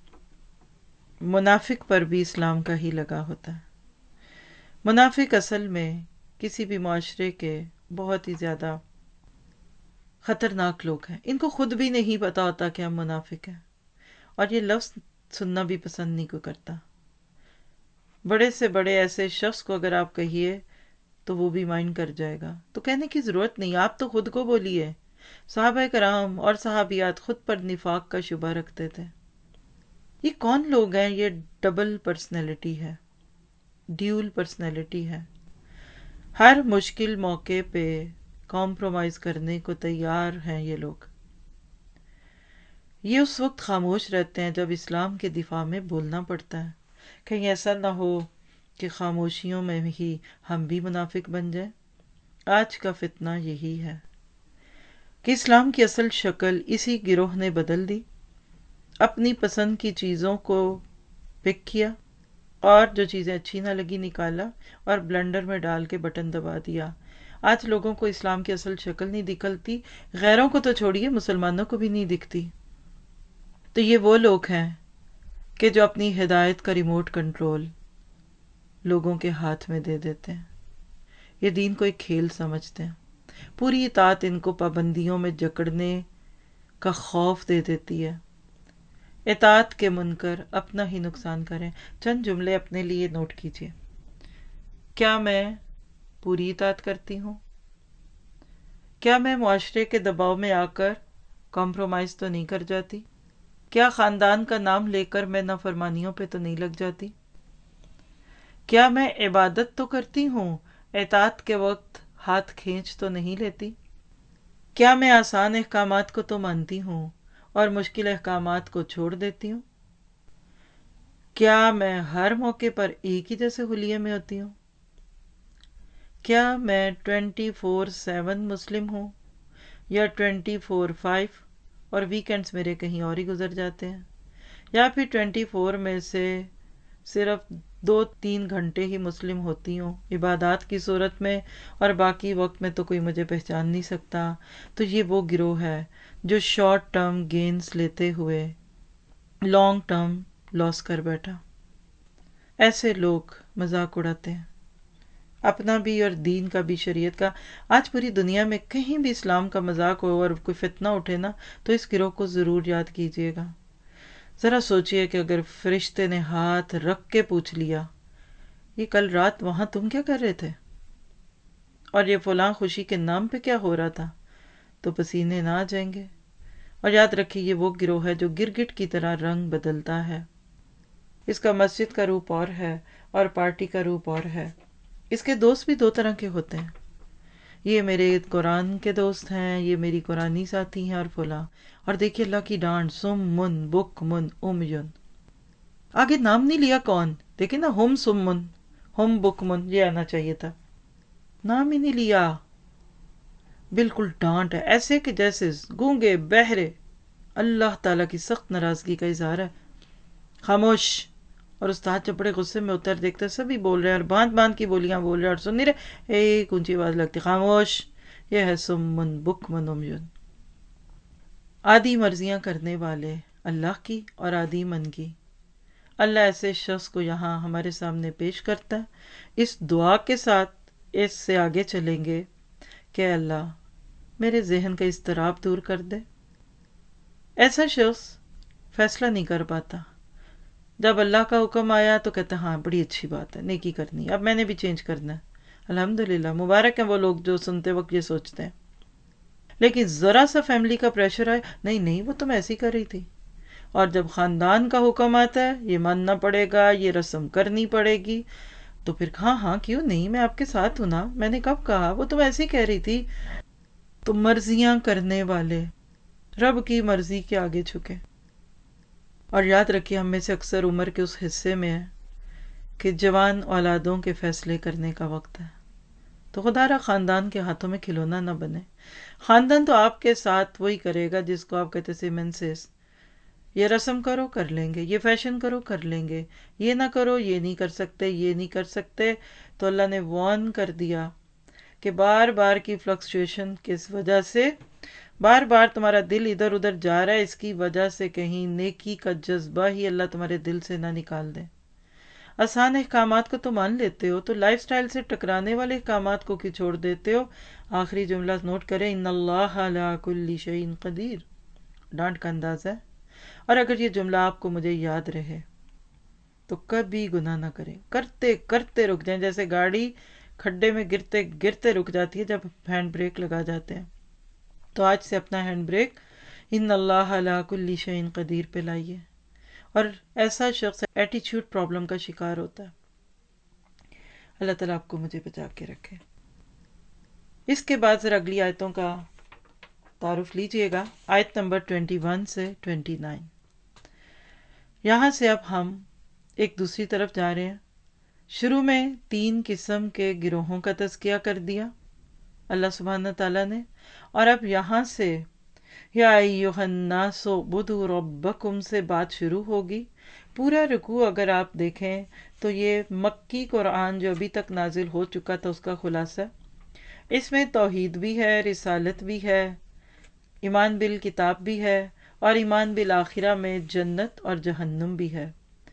منافق پر بھی اسلام کا ہی لگا ہوتا ہے. منافق اصل میں کسی بھی معاشرے کے بہت ہی زیادہ خطرناک لوگ ہیں. ان کو خود بھی نہیں پتا ہوتا کہ ہم منافق ہیں، اور یہ لفظ سننا بھی پسند نہیں کو کرتا. بڑے سے بڑے ایسے شخص کو اگر آپ کہیے تو وہ بھی مائنڈ کر جائے گا. تو کہنے کی ضرورت نہیں، آپ تو خود کو بولیے. صحابہ کرام اور صحابیات خود پر نفاق کا شبہ رکھتے تھے. یہ کون لوگ ہیں؟ یہ ڈبل پرسنالٹی ہے، ڈیول پرسنالٹی ہے. ہر مشکل موقع پہ کمپرومائز کرنے کو تیار ہیں یہ لوگ. یہ اس وقت خاموش رہتے ہیں جب اسلام کے دفاع میں بولنا پڑتا ہے. کہیں ایسا نہ ہو کہ خاموشیوں میں ہی ہم بھی منافق بن جائیں. آج کا فتنہ یہی ہے کہ اسلام کی اصل شکل اسی گروہ نے بدل دی. اپنی پسند کی چیزوں کو پک کیا، اور جو چیزیں اچھی نہ لگی نکالا اور بلنڈر میں ڈال کے بٹن دبا دیا. آج لوگوں کو اسلام کی اصل شکل نہیں دکھلتی، غیروں کو تو چھوڑیے مسلمانوں کو بھی نہیں دکھتی. تو یہ وہ لوگ ہیں کہ جو اپنی ہدایت کا ریموٹ کنٹرول لوگوں کے ہاتھ میں دے دیتے ہیں. یہ دین کو ایک کھیل سمجھتے ہیں. پوری اطاعت ان کو پابندیوں میں جکڑنے کا خوف دے دیتی ہے. اطاعت کے منکر اپنا ہی نقصان کریں. چند جملے اپنے لیے نوٹ کیجیے. کیا میں پوری اطاعت کرتی ہوں؟ کیا میں معاشرے کے دباؤ میں آ کر کمپرومائز تو نہیں کر جاتی؟ کیا خاندان کا نام لے کر میں نافرمانیوں پہ تو نہیں لگ جاتی؟ کیا میں عبادت تو کرتی ہوں، اطاعت کے وقت ہاتھ کھینچ تو نہیں لیتی؟ کیا میں آسان احکامات کو تو مانتی ہوں اور مشکل احکامات کو چھوڑ دیتی ہوں؟ کیا میں ہر موقع پر ایک ہی جیسے حلیے میں ہوتی ہوں؟ کیا میں ٹوینٹی فور سیون مسلم ہوں یا ٹوینٹی فور فائیو اور ویکینڈز میرے کہیں اور ہی گزر جاتے ہیں، یا پھر ٹوینٹی فور میں سے صرف دو تین گھنٹے ہی مسلم ہوتی ہوں عبادات کی صورت میں، اور باقی وقت میں تو کوئی مجھے پہچان نہیں سکتا. تو یہ وہ گروہ ہے جو شارٹ ٹرم گینز لیتے ہوئے لانگ ٹرم لاس کر بیٹھا. ایسے لوگ مذاق اڑاتے ہیں اپنا بھی اور دین کا بھی، شریعت کا. آج پوری دنیا میں کہیں بھی اسلام کا مذاق ہو اور کوئی فتنہ اٹھے نا تو اس گروہ کو ضرور یاد کیجیے گا. ذرا سوچئے کہ اگر فرشتے نے ہاتھ رکھ کے پوچھ لیا یہ کل رات وہاں تم کیا کر رہے تھے، اور یہ فلاں خوشی کے نام پہ کیا ہو رہا تھا، تو پسینے نہ آ جائیں گے. اور یاد رکھیے یہ وہ گروہ ہے جو گرگٹ کی طرح رنگ بدلتا ہے. اس کا مسجد کا روپ اور ہے اور پارٹی کا روپ اور ہے. اس کے دوست بھی دو طرح کے ہوتے ہیں. یہ میرے قرآن کے دوست ہیں، یہ میری قرآنی ساتھی ہیں اور فلاں. اور دیکھیے اللہ کی ڈانٹ، سم من بک من امیون. آگے نام نہیں لیا کون، دیکھیں نا، ہم سم من ہم بک من، یہ آنا چاہیے تھا. نام ہی نہیں لیا، بالکل ڈانٹ ہے، ایسے کہ جیسے گونگے بہرے. اللہ تعالیٰ کی سخت ناراضگی کا اظہار ہے. خاموش. اور استاد جب بڑے غصے میں اتر دیکھتے سبھی بول رہے ہیں اور باندھ باندھ کی بولیاں بول رہے ہیں اور سن نہیں رہے، ایک اونچی آواز لگتی، خاموش. یہ ہے سمن بک من امیون. آدھی مرضیاں کرنے والے اللہ کی اور آدھی من کی. اللہ ایسے شخص کو یہاں ہمارے سامنے پیش کرتا ہے اس دعا کے ساتھ. اس سے آگے چلیں گے کہ اللہ میرے ذہن کا اضطراب دور کر دے. ایسا شخص فیصلہ نہیں کر پاتا. جب اللہ کا حکم آیا تو کہتا ہاں بڑی اچھی بات ہے، نیکی کرنی ہے، اب میں نے بھی چینج کرنا ہے. الحمدللہ، مبارک ہیں وہ لوگ جو سنتے وقت یہ سوچتے ہیں. لیکن ذرا سا فیملی کا پریشر آئے، نہیں نہیں وہ تو میں ایسی کر رہی تھی. اور جب خاندان کا حکم آتا ہے یہ ماننا پڑے گا، یہ رسم کرنی پڑے گی، تو پھر ہاں ہاں کیوں نہیں، میں آپ کے ساتھ ہوں نا، میں نے کب کہا، وہ تو ایسی کہہ رہی تھی. تو مرضیاں کرنے والے رب کی مرضی کے آگے جھکے. اور یاد رکھیے ہم میں سے اکثر عمر کے اس حصے میں ہے کہ جوان اولادوں کے فیصلے کرنے کا وقت ہے. تو خدا را خاندان کے ہاتھوں میں کھلونا نہ بنے. خاندان تو آپ کے ساتھ وہی کرے گا جس کو آپ کہتے سیمنسس. یہ رسم کرو کر لیں گے، یہ فیشن کرو کر لیں گے، یہ نہ کرو یہ نہیں کر سکتے، یہ نہیں کر سکتے. تو اللہ نے وارن کر دیا کہ بار بار کی فلکچویشن کس وجہ سے، بار بار تمہارا دل ادھر ادھر جا رہا ہے، اس کی وجہ سے کہیں نیکی کا جذبہ ہی اللہ تمہارے دل سے نہ نکال دے. آسان احکامات کو تو مان لیتے ہو، تو لائف سٹائل سے ٹکرانے والے احکامات کو کیوں چھوڑ دیتے ہو؟ آخری جملہ نوٹ کریں، ان اللہ علی کل شیء قدیر. ڈانٹ کا انداز ہے. اور اگر یہ جملہ آپ کو مجھے یاد رہے تو کبھی گناہ نہ کریں. کرتے کرتے رک جائیں، جیسے گاڑی کھڈے میں گرتے گرتے رک جاتی ہے جب ہینڈ بریک لگا جاتے ہیں. تو آج سے اپنا ہینڈ بریک ان اللہ علی کل شیء قدیر پہ لائیے. اور ایسا شخص ایٹیچیوڈ پرابلم کا شکار ہوتا ہے. اللہ تعالیٰ آپ کو مجھے بچا کے رکھے. اس کے بعد ذرا اگلی آیتوں کا تعارف لیجئے گا. آیت نمبر ٹوینٹی ون سے ٹوینٹی نائن. یہاں سے اب ہم ایک دوسری طرف جا رہے ہیں. شروع میں تین قسم کے گروہوں کا تذکیہ کر دیا اللہ سبحانہ تعالیٰ نے، اور اب یہاں سے یا ایھا الناس اعبدوا ربکم سے بات شروع ہوگی. پورا رکوع اگر آپ دیکھیں تو یہ مکی قرآن جو ابھی تک نازل ہو چکا تھا اس کا خلاصہ. اس میں توحید بھی ہے، رسالت بھی ہے، ایمان بالکتاب بھی ہے، اور ایمان بالآخرہ میں جنت اور جہنم بھی ہے.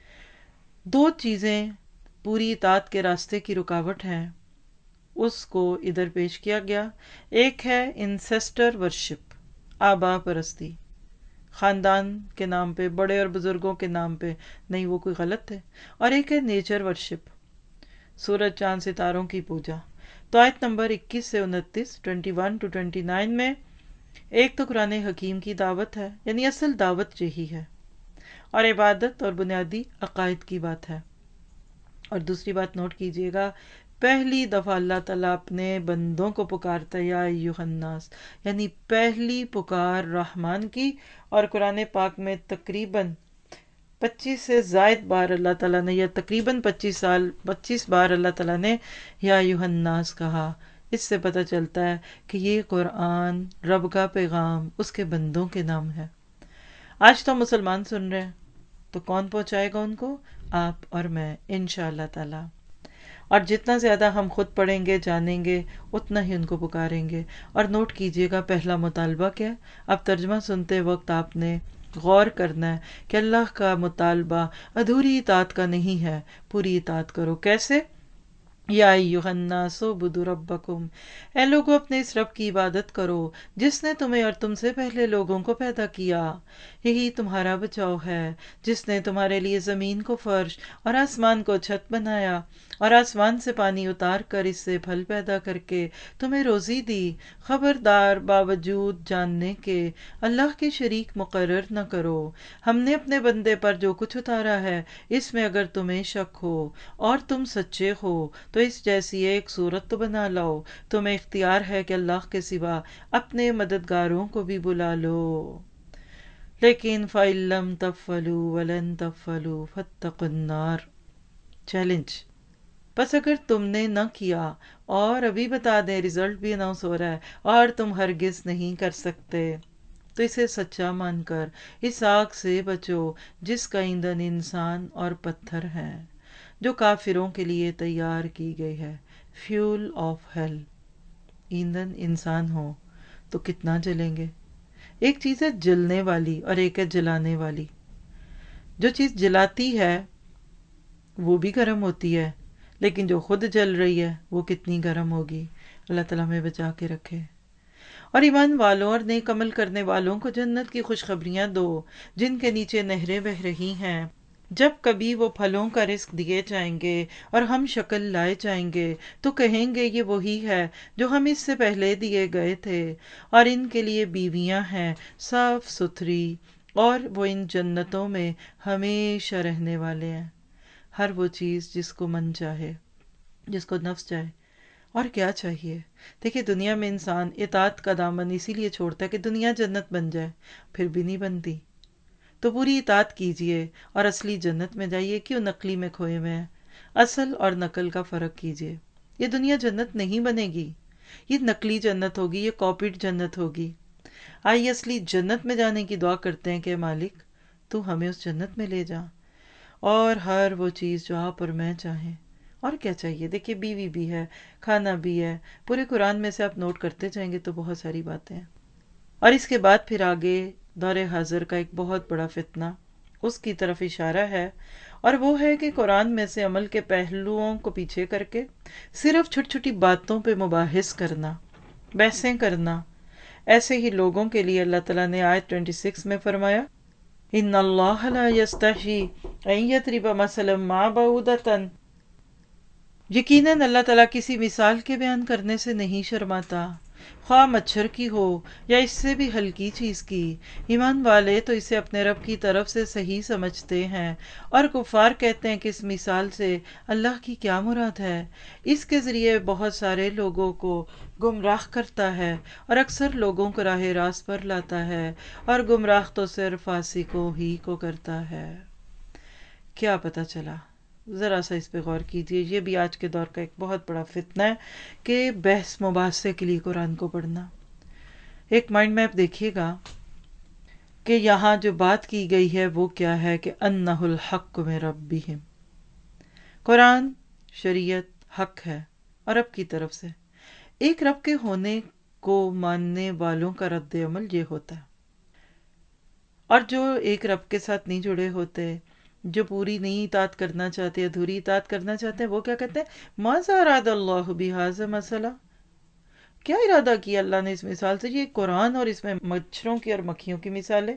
دو چیزیں پوری اطاعت کے راستے کی رکاوٹ ہیں، اس کو ادھر پیش کیا گیا. ایک ہے انسیسٹر ورشپ، آبا پرستی، خاندان کے نام پہ، بڑے اور بزرگوں کے نام پہ، نہیں وہ کوئی غلط ہے. اور ایک ہے نیچر ورشپ، سورج چاند ستاروں کی پوجا. تو آیت نمبر اکیس سے انتیس، twenty one to twenty nine میں ایک تو قرآن حکیم کی دعوت ہے، یعنی اصل دعوت یہی ہے، اور عبادت اور بنیادی عقائد کی بات ہے. اور دوسری بات نوٹ کیجئے گا، پہلی دفعہ اللہ تعالیٰ اپنے بندوں کو پکارتا ہے یا ایھا الناس، یعنی پہلی پکار رحمان کی. اور قرآن پاک میں تقریباً پچیس سے زائد بار اللہ تعالیٰ نے، یا تقریباً پچیس سال پچیس بار اللہ تعالیٰ نے یا ایھا الناس کہا. اس سے پتہ چلتا ہے کہ یہ قرآن رب کا پیغام اس کے بندوں کے نام ہے. آج تو مسلمان سن رہے ہیں، تو کون پہنچائے گا ان کو؟ آپ اور میں انشاءاللہ تعالی. اور جتنا زیادہ ہم خود پڑھیں گے جانیں گے اتنا ہی ان کو پکاریں گے. اور نوٹ کیجئے گا پہلا مطالبہ کیا؟ اب ترجمہ سنتے وقت آپ نے غور کرنا ہے کہ اللہ کا مطالبہ ادھوری اطاعت کا نہیں ہے، پوری اطاعت کرو. کیسے؟ या अय्युहन्नास उबुदु रब्बकुम, ए लोगों अपने इस रब की इबादत करो जिसने तुम्हें और तुमसे पहले लोगों को पैदा किया, यही तुम्हारा बचाव है, जिसने तुम्हारे लिए जमीन को फर्श और आसमान को छत बनाया और आसमान से पानी उतार कर इससे फल पैदा करके तुम्हें रोजी दी। खबरदार, बावजूद जानने के अल्लाह के शरीक मुकर्रर न करो। हमने अपने बंदे पर जो कुछ उतारा है इसमें अगर तुम्हें शक हो और तुम सच्चे हो तो इस जैसी एक सूरत तो बना लाओ। तुम्हें इख्तियार है कि अल्लाह के सिवा अपने मददगारों को भी बुला लो। लेकिन फ़इल्लम तफ़्फ़लू वलन तफ़्फ़लू फत्तक़ुन्नार, चैलेंज। बस अगर तुमने न किया, और अभी बता दें रिजल्ट भी अनाउंस हो रहा है, और तुम हरगिज नहीं कर सकते, तो इसे सच्चा मानकर इस आग से बचो जिसका ईंधन इंसान और पत्थर है, जो काफिरों के लिए तैयार की गई है। Fuel of hell. ईंधन इंसान हो तो कितना जलेंगे। एक चीज है जलने वाली और एक है जलाने वाली। जो चीज जलाती है वो भी गर्म होती है, लेकिन जो खुद जल रही है वो कितनी गर्म होगी। अल्लाह ताला हमें बचा के रखे। और ईमान वालों और नेक अमल करने वालों को जन्नत की खुशखबरियां दो जिनके नीचे नहरें बह रही हैं। जब कभी वो फलों का रिस्क दिए जाएंगे और हम शक्ल लाए जाएंगे तो कहेंगे ये वही है जो हम इससे पहले दिए गए थे, और इनके लिए बीवियां हैं साफ सुथरी, और वो इन जन्नतों में हमेशा रहने वाले हैं। हर वो चीज़ जिसको मन चाहे, जिसको नफ्स चाहे। और क्या चाहिए। देखिए, दुनिया में इंसान इताअत का दामन इसीलिए छोड़ता है कि दुनिया जन्नत बन जाए, फिर भी नहीं बनती। तो पूरी इताअत कीजिए और असली जन्नत में जाइए। क्यों नकली में खोए हुए हैं। असल और नकल का फ़र्क कीजिए। ये दुनिया जन्नत नहीं बनेगी, ये नकली जन्नत होगी, ये कॉपीड जन्नत होगी। आइए असली जन्नत में जाने की दुआ करते हैं कि मालिक तू हमें उस जन्नत में ले जा, और हर वो चीज़ जो आप और मैं चाहें। और क्या चाहिए। देखिए, बीवी भी है, खाना भी है, पूरे कुरान में से आप नोट करते जाएंगे तो बहुत सारी बातें हैं। और इसके बाद फिर आगे दौरे हाजिर का एक बहुत बड़ा फितना, उसकी तरफ इशारा है, और वो है कि कुरान में से अमल के पहलुओं को पीछे करके सिर्फ छोटी छोटी बातों पे मुबाहिस करना, बहसें करना। ऐसे ही लोगों के लिए अल्लाह ताला ने आयत छब्बीस में फरमाया, इन्नल्लाह ला यस्तही अन यद्रिबा मसलन मा बऊदतन, यकीनन अल्लाह ताला किसी मिसाल के बयान करने से नहीं शर्माता, ख्वाह मच्छर की हो या इससे भी हल्की चीज़ की। ईमान वाले तो इसे अपने रब की तरफ से सही समझते हैं, और कुफार कहते हैं कि इस मिसाल से अल्लाह की क्या मुराद है। इसके ज़रिए बहुत सारे लोगों को गुमराह करता है और अक्सर लोगों को राह रास्त पर लाता है, और गुमराह तो सिर्फ फासिकों ही को करता है। क्या पता चला। ज़रा सा इस पे गौर कीजिए। ये भी आज के दौर का एक बहुत बड़ा फितना है कि बहस मुबासे के लिए कुरान को पढ़ना। एक माइंड मैप देखिएगा कि यहाँ जो बात की गई है वो क्या है कि अन्नहुल हक़्क़ु मिन रब्बिहिम। कुरान शरीयत हक है और रब की तरफ से। एक रब के होने को मानने वालों का रद्द अमल ये होता है, और जो एक रब के साथ नहीं जुड़े होते, जो पूरी नहीं इताअत करना चाहते, अधूरी इताअत करना चाहते हैं, वो क्या कहते हैं, माज़ा अरादल्लाहु बिहाज़ा मसला, क्या इरादा किया अल्लाह ने इस मिसाल से। ये कुरान और इसमें मच्छरों की और मक्खियों की मिसालें।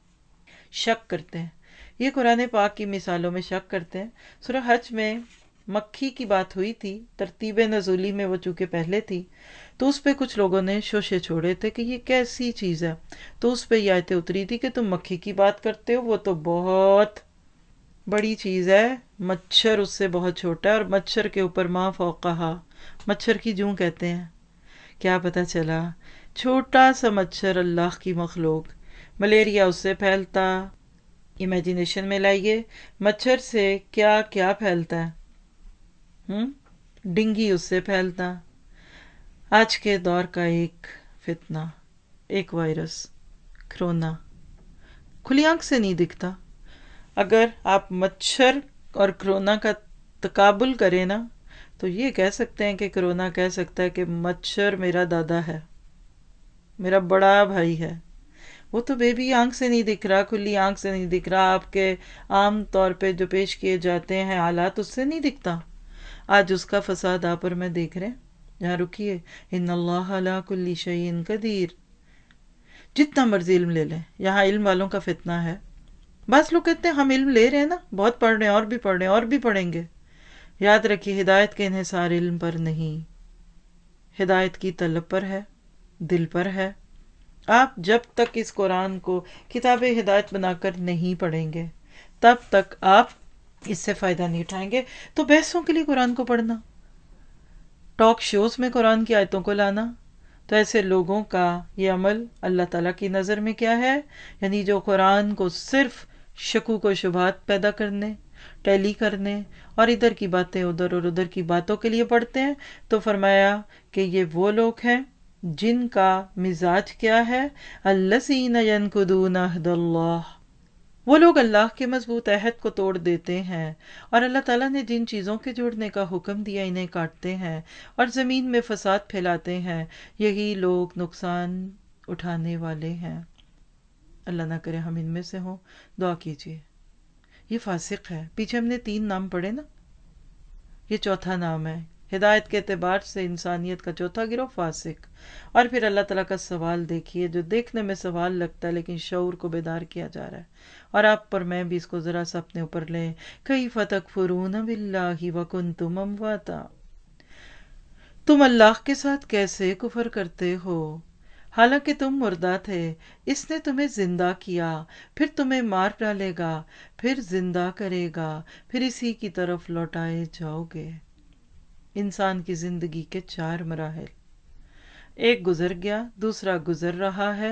शक करते हैं, ये कुरान पाक की मिसालों में शक करते हैं। सूरह हज में मक्खी की बात हुई थी, तरतीब नज़ूली में वो चूँकि पहले थी, तो उस पर कुछ लोगों ने शोशे छोड़े थे कि ये कैसी चीज़ है। तो उस पर यह आयतें उतरी थी कि तुम मक्खी की बात करते हो, वो तो बहुत बड़ी चीज़ है, मच्छर उससे बहुत छोटा है, और मच्छर के ऊपर माँ फौक़हा, मच्छर की जूं कहते हैं। क्या पता चला, छोटा सा मच्छर अल्लाह की मखलूक, मलेरिया उससे फैलता। इमेजिनेशन में लाइए, मच्छर से क्या क्या फैलता है। हम्म डेंगू उससे फैलता। आज के दौर का एक फितना, एक वायरस कोरोना, खुली आंख से नहीं दिखता। अगर आप मच्छर और कोरोना का तकाबुल करें ना, तो ये कह सकते हैं कि कोरोना कह सकता है कि मच्छर मेरा दादा है, मेरा बड़ा भाई है। वो तो बेबी आंख से नहीं दिख रहा, खुली आंख से नहीं दिख रहा, आपके आम तौर पे जो पेश किए जाते हैं हालात उससे नहीं दिखता। آج اس کا فساد آپ اور میں دیکھ رہے ہیں. یہاں رکیے. ان اللہ علی کل شیء قدیر. جتنا مرضی علم لے لیں، یہاں علم والوں کا فتنہ ہے. بعض لوگ کہتے ہیں ہم علم لے رہے ہیں نا، بہت پڑھ رہے ہیں، اور بھی پڑھ رہے ہیں، اور بھی پڑھیں گے. یاد رکھیے ہدایت کے انحصار علم پر نہیں، ہدایت کی طلب پر ہے، دل پر ہے. آپ جب تک اس قرآن کو کتاب ہدایت بنا کر نہیں پڑھیں گے تب تک آپ اس سے فائدہ نہیں اٹھائیں گے. تو بحثوں کے لیے قرآن کو پڑھنا، ٹاک شوز میں قرآن کی آیتوں کو لانا، تو ایسے لوگوں کا یہ عمل اللہ تعالیٰ کی نظر میں کیا ہے؟ یعنی جو قرآن کو صرف شکوک و شبہات پیدا کرنے، ٹیلی کرنے اور ادھر کی باتیں ادھر اور ادھر کی باتوں کے لیے پڑھتے ہیں. تو فرمایا کہ یہ وہ لوگ ہیں جن کا مزاج کیا ہے؟ الذین ینقضون عہد اللہ. وہ لوگ اللہ کے مضبوط عہد کو توڑ دیتے ہیں، اور اللہ تعالیٰ نے جن چیزوں کے جوڑنے کا حکم دیا انہیں کاٹتے ہیں اور زمین میں فساد پھیلاتے ہیں. یہی لوگ نقصان اٹھانے والے ہیں. اللہ نہ کرے ہم ان میں سے ہوں. دعا کیجیے. یہ فاسق ہے. پیچھے ہم نے تین نام پڑھے نا، یہ چوتھا نام ہے. ہدایت کے اعتبار سے انسانیت کا چوتھا گروہ فاسق. اور پھر اللہ تعالیٰ کا سوال دیکھیے، جو دیکھنے میں سوال لگتا ہے لیکن شعور کو بیدار کیا جا رہا ہے. اور آپ پر میں بھی اس کو ذرا سا اپنے اوپر لیں. کیف تکفرون باللہ وکنتم امواتا. تم اللہ کے ساتھ کیسے کفر کرتے ہو حالانکہ تم مردہ تھے. اس نے تمہیں زندہ کیا، پھر تمہیں مار ڈالے گا، پھر زندہ کرے گا، پھر اسی کی طرف لوٹائے جاؤ گے. انسان کی زندگی کے چار مراحل، ایک گزر گیا، دوسرا گزر رہا ہے،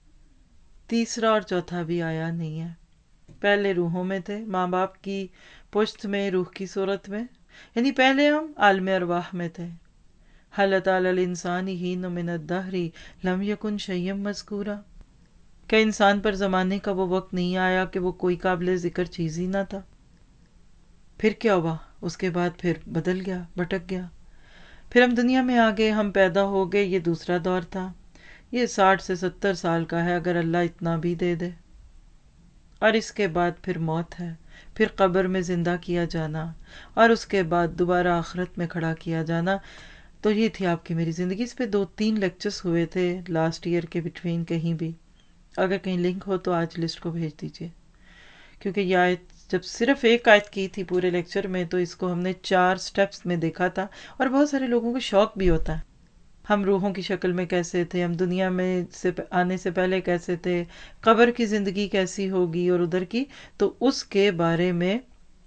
تیسرا اور چوتھا بھی آیا نہیں ہے. پہلے روحوں میں تھے، ماں باپ کی پشت میں، روح کی صورت میں، یعنی پہلے ہم عالم ارواح میں تھے. هل اتى على الانسان حين من الدهر لم يكن شيئا مذكورا. کہ انسان پر زمانے کا وہ وقت نہیں آیا کہ وہ کوئی قابل ذکر چیز ہی نہ تھا. پھر کیا ہوا؟ اس کے بعد پھر بدل گیا، بھٹک گیا. پھر ہم دنیا میں آ گئے، ہم پیدا ہو گئے. یہ دوسرا دور تھا. یہ ساٹھ سے ستر سال کا ہے اگر اللہ اتنا بھی دے دے. اور اس کے بعد پھر موت ہے، پھر قبر میں زندہ کیا جانا، اور اس کے بعد دوبارہ آخرت میں کھڑا کیا جانا. تو یہ تھی آپ کی میری زندگی. اس پہ دو تین لیکچرز ہوئے تھے لاسٹ ایئر کے بٹوین. کہیں بھی اگر کہیں لنک ہو تو آج لسٹ کو بھیج دیجیے، کیونکہ یہ آیت جب صرف ایک آیت کی تھی پورے لیکچر میں تو اس کو ہم نے چار سٹیپس میں دیکھا تھا. اور بہت سارے لوگوں کو شوق بھی ہوتا ہے، ہم روحوں کی شکل میں کیسے تھے، ہم دنیا میں سے آنے سے پہلے کیسے تھے، قبر کی زندگی کیسی ہوگی اور ادھر کی. تو اس کے بارے میں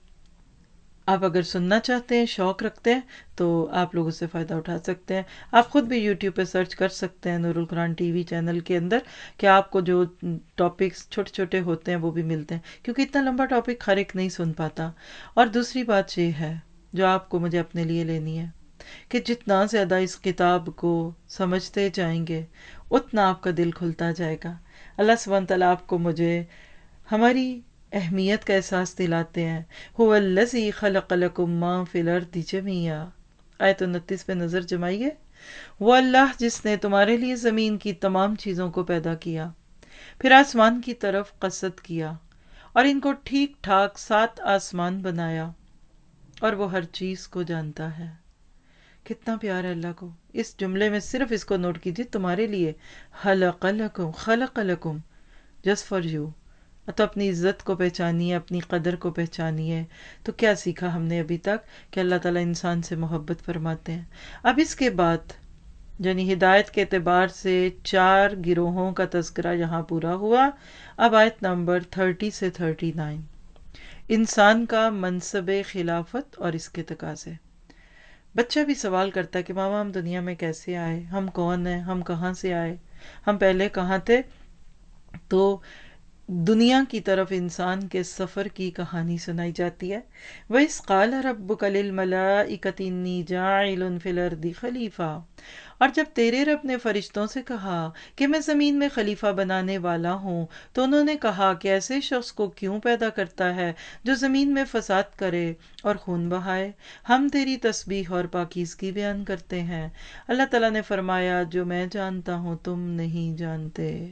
آپ اگر سننا چاہتے ہیں، شوق رکھتے ہیں، تو آپ لوگ اس سے فائدہ اٹھا سکتے ہیں. آپ خود بھی یوٹیوب پہ سرچ کر سکتے ہیں نور القرآن ٹی وی چینل کے اندر، کہ آپ کو جو ٹاپکس چھوٹے چھوٹے ہوتے ہیں وہ بھی ملتے ہیں، کیونکہ اتنا لمبا ٹاپک ہر ایک نہیں سن پاتا. اور دوسری بات یہ ہے جو آپ کو مجھے اپنے لیے لینی ہے، کہ جتنا زیادہ اس کتاب کو سمجھتے جائیں گے اتنا آپ کا دل کھلتا جائے گا. اللہ سبحانہ تعالیٰ آپ کو مجھے ہماری اہمیت کا احساس دلاتے ہیں. هو الذی خلق لکم ما فی الارض جمیعا. آیت انتیس پہ نظر جمائیے. وہ اللہ جس نے تمہارے لیے زمین کی تمام چیزوں کو پیدا کیا، پھر آسمان کی طرف قصد کیا اور ان کو ٹھیک ٹھاک سات آسمان بنایا، اور وہ ہر چیز کو جانتا ہے. کتنا پیار ہے اللہ کو. اس جملے میں صرف اس کو نوٹ کیجیے، تمہارے لیے. خلق لکم، خلق لکم، جسٹ فار یو. تو اپنی عزت کو پہچانیے، اپنی قدر کو پہچانیے. تو کیا سیکھا ہم نے ابھی تک؟ کہ اللہ تعالیٰ انسان سے محبت فرماتے ہیں. اب اس کے بعد یعنی ہدایت کے اعتبار سے چار گروہوں کا تذکرہ یہاں پورا ہوا. اب آیت نمبر تھرٹی سے تھرٹی نائن، انسان کا منصب خلافت اور اس کے تقاضے. بچہ بھی سوال کرتا ہے کہ ماما ہم دنیا میں کیسے آئے، ہم کون ہیں، ہم کہاں سے آئے، ہم پہلے کہاں تھے. تو دنیا کی طرف انسان کے سفر کی کہانی سنائی جاتی ہے. وَإِذْ قَالَ رَبُّكَ لِلْمَلَائِكَةِ إِنِّي جَاعِلٌ فِي الْأَرْضِ خَلِيفَةً. اور جب تیرے رب نے فرشتوں سے کہا کہ میں زمین میں خلیفہ بنانے والا ہوں، تو انہوں نے کہا کہ ایسے شخص کو کیوں پیدا کرتا ہے جو زمین میں فساد کرے اور خون بہائے. ہم تیری تسبیح اور پاکیزگی بیان کرتے ہیں. اللہ تعالیٰ نے فرمایا جو میں جانتا ہوں تم نہیں جانتے.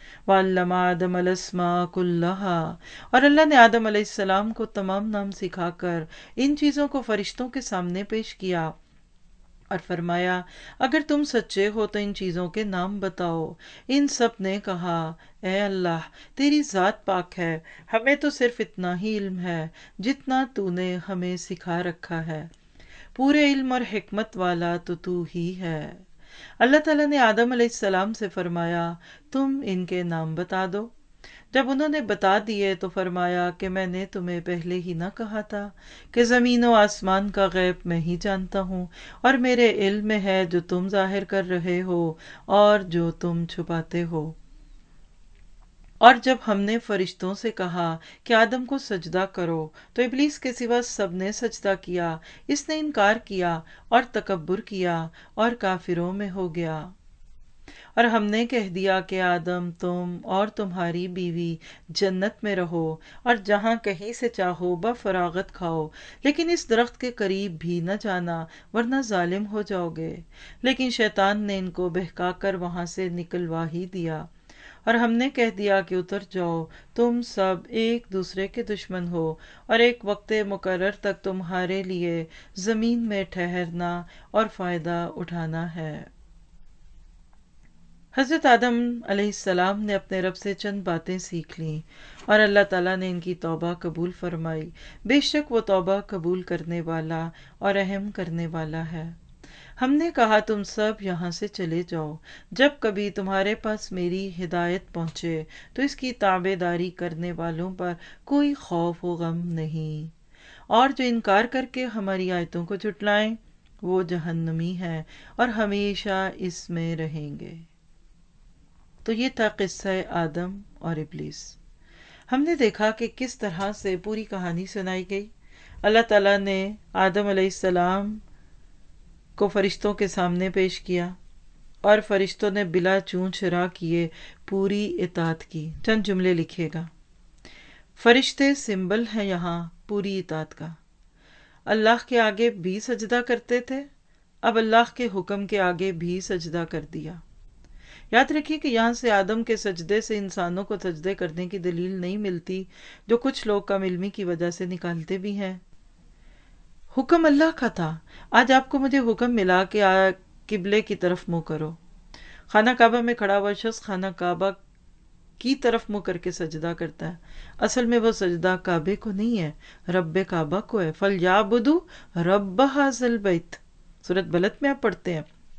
وَعَلَّمَ آدَمَ الْأَسْمَاءَ كُلَّهَا، اور اللہ نے آدم علیہ السلام کو تمام نام سکھا کر ان چیزوں کو فرشتوں کے سامنے پیش کیا اور فرمایا اگر تم سچے ہو تو ان چیزوں کے نام بتاؤ۔ ان سب نے کہا اے اللہ تیری ذات پاک ہے، ہمیں تو صرف اتنا ہی علم ہے جتنا تو نے ہمیں سکھا رکھا ہے، پورے علم اور حکمت والا تو تو ہی ہے۔ اللہ تعالیٰ نے آدم علیہ السلام سے فرمایا تم ان کے نام بتا دو۔ جب انہوں نے بتا دیے تو فرمایا کہ میں نے تمہیں پہلے ہی نہ کہا تھا کہ زمین و آسمان کا غیب میں ہی جانتا ہوں، اور میرے علم میں ہے جو تم ظاہر کر رہے ہو اور جو تم چھپاتے ہو۔ اور جب ہم نے فرشتوں سے کہا کہ آدم کو سجدہ کرو تو ابلیس کے سوا سب نے سجدہ کیا، اس نے انکار کیا اور تکبر کیا اور کافروں میں ہو گیا۔ اور ہم نے کہہ دیا کہ آدم تم اور تمہاری بیوی جنت میں رہو اور جہاں کہیں سے چاہو بفراغت کھاؤ، لیکن اس درخت کے قریب بھی نہ جانا ورنہ ظالم ہو جاؤ گے۔ لیکن شیطان نے ان کو بہکا کر وہاں سے نکلوا ہی دیا، اور ہم نے کہہ دیا کہ اتر جاؤ، تم سب ایک دوسرے کے دشمن ہو اور ایک وقت مقرر تک تمہارے لیے زمین میں ٹھہرنا اور فائدہ اٹھانا ہے۔ حضرت آدم علیہ السلام نے اپنے رب سے چند باتیں سیکھ لیں اور اللہ تعالیٰ نے ان کی توبہ قبول فرمائی، بے شک وہ توبہ قبول کرنے والا اور رحم کرنے والا ہے۔ ہم نے کہا تم سب یہاں سے چلے جاؤ، جب کبھی تمہارے پاس میری ہدایت پہنچے تو اس کی تابع داری کرنے والوں پر کوئی خوف و غم نہیں، اور جو انکار کر کے ہماری آیتوں کو جھٹلائیں وہ جہنمی ہیں اور ہمیشہ اس میں رہیں گے۔ تو یہ تھا قصہ آدم اور ابلیس۔ ہم نے دیکھا کہ کس طرح سے پوری کہانی سنائی گئی۔ اللہ تعالیٰ نے آدم علیہ السلام کو فرشتوں کے سامنے پیش کیا اور فرشتوں نے بلا چون چرا کیے پوری اطاعت کی۔ چند جملے لکھیے گا۔ فرشتے سمبل ہیں یہاں پوری اطاعت کا۔ اللہ کے آگے بھی سجدہ کرتے تھے، اب اللہ کے حکم کے آگے بھی سجدہ کر دیا۔ یاد رکھیے کہ یہاں سے آدم کے سجدے سے انسانوں کو سجدے کرنے کی دلیل نہیں ملتی، جو کچھ لوگ کم علمی کی وجہ سے نکالتے بھی ہیں۔ حکم اللہ کا تھا۔ آج آپ کو مجھے حکم ملا کہ قبلے کی طرف منہ کرو۔ خانہ کعبہ میں کھڑا ہوا شخص خانہ کعبہ کی طرف منہ کر کے سجدہ کرتا ہے، اصل میں وہ سجدہ کعبے کو نہیں ہے، رب کعبہ کو ہے۔ فَلْيَعْبُدُوا رَبَّ هَٰذَا الْبَيْتِ، سورۃ بلد میں آپ پڑھتے ہیں۔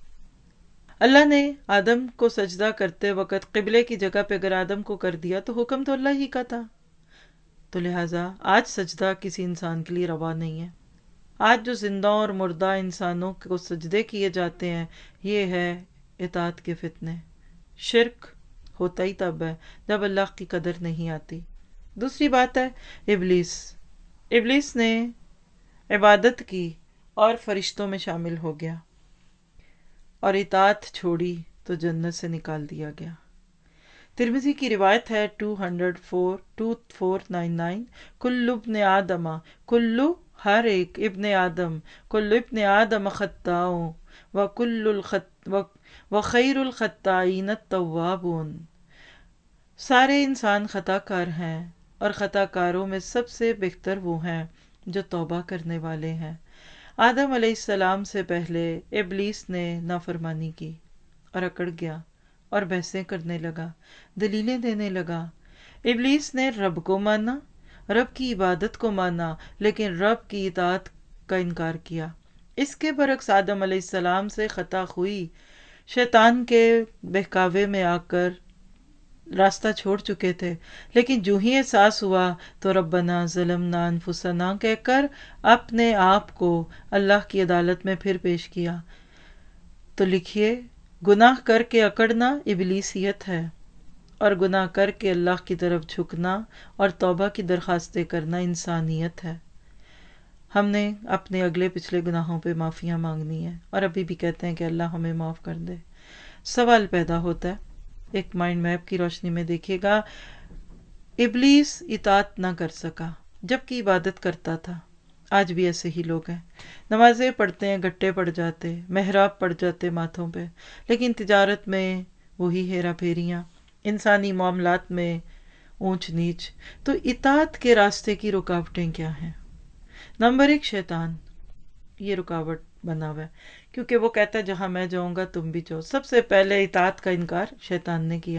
اللہ نے آدم کو سجدہ کرتے وقت قبلے کی جگہ پہ اگر آدم کو کر دیا تو حکم تو اللہ ہی کا تھا، تو لہٰذا آج سجدہ کسی انسان کے لیے روا نہیں ہے۔ آج جو زندہ اور مردہ انسانوں کو سجدے کیے جاتے ہیں یہ ہے اطاعت کے فتنے۔ شرک ہوتا ہی تب ہے جب اللہ کی قدر نہیں آتی۔ دوسری بات ہے ابلیس۔ ابلیس نے عبادت کی اور فرشتوں میں شامل ہو گیا اور اطاعت چھوڑی تو جنت سے نکال دیا گیا۔ ترمذی کی روایت ہے two hundred four two four nine nine, کل ابن آدم، کلو ہر ایک ابن آدم، کل ابن آدم خطاؤں وکل الخط وخیر الخطائین التوابون، سارے انسان خطا کار ہیں اور خطا کاروں میں سب سے بہتر وہ ہیں جو توبہ کرنے والے ہیں۔ آدم علیہ السلام سے پہلے ابلیس نے نافرمانی کی اور اکڑ گیا اور بحثیں کرنے لگا، دلیلیں دینے لگا۔ ابلیس نے رب کو مانا، رب کی عبادت کو مانا، لیکن رب کی اطاعت کا انکار کیا۔ اس کے برعکس آدم علیہ السلام سے خطا ہوئی، شیطان کے بہکاوے میں آ کر راستہ چھوڑ چکے تھے، لیکن جو ہی احساس ہوا تو ربنا ظلمنا انفسنا کہہ کر اپنے آپ کو اللہ کی عدالت میں پھر پیش کیا۔ تو لکھیے، گناہ کر کے اکڑنا ابلیسیت ہے، اور گناہ کر کے اللہ کی طرف جھکنا اور توبہ کی درخواستیں کرنا انسانیت ہے۔ ہم نے اپنے اگلے پچھلے گناہوں پہ معافیاں مانگنی ہے اور ابھی بھی کہتے ہیں کہ اللہ ہمیں معاف کر دے۔ سوال پیدا ہوتا ہے، ایک مائنڈ میپ کی روشنی میں دیکھیے گا، ابلیس اطاعت نہ کر سکا جبکہ عبادت کرتا تھا۔ آج بھی ایسے ہی لوگ ہیں، نمازیں پڑھتے ہیں، گھٹے پڑ جاتے، محراب پڑ جاتے ماتھوں پہ، لیکن تجارت میں وہی ہیرا پھیریاں، انسانی معاملات میں اونچ نیچ. تو اطاعت کے راستے کی رکاوٹیں کیا ہیں؟ نمبر ایک، شیطان. یہ رکاوٹ بنا ہوا ہے کیونکہ وہ کہتا ہے جہاں میں جاؤں گا تم بھی جاؤ. سب سے پہلے اطاعت کا انکار شیطان نے کیا.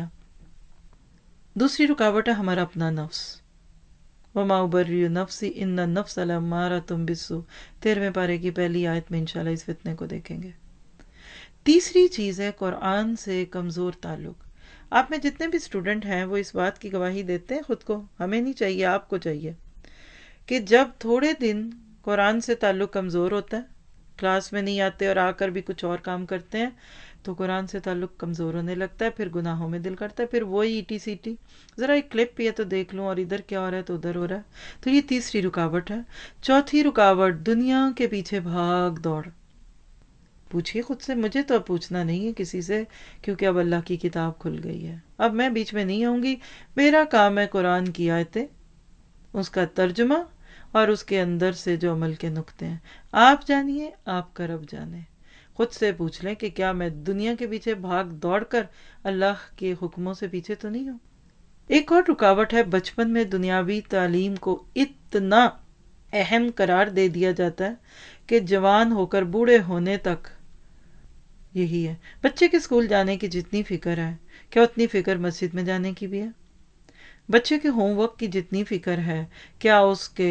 دوسری رکاوٹ ہے ہمارا اپنا نفس. وما ابرئ نفسی ان النفس لامارۃ بالسوء، تیرہویں پارے کی پہلی آیت میں انشاءاللہ اس فتنے کو دیکھیں گے. تیسری چیز ہے قرآن سے کمزور تعلق. آپ میں جتنے بھی اسٹوڈنٹ ہیں وہ اس بات کی گواہی دیتے ہیں خود کو، ہمیں نہیں چاہیے آپ کو چاہیے، کہ جب تھوڑے دن قرآن سے تعلق کمزور ہوتا ہے، کلاس میں نہیں آتے اور آ کر بھی کچھ اور کام کرتے ہیں، تو قرآن سے تعلق کمزور ہونے لگتا ہے، پھر گناہوں میں دل کرتا ہے، پھر وہی ایٹی سیٹی، ذرا ایک کلپ بھی ہے تو دیکھ لوں، اور ادھر کیا ہو رہا ہے تو ادھر ہو رہا ہے. تو یہ تیسری رکاوٹ ہے. چوتھی رکاوٹ دنیا کے پیچھے بھاگ دوڑ. پوچھیے خود سے، مجھے تو اب پوچھنا نہیں ہے کسی سے، کیونکہ اب اللہ کی کتاب کھل گئی ہے. اب میں بیچ میں نہیں آؤں گی. میرا کام ہے قرآن کی آیتیں، اس کا ترجمہ اور اس کے اندر سے جو عمل کے نقطے ہیں. آپ جانیے، آپ کا رب جانے. خود سے پوچھ لیں کہ کیا میں دنیا کے پیچھے بھاگ دوڑ کر اللہ کے حکموں سے پیچھے تو نہیں ہوں. ایک اور رکاوٹ ہے، بچپن میں دنیاوی تعلیم کو اتنا اہم قرار دے دیا جاتا ہے کہ جوان ہو کر بوڑھے ہونے تک یہی ہے. بچے کے اسکول جانے کی جتنی فکر ہے، کیا اتنی فکر مسجد میں جانے کی بھی ہے؟ بچے کے ہوم ورک کی جتنی فکر ہے، کیا اس کے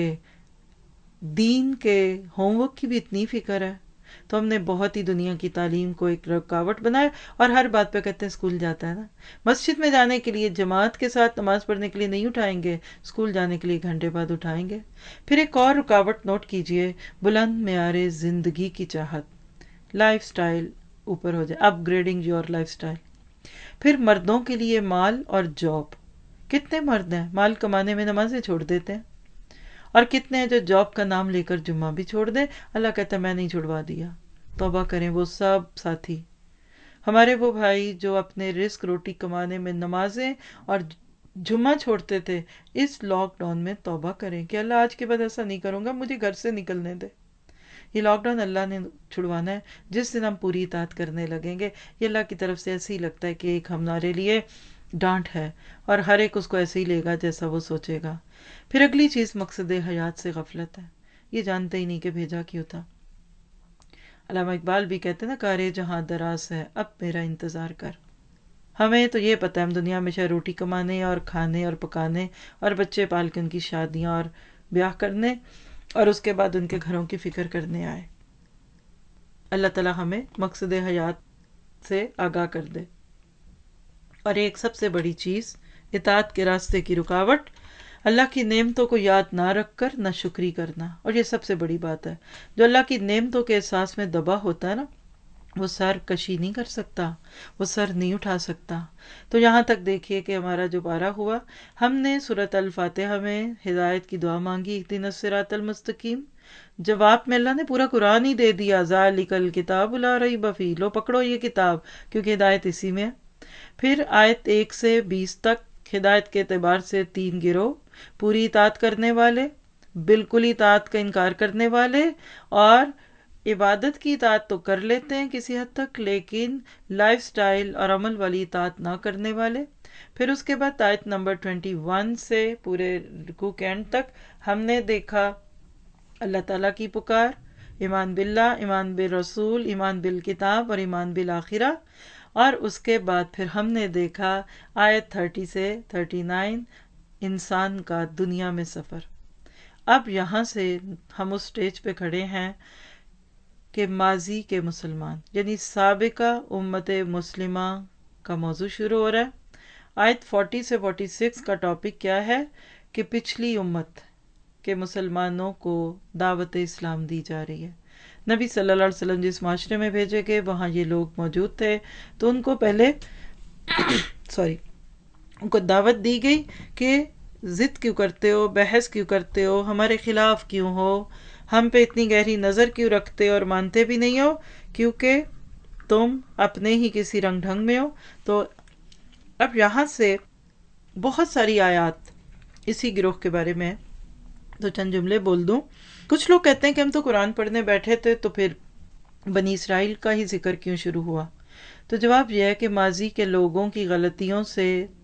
دین کے ہوم ورک کی بھی اتنی فکر ہے؟ تو ہم نے بہت ہی دنیا کی تعلیم کو ایک رکاوٹ بنایا، اور ہر بات پہ کہتے ہیں اسکول جاتا ہے نا. مسجد میں جانے کے لیے جماعت کے ساتھ نماز پڑھنے کے لیے نہیں اٹھائیں گے، اسکول جانے کے لیے گھنٹے بعد اٹھائیں گے. پھر ایک اور رکاوٹ نوٹ کیجئے، بلند معیار زندگی کی چاہت، لائف سٹائل اوپر ہو جائے، upgrading your lifestyle. پھر مردوں کے لیے مال اور جاب. کتنے مرد ہیں مال کمانے میں نمازیں چھوڑ دیتے ہیں، اور کتنے ہیں جو جاب کا نام لے کر جمعہ بھی چھوڑ دیں. اللہ کہتا ہے میں نہیں چھڑوا دیا. توبہ کریں وہ سب ساتھی، ہمارے وہ بھائی جو اپنے رزق روٹی کمانے میں نمازیں اور جمعہ چھوڑتے تھے، اس لاک ڈاؤن میں توبہ کریں کہ اللہ آج کے بعد ایسا نہیں کروں گا، مجھے گھر سے نکلنے دے. یہ لاک ڈاؤن اللہ نے چھڑوانا ہے. جس دن ہم پوری اطاعت کرنے لگیں گے، یہ اللہ کی طرف سے ایسے ہی لگتا ہے کہ ایک ہمارے لیے ڈانٹ ہے، اور ہر ایک اس کو ایسے ہی لے گا جیسا وہ سوچے گا. پھر اگلی چیز مقصد حیات سے غفلت ہے. یہ جانتے ہی نہیں کہ بھیجا کیوں تھا. علامہ اقبال بھی کہتے ہیں نا، کارے جہاں دراز ہے اب میرا انتظار کر. ہمیں تو یہ پتہ ہے ہم دنیا میں شاید روٹی کمانے اور کھانے اور پکانے اور بچے پال کے ان کی شادیاں اور بیاہ کرنے اور اس کے بعد ان کے گھروں کی فکر کرنے آئے. اللہ تعالی ہمیں مقصد حیات سے آگاہ کر دے. اور ایک سب سے بڑی چیز اطاعت کے راستے کی رکاوٹ، اللہ کی نعمتوں کو یاد نہ رکھ کر نہ شکری کرنا. اور یہ سب سے بڑی بات ہے. جو اللہ کی نعمتوں کے احساس میں دبا ہوتا ہے نا، وہ سر کشی نہیں کر سکتا، وہ سر نہیں اٹھا سکتا. تو یہاں تک دیکھیے کہ ہمارا جو پارہ ہوا، ہم نے سورۃ الفاتحہ میں ہدایت کی دعا مانگی، اہدنا الصراط المستقیم. جواب میں اللہ نے پورا قرآن ہی دے دیا، ذالک الکتاب لا ریب فیہ، لو پکڑو یہ کتاب کیونکہ ہدایت اسی میں ہے. پھر آیت ایک سے بیس تک ہدایت کے اعتبار سے تین گروہ، پوری اطاعت کرنے والے، بالکل اطاعت کا انکار کرنے والے، اور عبادت کی اطاعت تو کر لیتے ہیں کسی حد تک لیکن لائف سٹائل اور عمل والی اطاعت نہ کرنے والے. پھر اس کے بعد آیت نمبر اکیس سے پورے رکوع کے اینڈ تک ہم نے دیکھا اللہ تعالیٰ کی پکار، ایمان باللہ، ایمان بالرسول، ایمان بالکتاب اور ایمان بالآخرہ. اور اس کے بعد پھر ہم نے دیکھا آیت تیس سے انتیس، انسان کا دنیا میں سفر. اب یہاں سے ہم اس سٹیج پہ کھڑے ہیں کہ ماضی کے مسلمان یعنی سابقہ امت مسلمہ کا موضوع شروع ہو رہا ہے. آیت چالیس سے چھیالیس کا ٹاپک کیا ہے کہ پچھلی امت کے مسلمانوں کو دعوت اسلام دی جا رہی ہے. نبی صلی اللہ علیہ وسلم جس معاشرے میں بھیجے گئے وہاں یہ لوگ موجود تھے، تو ان کو پہلے سوری ان کو دعوت دی گئی کہ ضد کیوں کرتے ہو، بحث کیوں کرتے ہو، ہمارے خلاف کیوں ہو، ہم پہ اتنی گہری نظر کیوں رکھتے ہو اور مانتے بھی نہیں ہو، کیونکہ تم اپنے ہی کسی رنگ ڈھنگ میں ہو. تو اب یہاں سے بہت ساری آیات اسی گروہ کے بارے میں، تو چند جملے بول دوں. کچھ لوگ کہتے ہیں کہ ہم تو قرآن پڑھنے بیٹھے تھے تو پھر بنی اسرائیل کا ہی ذکر کیوں شروع ہوا. تو جواب یہ ہے کہ ماضی کے لوگوں کی غلطیوں سے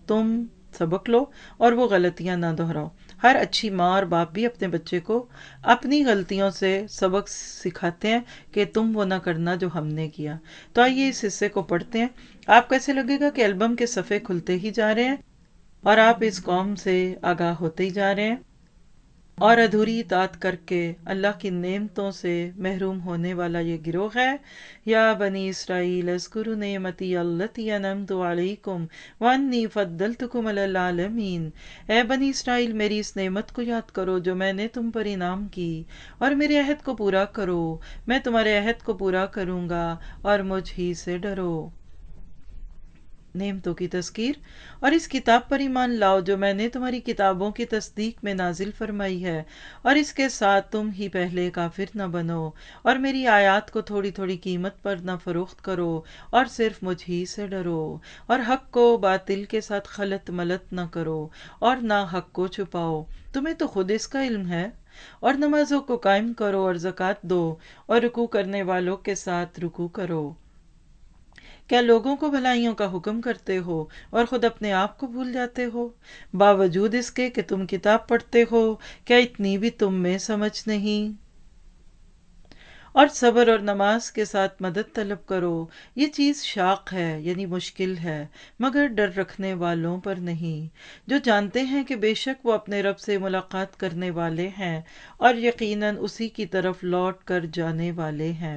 تم سبق لو اور وہ غلطیاں نہ دہراؤ۔ ہر اچھی ماں اور باپ بھی اپنے بچے کو اپنی غلطیوں سے سبق سکھاتے ہیں کہ تم وہ نہ کرنا جو ہم نے کیا۔ تو آئیے اس حصے کو پڑھتے ہیں۔ آپ کو ایسے لگے گا کہ البم کے صفحے کھلتے ہی جا رہے ہیں اور آپ اس قوم سے آگاہ ہوتے ہی جا رہے ہیں اور ادھوری اطاعت کر کے اللہ کی نعمتوں سے محروم ہونے والا یہ گروہ ہے۔ یا بنی اسرائیل اذکروا نعمتی التی انعمت علیکم وانی فضلتکم علی العالمین۔ اے بنی اسرائیل میری اس نعمت کو یاد کرو جو میں نے تم پر انعام کی، اور میرے عہد کو پورا کرو، میں تمہارے عہد کو پورا کروں گا اور مجھ ہی سے ڈرو۔ نعمتوں کی تذکیر۔ اور اس کتاب پر ایمان لاؤ جو میں نے تمہاری کتابوں کی تصدیق میں نازل فرمائی ہے، اور اس کے ساتھ تم ہی پہلے کافر نہ بنو، اور میری آیات کو تھوڑی تھوڑی قیمت پر نہ فروخت کرو، اور صرف مجھ ہی سے ڈرو، اور حق کو باطل کے ساتھ خلط ملط نہ کرو، اور نہ حق کو چھپاؤ، تمہیں تو خود اس کا علم ہے، اور نمازوں کو قائم کرو اور زکوٰۃ دو، اور رکوع کرنے والوں کے ساتھ رکوع کرو۔ کیا لوگوں کو بھلائیوں کا حکم کرتے ہو اور خود اپنے آپ کو بھول جاتے ہو؟ باوجود اس کے کہ تم کتاب پڑھتے ہو، کیا اتنی بھی تم میں سمجھ نہیں؟ اور صبر اور نماز کے ساتھ مدد طلب کرو، یہ چیز شاق ہے یعنی مشکل ہے، مگر ڈر رکھنے والوں پر نہیں، جو جانتے ہیں کہ بے شک وہ اپنے رب سے ملاقات کرنے والے ہیں اور یقیناً اسی کی طرف لوٹ کر جانے والے ہیں۔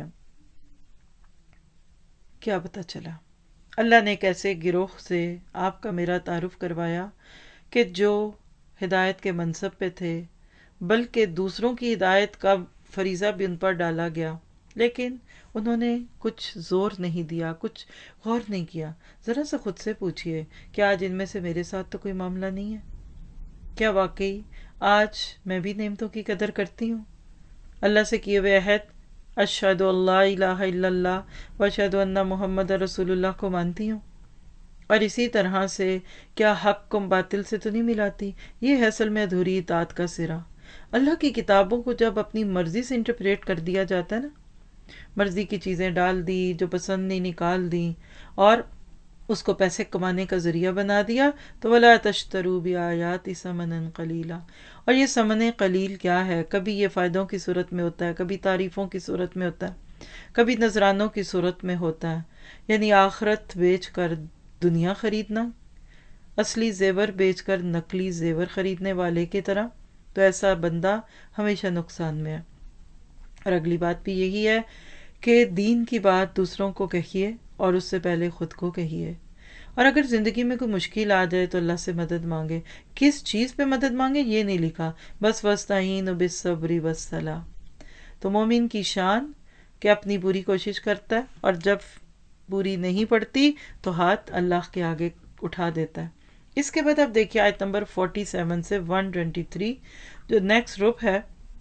کیا پتہ چلا؟ اللہ نے ایک ایسے گروہ سے آپ کا میرا تعارف کروایا کہ جو ہدایت کے منصب پہ تھے، بلکہ دوسروں کی ہدایت کا فریضہ بھی ان پر ڈالا گیا، لیکن انہوں نے کچھ زور نہیں دیا، کچھ غور نہیں کیا۔ ذرا سا خود سے پوچھئے کہ آج ان میں سے میرے ساتھ تو کوئی معاملہ نہیں ہے؟ کیا واقعی آج میں بھی نعمتوں کی قدر کرتی ہوں؟ اللہ سے کیے ہوئے عہد اشہد اللہ الہ الا اللہ و اشہد ان محمد رسول اللہ کو مانتی ہوں؟ اور اسی طرح سے کیا حق کو باطل سے تو نہیں ملاتی؟ یہ ہے اصل میں ادھوری اطاعت کا سرا۔ اللہ کی کتابوں کو جب اپنی مرضی سے انٹرپریٹ کر دیا جاتا ہے نا، مرضی کی چیزیں ڈال دی، جو پسند نہیں نکال دی، اور اس کو پیسے کمانے کا ذریعہ بنا دیا، تو وَلَا تَشْتَرُوا بِآيَاتِ ثَمَنًا قَلِيلًا۔ اور یہ ثمن قلیل کیا ہے؟ کبھی یہ فائدوں کی صورت میں ہوتا ہے، کبھی تعریفوں کی صورت میں ہوتا ہے، کبھی نذرانوں کی صورت میں ہوتا ہے، یعنی آخرت بیچ کر دنیا خریدنا، اصلی زیور بیچ کر نقلی زیور خریدنے والے کی طرح۔ تو ایسا بندہ ہمیشہ نقصان میں ہے۔ اور اگلی بات بھی یہی ہے کہ دین کی بات دوسروں کو کہیے اور اس سے پہلے خود کو کہیے، اور اگر زندگی میں کوئی مشکل آ جائے تو اللہ سے مدد مانگے۔ کس چیز پہ مدد مانگے یہ نہیں لکھا، بس وَاسْتَعِینُوا بِالصَّبْرِ وَالصَّلَاةِ۔ تو مومن کی شان کہ اپنی پوری کوشش کرتا ہے، اور جب پوری نہیں پڑتی تو ہاتھ اللہ کے آگے اٹھا دیتا ہے۔ اس کے بعد آپ دیکھیے آیت نمبر سینتالیس سے ایک سو تیئیس، جو نیکسٹ گروپ ہے،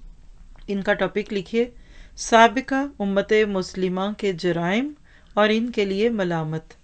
ان کا ٹاپک لکھیے سابقہ امت مسلمہ کے جرائم اور ان کے لیے ملامت۔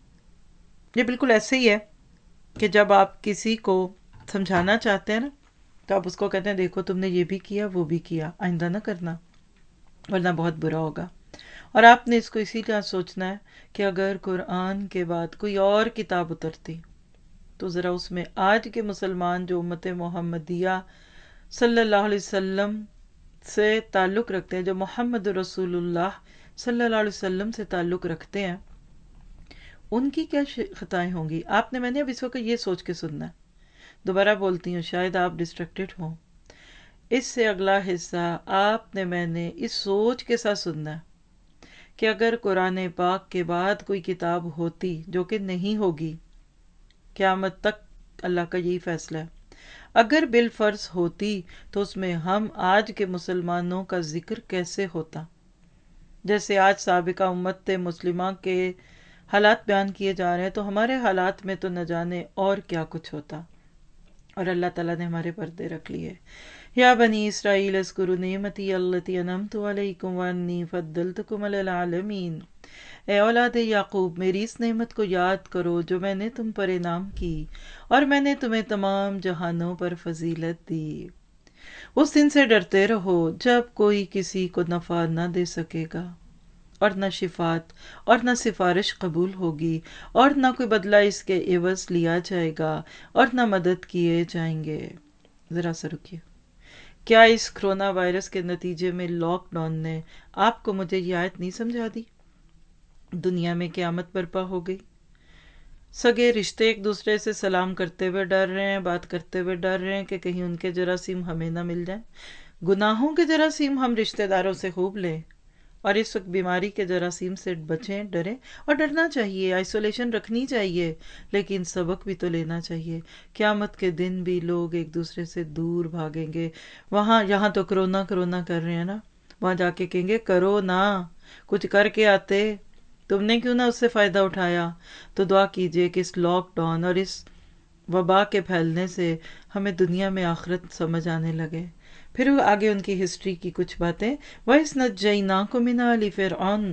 یہ بالکل ایسے ہی ہے کہ جب آپ کسی کو سمجھانا چاہتے ہیں نا، تو آپ اس کو کہتے ہیں دیکھو تم نے یہ بھی کیا وہ بھی کیا، آئندہ نہ کرنا ورنہ بہت برا ہوگا۔ اور آپ نے اس کو اسی طرح سوچنا ہے کہ اگر قرآن کے بعد کوئی اور کتاب اترتی تو ذرا اس میں آج کے مسلمان جو امت محمدیہ صلی اللہ علیہ وسلم سے تعلق رکھتے ہیں، جو محمد رسول اللہ صلی اللہ علیہ وسلم سے تعلق رکھتے ہیں، ان کی کیا خطائیں ہوں گی۔ آپ نے میں نے اب اس وقت یہ سوچ کے سننا ہے، دوبارہ بولتی ہوں شاید آپ ڈسٹریکٹڈ ہوں، اس سے اگلا حصہ آپ نے میں نے اس سوچ کے ساتھ سننا ہے کہ اگر قرآن پاک کے بعد کوئی کتاب ہوتی، جو کہ نہیں ہوگی، قیامت تک اللہ کا یہی فیصلہ ہے، اگر بالفرض ہوتی تو اس میں ہم آج کے مسلمانوں کا ذکر کیسے ہوتا؟ جیسے آج سابقہ امت مسلمہ کے حالات بیان کیے جا رہے ہیں، تو ہمارے حالات میں تو نہ جانے اور کیا کچھ ہوتا۔ اور اللہ تعالیٰ نے ہمارے پردے رکھ لیے۔ یا بنی اسرائیل اذکروا نعمتی التی انعمت علیکم وانی فضلتکم علی العالمین۔ اے اولاد یعقوب میری اس نعمت کو یاد کرو جو میں نے تم پر انعام کی، اور میں نے تمہیں تمام جہانوں پر فضیلت دی۔ اس دن سے ڈرتے رہو جب کوئی کسی کو نفع نہ دے سکے گا اور نہ شفات اور نہ سفارش قبول ہوگی اور نہ کوئی بدلہ اس کے عوض لیا جائے گا اور نہ مدد کیے جائیں گے۔ ذرا سا رکیے، کیا اس کرونا وائرس کے نتیجے میں لاک ڈاؤن نے آپ کو مجھے یہ آیت نہیں سمجھا دی؟ دنیا میں قیامت برپا ہو گئی، سگے رشتے ایک دوسرے سے سلام کرتے ہوئے ڈر رہے ہیں، بات کرتے ہوئے ڈر رہے ہیں کہ کہیں ان کے جراثیم ہمیں نہ مل جائیں، گناہوں کے جراثیم ہم رشتے داروں سے خوب لیں، اور اس وقت بیماری کے جراثیم سے بچیں، ڈریں، اور ڈرنا چاہیے، آئسولیشن رکھنی چاہیے، لیکن سبق بھی تو لینا چاہیے۔ قیامت کے دن بھی لوگ ایک دوسرے سے دور بھاگیں گے، وہاں یہاں تو کرونا کرونا کر رہے ہیں نا، وہاں جا کے کہیں گے کرو نا، کچھ کر کے آتے، تم نے کیوں نہ اس سے فائدہ اٹھایا۔ تو دعا کیجئے کہ اس لاک ڈاؤن اور اس وبا کے پھیلنے سے ہمیں دنیا میں آخرت سمجھ آنے لگے۔ پھر آگے ان کی ہسٹری کی کچھ باتیں، وَإِذْ نَجَّيْنَاكُم مِّنْ آلِ فِرْعَوْنَ،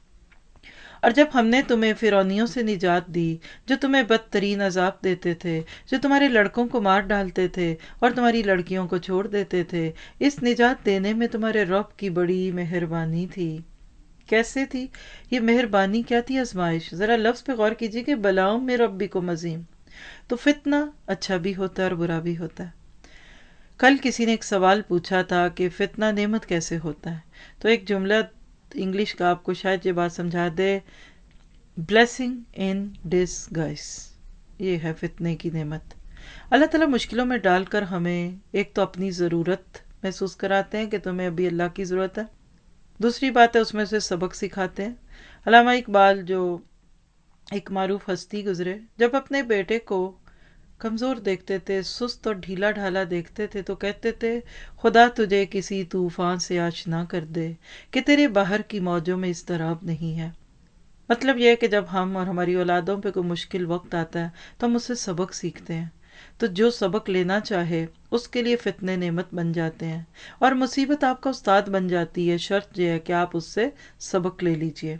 اور جب ہم نے تمہیں فرعونیوں سے نجات دی جو تمہیں بدترین عذاب دیتے تھے، جو تمہارے لڑکوں کو مار ڈالتے تھے اور تمہاری لڑکیوں کو چھوڑ دیتے تھے، اس نجات دینے میں تمہارے رب کی بڑی مہربانی تھی۔ کیسے تھی یہ مہربانی؟ کیا تھی؟ آزمائش۔ ذرا لفظ پہ غور کیجیے کہ بلاؤں میں ربکم عظیم، تو فتنہ اچھا بھی ہوتا ہے اور برا بھی ہوتا ہے۔ کل کسی نے ایک سوال پوچھا تھا کہ فتنہ نعمت کیسے ہوتا ہے، تو ایک جملہ انگلش کا آپ کو شاید یہ بات سمجھا دے، بلیسنگ ان ڈسگائز، یہ ہے فتنے کی نعمت۔ اللہ تعالیٰ مشکلوں میں ڈال کر ہمیں ایک تو اپنی ضرورت محسوس کراتے ہیں کہ تمہیں ابھی اللہ کی ضرورت ہے، دوسری بات ہے اس میں سے سبق سکھاتے ہیں۔ علامہ اقبال جو ایک معروف ہستی گزرے، جب اپنے بیٹے کو کمزور دیکھتے تھے، سست اور ڈھیلا ڈھالا دیکھتے تھے، تو کہتے تھے خدا تجھے کسی طوفان سے آشنا کر دے کہ تیرے بحر کی موجوں میں اضطراب نہیں ہے۔ مطلب یہ ہے کہ جب ہم اور ہماری اولادوں پہ کوئی مشکل وقت آتا ہے تو ہم اس سے سبق سیکھتے ہیں، تو جو سبق لینا چاہے اس کے لیے فتنے نعمت بن جاتے ہیں، اور مصیبت آپ کا استاد بن جاتی ہے، شرط یہ ہے کہ آپ اس سے سبق لے لیجئے۔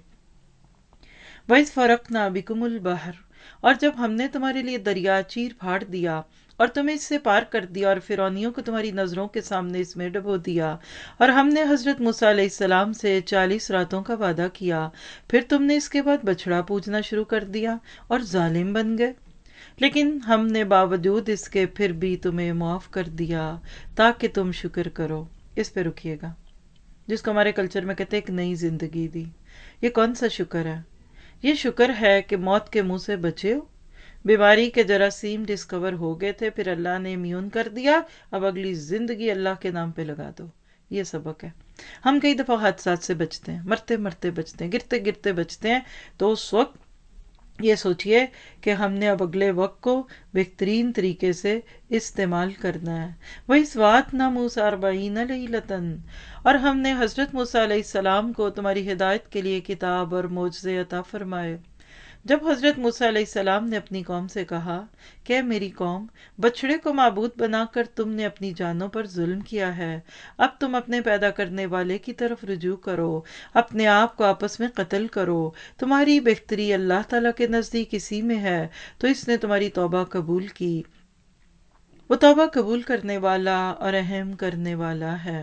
وَإِذْ فَرَقْنَا بِكُمُ الْبَحْرَ، اور جب ہم نے تمہارے لیے دریا چیر پھاڑ دیا اور تمہیں اس سے پار کر دیا اور فرعونیوں کو تمہاری نظروں کے سامنے اس میں ڈبو دیا، اور ہم نے حضرت موسیٰ علیہ السلام سے چالیس راتوں کا وعدہ کیا، پھر تم نے اس کے بعد بچڑا پوجنا شروع کر دیا اور ظالم بن گئے، لیکن ہم نے باوجود اس کے پھر بھی تمہیں معاف کر دیا تاکہ تم شکر کرو۔ اس پہ رکیے گا، جس کو ہمارے کلچر میں کہتے ہیں ایک نئی زندگی دی۔ یہ کون سا شکر ہے؟ یہ شکر ہے کہ موت کے منہ سے بچے ہو، بیماری کے جراثیم ڈسکور ہو گئے تھے، پھر اللہ نے امیون کر دیا، اب اگلی زندگی اللہ کے نام پہ لگا دو۔ یہ سبق ہے۔ ہم کئی دفعہ حادثات سے بچتے ہیں، مرتے مرتے بچتے ہیں، گرتے گرتے بچتے ہیں، تو اس وقت یہ سوچئے کہ ہم نے اب اگلے وقت کو بہترین طریقے سے استعمال کرنا ہے۔ وَإِذْ وَعَدْنَا مُوسَىٰ أَرْبَعِينَ لَيْلَةً، اور ہم نے حضرت موسیٰ علیہ السلام کو تمہاری ہدایت کے لیے کتاب اور معجزے عطا فرمائے۔ جب حضرت موسیٰ علیہ السلام نے اپنی قوم سے کہا کہ میری قوم، بچڑے کو معبود بنا کر تم نے اپنی جانوں پر ظلم کیا ہے، اب تم اپنے پیدا کرنے والے کی طرف رجوع کرو، اپنے آپ کو آپس میں قتل کرو، تمہاری بہتری اللہ تعالیٰ کے نزدیک اسی میں ہے، تو اس نے تمہاری توبہ قبول کی، وہ توبہ قبول کرنے والا اور رحم کرنے والا ہے۔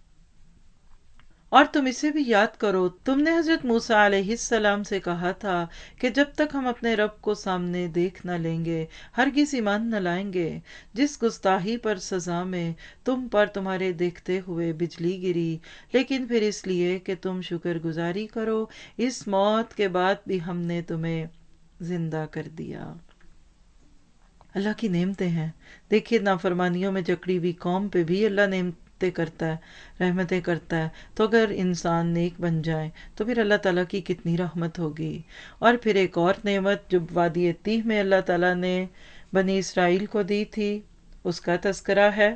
اور تم اسے بھی یاد کرو، تم نے حضرت موسیٰ علیہ السلام سے کہا تھا کہ جب تک ہم اپنے رب کو سامنے دیکھ نہ لیں گے ہرگز ایمان نہ لائیں گے۔ جس گستاخی پر سزا میں تم پر تمہارے دیکھتے ہوئے بجلی گری، لیکن پھر اس لیے کہ تم شکر گزاری کرو، اس موت کے بعد بھی ہم نے تمہیں زندہ کر دیا۔ اللہ کی نعمتیں ہیں۔ دیکھیے نافرمانیوں میں جکڑی ہوئی قوم پہ بھی اللہ نعمتیں کرتا ہے، رحمتیں کرتا ہے، تو اگر انسان نیک بن جائے تو پھر اللہ تعالیٰ کی کتنی رحمت ہوگی۔ اور پھر ایک اور نعمت جو وادی تیہ میں اللہ تعالیٰ نے بنی اسرائیل کو دی تھی، اس کا تذکرہ ہے،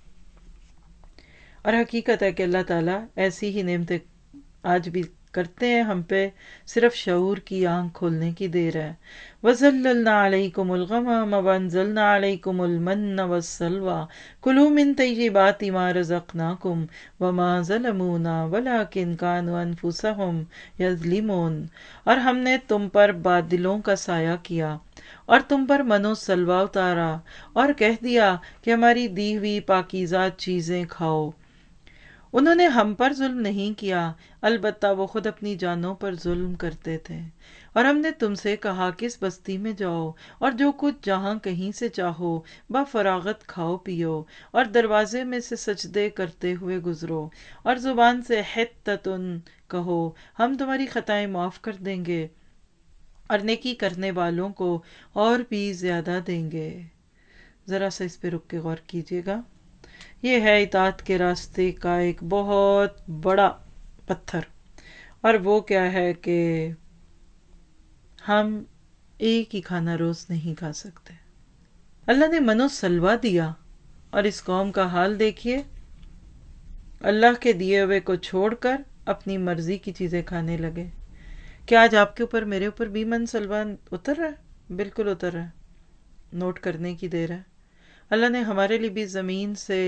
اور حقیقت ہے کہ اللہ تعالیٰ ایسی ہی نعمتیں آج بھی کرتے ہیں ہم پہ، صرف شعور کی آنکھ کھولنے کی دیر ہے۔ وَظَلَّلْنَا عَلَيْكُمُ الْغَمَامَ وَأَنزَلْنَا عَلَيْكُمُ الْمَنَّ وَالسَّلْوَىٰ كُلُوا مِن طَيِّبَاتِ مَا رَزَقْنَاكُمْ وَمَا ظَلَمُونَا وَلَٰكِن كَانُوا أَنفُسَهُمْ يَظْلِمُونَ، اور ہم نے تم پر بادلوں کا سایہ کیا اور تم پر من و سلوہ اتارا اور کہہ دیا کہ ہماری دی ہوئی پاکیزہ چیزیں کھاؤ، انہوں نے ہم پر ظلم نہیں کیا، البتہ وہ خود اپنی جانوں پر ظلم کرتے تھے۔ اور ہم نے تم سے کہا کہ اس بستی میں جاؤ اور جو کچھ جہاں کہیں سے چاہو با فراغت کھاؤ پیو، اور دروازے میں سے سجدے کرتے ہوئے گزرو، اور زبان سے حتتن کہو، ہم تمہاری خطائیں معاف کر دیں گے اور نیکی کرنے والوں کو اور بھی زیادہ دیں گے۔ ذرا سا اس پہ رک کے غور کیجیے گا۔ یہ ہے اطاعت کے راستے کا ایک بہت بڑا پتھر، اور وہ کیا ہے کہ ہم ایک ہی کھانا روز نہیں کھا سکتے۔ اللہ نے من و سلوہ دیا، اور اس قوم کا حال دیکھیے، اللہ کے دیے ہوئے کو چھوڑ کر اپنی مرضی کی چیزیں کھانے لگے۔ کیا آج آپ کے اوپر، میرے اوپر بھی من سلوہ اتر رہا ہے؟ بالکل اتر رہا ہے۔ نوٹ کرنے کی دیر ہے۔ اللہ نے ہمارے لیے بھی زمین سے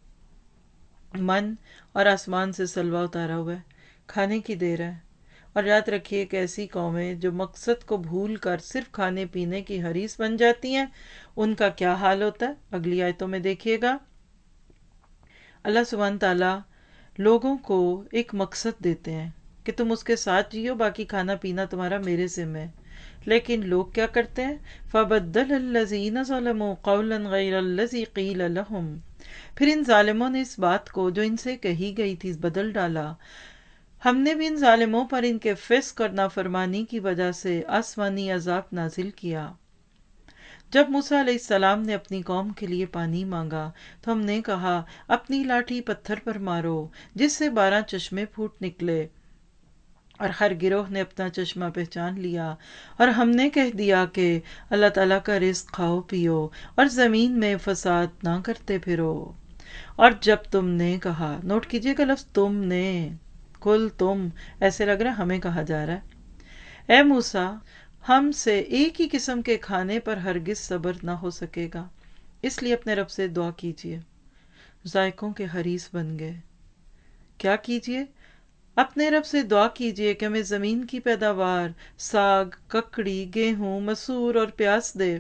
من اور آسمان سے سلوہ اتارا ہوا ہے، کھانے کی دیر ہے۔ اور یاد رکھیے کہ ایسی قومیں جو مقصد کو بھول کر صرف کھانے پینے کی حریص بن جاتی ہیں، ان کا کیا حال ہوتا ہے اگلی آیتوں میں دیکھیے گا۔ اللہ سبحانہ تعالیٰ لوگوں کو ایک مقصد دیتے ہیں کہ تم اس کے ساتھ جیو، باقی کھانا پینا تمہارا میرے ذمہ ہے۔ لیکن لوگ کیا کرتے ہیں؟ فَبَدَّلَ الَّذِينَ ظَلَمُوا قَوْلًا غَيْرَ الَّذِي قِيلَ لَهُمْ، پھر ان ظالموں نے اس بات کو جو ان سے کہی گئی تھی بدل ڈالا۔ ہم نے بھی ان ظالموں پر ان کے فسق اور نافرمانی کی وجہ سے آسمانی عذاب نازل کیا۔ جب موسیٰ علیہ السلام نے اپنی قوم کے لیے پانی مانگا تو ہم نے کہا، اپنی لاٹھی پتھر پر مارو جس سے بارہ چشمے پھوٹ نکلے، اور ہر گروہ نے اپنا چشمہ پہچان لیا، اور ہم نے کہہ دیا کہ اللہ تعالیٰ کا رزق کھاؤ پیو اور زمین میں فساد نہ کرتے پھرو۔ اور جب تم نے کہا، نوٹ کیجئے گا لفظ تم نے، کل تم، ایسے لگ رہا ہے ہمیں کہا جا رہا ہے، اے موسیٰ ہم سے ایک ہی قسم کے کھانے پر ہرگز صبر نہ ہو سکے گا، اس لیے اپنے رب سے دعا کیجئے۔ ذائقوں کے حریص بن گئے۔ کیا کیجئے؟ اپنے رب سے دعا کیجئے کہ ہمیں زمین کی پیداوار، ساگ، ککڑی، گیہوں، مسور اور پیاز دے۔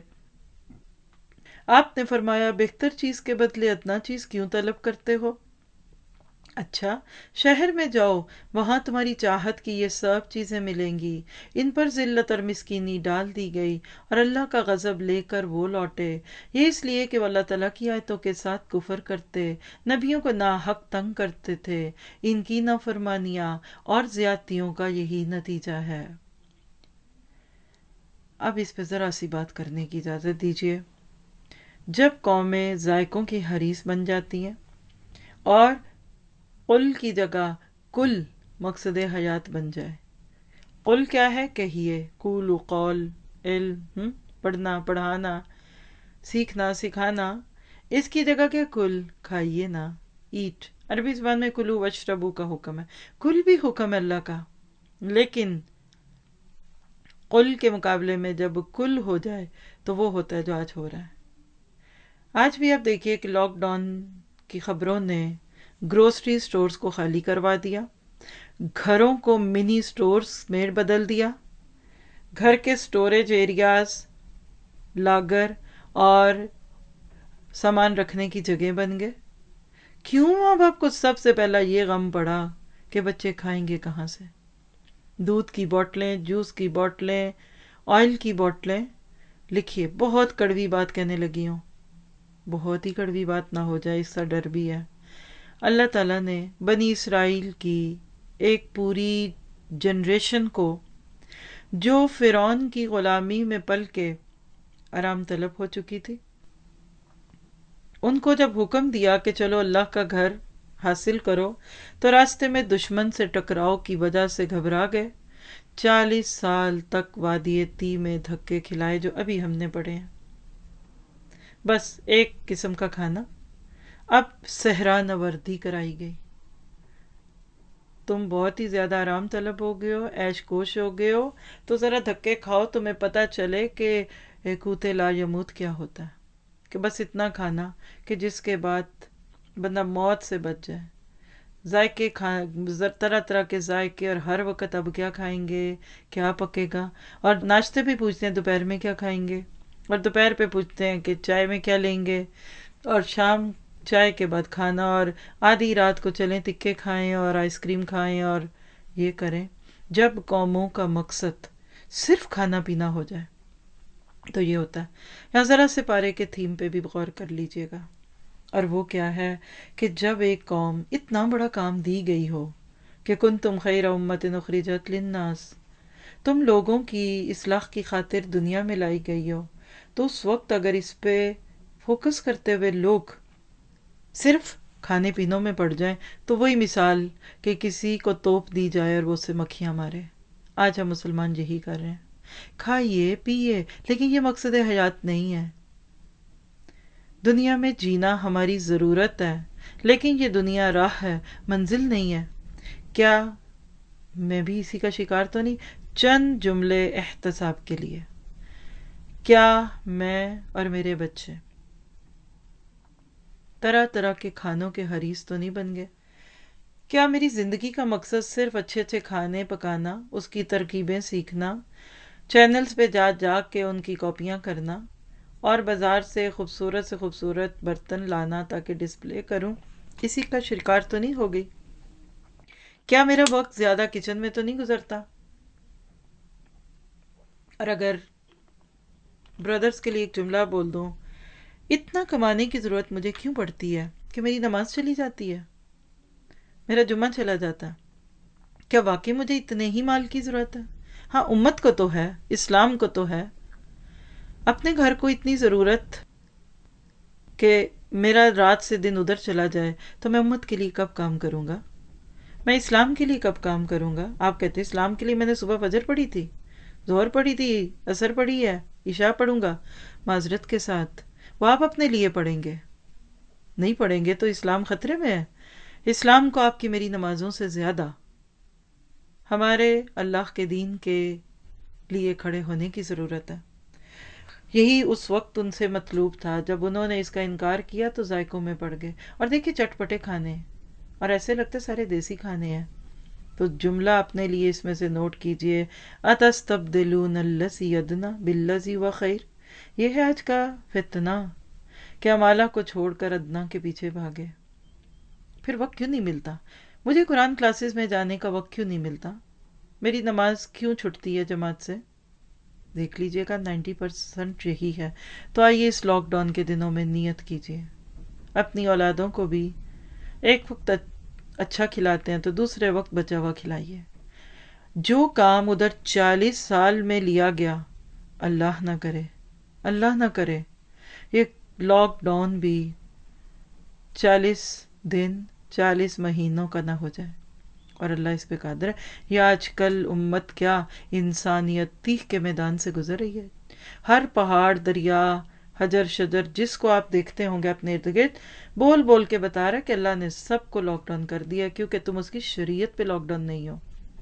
آپ نے فرمایا، بہتر چیز کے بدلے ادنا چیز کیوں طلب کرتے ہو؟ اچھا، شہر میں جاؤ، وہاں تمہاری چاہت کی یہ سب چیزیں ملیں گی۔ ان پر ذلت اور مسکینی ڈال دی گئی اور اللہ کا غضب لے کر وہ لوٹے۔ یہ اس لیے کہ وہ اللہ تعالیٰ کی آیتوں کے ساتھ کفر کرتے، نبیوں کو ناحق تنگ کرتے تھے۔ ان کی نافرمانیاں اور زیادتیوں کا یہی نتیجہ ہے۔ اب اس پہ ذرا سی بات کرنے کی اجازت دیجیے۔ جب قومیں ذائقوں کی حریص بن جاتی ہیں اور قل کی جگہ کل مقصد حیات بن جائے، قل کیا ہے؟ کہیے، قولوا قول، علم، پڑھنا پڑھانا، سیکھنا سکھانا، اس کی جگہ کیا؟ کل، کھائیے نا، ایٹ۔ عربی زبان میں کلو واشربو کا حکم ہے، کل بھی حکم ہے اللہ کا، لیکن قل کے مقابلے میں جب کل ہو جائے تو وہ ہوتا ہے جو آج ہو رہا ہے۔ آج بھی آپ دیکھیے کہ لاک ڈاؤن کی خبروں نے گروسری سٹورز کو خالی کروا دیا، گھروں کو منی سٹورز میں بدل دیا، گھر کے سٹوریج ایریاز، لاگر اور سامان رکھنے کی جگہ بن گئے۔ کیوں؟ اب آپ کو سب سے پہلا یہ غم پڑا کہ بچے کھائیں گے کہاں سے؟ دودھ کی بوٹلیں، جوس کی بوٹلیں، آئل کی بوٹلیں۔ لکھیے، بہت کڑوی بات کہنے لگی ہوں، بہت ہی کڑوی بات نہ ہو جائے اس کا ڈر بھی ہے۔ اللہ تعالیٰ نے بنی اسرائیل کی ایک پوری جنریشن کو جو فرعون کی غلامی میں پل کے آرام طلب ہو چکی تھی، ان کو جب حکم دیا کہ چلو اللہ کا گھر حاصل کرو، تو راستے میں دشمن سے ٹکراؤ کی وجہ سے گھبرا گئے۔ چالیس سال تک وادی تی میں دھکے کھلائے جو ابھی ہم نے پڑھے ہیں، بس ایک قسم کا کھانا۔ اب صحرا نوردی کرائی گئی، تم بہت ہی زیادہ آرام طلب ہو گئے ہو، عیش کوش ہو گئے ہو، تو ذرا دھکے کھاؤ، تمہیں پتہ چلے کہ قوت لا یموت کیا ہوتا ہے، کہ بس اتنا کھانا کہ جس کے بعد بندہ موت سے بچ جائے۔ ذائقے کھا طرح طرح کے ذائقے، اور ہر وقت اب کیا کھائیں گے، کیا پکے گا، اور ناشتے بھی پوچھتے ہیں دوپہر میں کیا کھائیں گے، اور دوپہر پہ پوچھتے ہیں کہ چائے میں کیا لیں گے، اور شام چائے کے بعد کھانا، اور آدھی رات کو چلیں تکے کھائیں اور آئس کریم کھائیں اور یہ کریں. جب قوموں کا مقصد صرف کھانا پینا ہو جائے تو یہ ہوتا ہے. یہاں ذرا سے پارے کے تھیم پہ بھی غور کر لیجئے گا، اور وہ کیا ہے کہ جب ایک قوم اتنا بڑا کام دی گئی ہو کہ کنتم خیر امت اخرجت للناس، تم لوگوں کی اصلاح کی خاطر دنیا میں لائی گئی ہو، تو اس وقت اگر اس پہ فوکس کرتے ہوئے لوگ صرف کھانے پینوں میں پڑ جائیں تو وہی مثال کہ کسی کو توپ دی جائے اور وہ اس سے مکھیاں مارے. آج ہم مسلمان یہی کر رہے ہیں، کھائیے پیئے، لیکن یہ مقصد حیات نہیں ہے. دنیا میں جینا ہماری ضرورت ہے، لیکن یہ دنیا راہ ہے، منزل نہیں ہے. کیا میں بھی اسی کا شکار تو نہیں؟ چند جملے احتساب کے لیے. کیا میں اور میرے بچے طرح طرح کے کھانوں کے حریص تو نہیں بن گئے؟ کیا میری زندگی کا مقصد صرف اچھے اچھے کھانے پکانا، اس کی ترکیبیں سیکھنا، چینلز پہ جا جا کے ان کی کاپیاں کرنا، اور بازار سے خوبصورت سے خوبصورت برتن لانا تاکہ ڈسپلے کروں، اسی کا شکار تو نہیں ہو گئی؟ کیا میرا وقت زیادہ کچن میں تو نہیں گزرتا؟ اور اگر برادرز کے لیے ایک جملہ بول دوں، اتنا کمانے کی ضرورت مجھے کیوں پڑتی ہے کہ میری نماز چلی جاتی ہے، میرا جمعہ چلا جاتا ہے؟ کیا واقعی مجھے اتنے ہی مال کی ضرورت ہے؟ ہاں، امت کو تو ہے، اسلام کو تو ہے. اپنے گھر کو اتنی ضرورت کہ میرا رات سے دن ادھر چلا جائے تو میں امت کے لیے کب کام کروں گا؟ میں اسلام کے لیے کب کام کروں گا؟ آپ کہتے ہیں اسلام کے لیے میں نے صبح فجر پڑھی تھی، ظہر پڑھی تھی، عصر پڑھی ہے، عشاء پڑھوں گا. معذرت کے ساتھ وہ آپ اپنے لیے پڑھیں گے، نہیں پڑھیں گے تو اسلام خطرے میں ہے. اسلام کو آپ کی میری نمازوں سے زیادہ ہمارے اللہ کے دین کے لیے کھڑے ہونے کی ضرورت ہے. یہی اس وقت ان سے مطلوب تھا. جب انہوں نے اس کا انکار کیا تو ذائقوں میں پڑ گئے. اور دیکھیے چٹپٹے کھانے، اور ایسے لگتے سارے دیسی کھانے ہیں. تو جملہ اپنے لیے اس میں سے نوٹ کیجئے، اتستبدلون الذی ادنی بالذی هو خیر. یہ ہے آج کا فتنہ کہ ہم اعلیٰ کو چھوڑ کر ادنا کے پیچھے بھاگے. پھر وقت کیوں نہیں ملتا؟ مجھے قرآن کلاسز میں جانے کا وقت کیوں نہیں ملتا؟ میری نماز کیوں چھٹتی ہے جماعت سے؟ دیکھ لیجئے گا نائنٹی پرسنٹ یہی ہے. تو آئیے اس لاک ڈاؤن کے دنوں میں نیت کیجئے، اپنی اولادوں کو بھی ایک وقت اچھا کھلاتے ہیں تو دوسرے وقت بچا ہوا کھلائیے. جو کام ادھر چالیس سال میں لیا گیا، اللہ نہ کرے، اللہ نہ کرے یہ لاک ڈاؤن بھی چالیس دن چالیس مہینوں کا نہ ہو جائے. اور اللہ اس پہ قادر ہے. یہ آج کل امت کیا انسانیت تیغ کے میدان سے گزر رہی ہے. ہر پہاڑ، دریا، حجر شجر جس کو آپ دیکھتے ہوں گے اپنے ارد گرد، بول بول کے بتا رہا ہے کہ اللہ نے سب کو لاک ڈاؤن کر دیا، کیونکہ تم اس کی شریعت پہ لاک ڈاؤن نہیں ہو،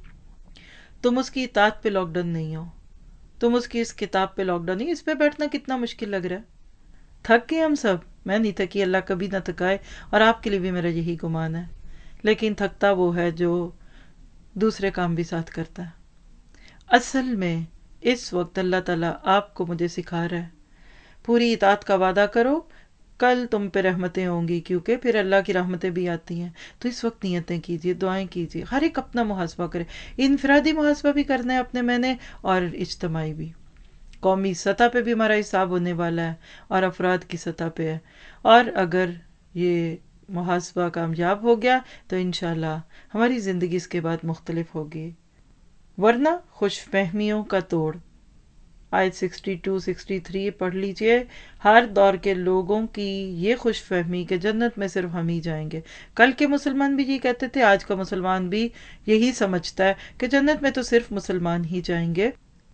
تم اس کی اطاعت پہ لاک ڈاؤن نہیں ہو، تم اس کی اس کتاب پہ لاک ڈاؤن نہیں. اس پہ بیٹھنا کتنا مشکل لگ رہا ہے. تھک گئے ہم سب. میں نہیں تھکی، اللہ کبھی نہ تھکائے، اور آپ کے لیے بھی میرا یہی گمان ہے. لیکن تھکتا وہ ہے جو دوسرے کام بھی ساتھ کرتا ہے. اصل میں اس وقت اللہ تعالیٰ آپ کو مجھے سکھا رہا ہے، پوری اطاعت کا وعدہ کرو، کل تم پہ رحمتیں ہوں گی، کیونکہ پھر اللہ کی رحمتیں بھی آتی ہیں. تو اس وقت نیتیں کیجئے، دعائیں کیجئے. ہر ایک اپنا محاسبہ کرے. انفرادی محاسبہ بھی کرنا ہے اپنے میں نے، اور اجتماعی بھی. قومی سطح پہ بھی ہمارا حساب ہونے والا ہے اور افراد کی سطح پہ ہے. اور اگر یہ محاسبہ کامیاب ہو گیا تو انشاءاللہ ہماری زندگی اس کے بعد مختلف ہوگی. ورنہ خوش فہمیوں کا توڑ. آیت سکسٹی ٹو سکسٹی تھری پڑھ لیجئے. ہر دور کے لوگوں کی یہ خوش فہمی کہ جنت میں صرف ہم ہی جائیں گے. کل کے مسلمان بھی یہ کہتے تھے، آج کا مسلمان بھی یہی سمجھتا ہے کہ جنت میں تو صرف مسلمان ہی جائیں گے.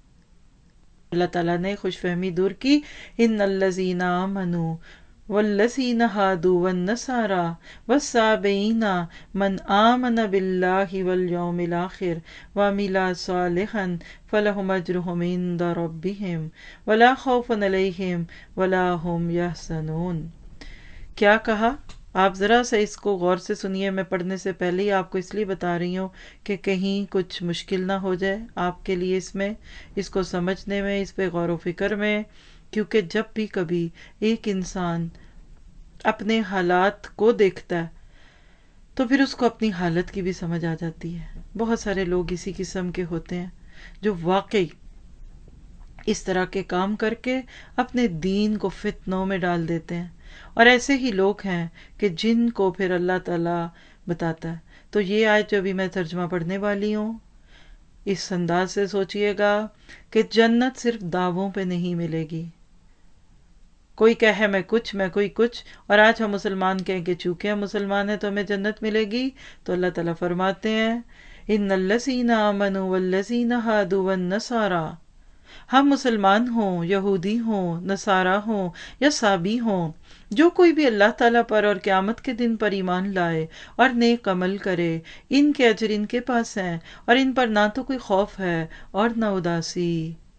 اللہ تعالیٰ نے خوش فہمی دور کی. ان الذین آمنوا والذین ہادوا والنصارى والصابئین من آمن باللہ والیوم الآخر وعمل صالحا فلہم اجرہم عند ربہم ولا خوف علیہم ولا ہم یحزنون. کیا کہا؟ آپ ذرا سا اس کو غور سے سنیے. میں پڑھنے سے پہلے ہی آپ کو اس لیے بتا رہی ہوں کہ کہیں کچھ مشکل نہ ہو جائے آپ کے لیے اس میں، اس کو سمجھنے میں، اس پہ غور و فکر میں. کیونکہ جب بھی کبھی ایک انسان اپنے حالات کو دیکھتا ہے تو پھر اس کو اپنی حالت کی بھی سمجھ آ جاتی ہے. بہت سارے لوگ اسی قسم کے ہوتے ہیں جو واقعی اس طرح کے کام کر کے اپنے دین کو فتنوں میں ڈال دیتے ہیں، اور ایسے ہی لوگ ہیں کہ جن کو پھر اللہ تعالیٰ بتاتا ہے. تو یہ آیت جو بھی میں ترجمہ پڑھنے والی ہوں، اس انداز سے سوچئے گا کہ جنت صرف دعووں پہ نہیں ملے گی. کوئی کہے میں کچھ میں کوئی کچھ، اور آج ہم مسلمان کہیں کہ چونکہ ہم مسلمان ہیں تو ہمیں جنت ملے گی. تو اللہ تعالیٰ فرماتے ہیں ان الذین آمنوا والذین ہادوا والنصارى، ہم مسلمان ہوں، یہودی ہوں، نصارہ ہوں یا سابی ہوں، جو کوئی بھی اللہ تعالیٰ پر اور قیامت کے دن پر ایمان لائے اور نیک عمل کرے، ان کے اجر ان کے پاس ہیں، اور ان پر نہ تو کوئی خوف ہے اور نہ اداسی.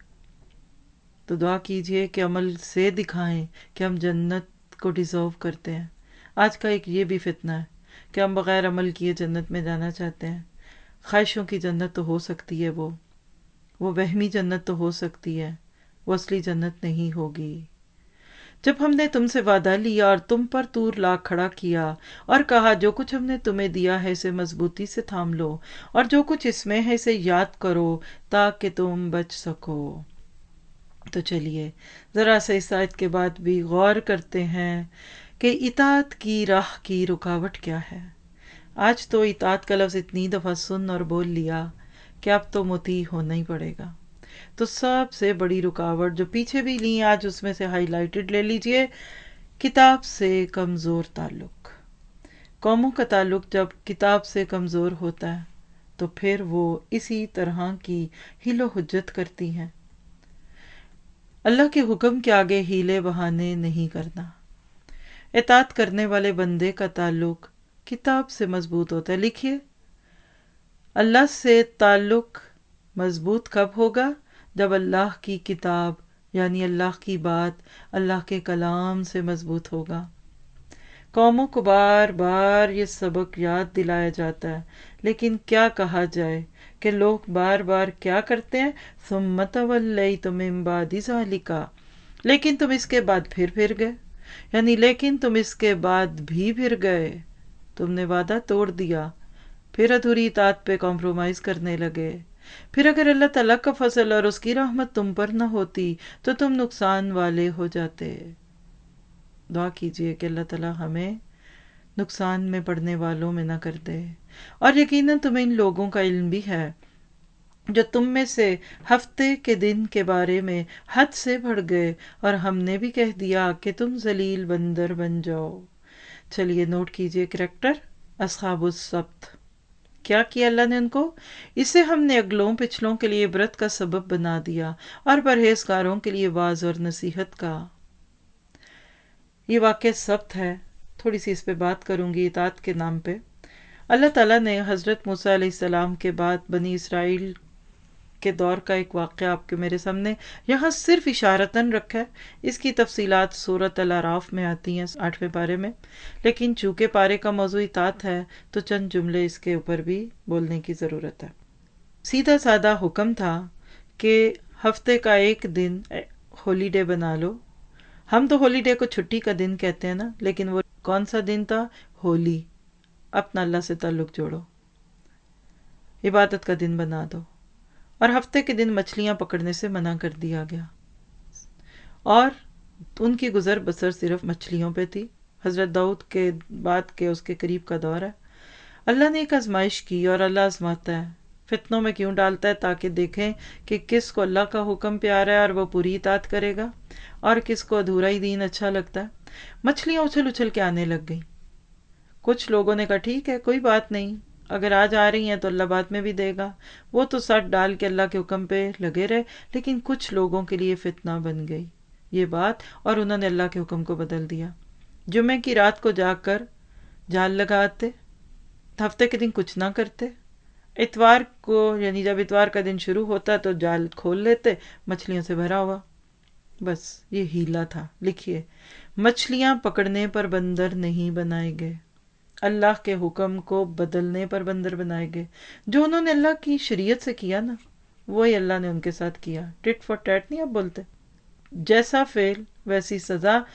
تو دعا کیجئے کہ عمل سے دکھائیں کہ ہم جنت کو ڈیزرو کرتے ہیں. آج کا ایک یہ بھی فتنہ ہے کہ ہم بغیر عمل کیے جنت میں جانا چاہتے ہیں. خواہشوں کی جنت تو ہو سکتی ہے، وہ وہ وہمی جنت تو ہو سکتی ہے، وہ اصلی جنت نہیں ہوگی. جب ہم نے تم سے وعدہ لیا اور تم پر طور لا کھڑا کیا اور کہا جو کچھ ہم نے تمہیں دیا ہے اسے مضبوطی سے تھام لو، اور جو کچھ اس میں ہے اسے یاد کرو تاکہ تم بچ سکو. تو چلیے ذرا سا اس آیت کے بعد بھی غور کرتے ہیں کہ اطاعت کی راہ کی رکاوٹ کیا ہے. آج تو اطاعت کا لفظ اتنی دفعہ سن اور بول لیا کہ اب تو مطیع ہونا ہی پڑے گا. تو سب سے بڑی رکاوٹ جو پیچھے بھی لی آج اس میں سے ہائی لائٹڈ لے لیجئے، کتاب سے کمزور تعلق. قوموں کا تعلق جب کتاب سے کمزور ہوتا ہے تو پھر وہ اسی طرح کی حیل و حجت کرتی ہیں. اللہ کے حکم کے آگے ہیلے بہانے نہیں کرنا. اطاعت کرنے والے بندے کا تعلق کتاب سے مضبوط ہوتا ہے. لکھیے اللہ سے تعلق مضبوط کب ہوگا؟ جب اللہ کی کتاب یعنی اللہ کی بات، اللہ کے کلام سے مضبوط ہوگا. قوموں کو بار بار یہ سبق یاد دلایا جاتا ہے، لیکن کیا کہا جائے کہ لوگ بار بار کیا کرتے ہیں، ثم تولیتم من بعد ذلک، لیکن تم اس کے بعد پھر پھر گئے. یعنی لیکن تم اس کے بعد بھی پھر گئے، تم نے وعدہ توڑ دیا، پھر ادھوری اطاعت پہ کمپرومائز کرنے لگے. پھر اگر اللہ تعالیٰ کا فضل اور اس کی رحمت تم پر نہ ہوتی تو تم نقصان والے ہو جاتے. دعا کیجئے کہ اللہ تعالیٰ ہمیں نقصان میں پڑنے والوں میں نہ کر دے. اور یقیناً تمہیں ان لوگوں کا علم بھی ہے جو تم میں سے ہفتے کے دن کے بارے میں حد سے بڑھ گئے، اور ہم نے بھی کہہ دیا کہ تم ذلیل بندر بن جاؤ. چلیے نوٹ کیجئے کریکٹر اصحاب السبت. کیا کیا اللہ نے ان کو؟ اسے ہم نے اگلوں پچھلوں کے لیے عبرت کا سبب بنا دیا اور پرہیزگاروں کے لیے واعظ اور نصیحت کا. یہ واقعہ سبت ہے، تھوڑی سی اس پہ بات کروں گی اطاعت کے نام پہ. اللہ تعالیٰ نے حضرت موسیٰ علیہ السلام کے بعد بنی اسرائیل کے دور کا ایک واقعہ آپ کے میرے سامنے یہاں صرف اشارتاً رکھا ہے. اس کی تفصیلات سورۃ الاعراف میں آتی ہیں آٹھویں پارے میں، لیکن چونکہ پارے کا موضوع اطاعت ہے تو چند جملے اس کے اوپر بھی بولنے کی ضرورت ہے. سیدھا سادہ حکم تھا کہ ہفتے کا ایک دن ہولی ڈے بنا لو. ہم تو ہولی ڈے کو چھٹی کا دن کہتے ہیں نا، لیکن وہ کون سا دن تھا؟ ہولی. اپنا اللہ سے تعلق جوڑو، عبادت کا دن بنا دو. اور ہفتے کے دن مچھلیاں پکڑنے سے منع کر دیا گیا، اور ان کی گزر بسر صرف مچھلیوں پہ تھی. حضرت داؤد کے بعد کے اس کے قریب کا دور ہے. اللہ نے ایک آزمائش کی، اور اللہ آزماتا ہے، فتنوں میں کیوں ڈالتا ہے؟ تاکہ دیکھیں کہ کس کو اللہ کا حکم پیارا ہے اور وہ پوری اطاعت کرے گا، اور کس کو ادھورا ہی دین اچھا لگتا ہے. مچھلیاں اچھل اچھل کے آنے لگ گئیں. کچھ لوگوں نے کہا ٹھیک ہے کوئی بات نہیں، اگر آج آ رہی ہیں تو اللہ بعد میں بھی دے گا. وہ تو سٹ ڈال کے اللہ کے حکم پہ لگے رہے. لیکن کچھ لوگوں کے لیے فتنہ بن گئی یہ بات، اور انہوں نے اللہ کے حکم کو بدل دیا. جمعے کی رات کو جا کر جال لگاتے، ہفتے کے دن کچھ نہ کرتے. اتوار کو یعنی جب اتوار کا دن شروع ہوتا تو جال کھول لیتے، مچھلیوں سے بھرا ہوا. بس یہ ہیلا تھا. لکھیے مچھلیاں پکڑنے پر بندر نہیں بنائے گئے، اللہ کے حکم کو بدلنے پر بندر بنائے گئے. جو انہوں نے اللہ کی شریعت سے کیا نا، وہی اللہ نے ان کے ساتھ کیا. ٹٹ فار ٹیٹ نہیں آپ بولتے، جیسا فعل ویسی سزا.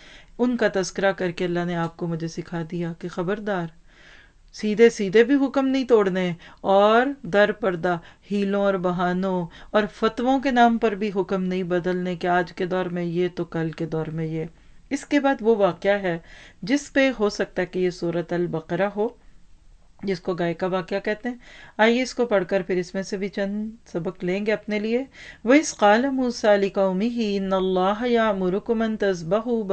ان کا تذکرہ کر کے اللہ نے آپ کو مجھے سکھا دیا کہ خبردار، سیدھے سیدھے بھی حکم نہیں توڑنے، اور در پردہ ہیلوں اور بہانوں اور فتووں کے نام پر بھی حکم نہیں بدلنے کہ آج کے دور میں یہ تو کل کے دور میں یہ۔ اس کے بعد وہ واقعہ ہے جس پہ ہو سکتا ہے کہ یہ سورۃ البقرہ ہو، جس کو گائے کا واقعہ کہتے ہیں۔ آئیے اس کو پڑھ کر پھر اس میں سے بھی چند سبق لیں گے اپنے لیے۔ وَإِذْ قَالَ مُوسَىٰ لِقَوْمِهِ إِنَّ اللَّهَ يَأْمُرُكُمْ أَن تَذْبَحُوا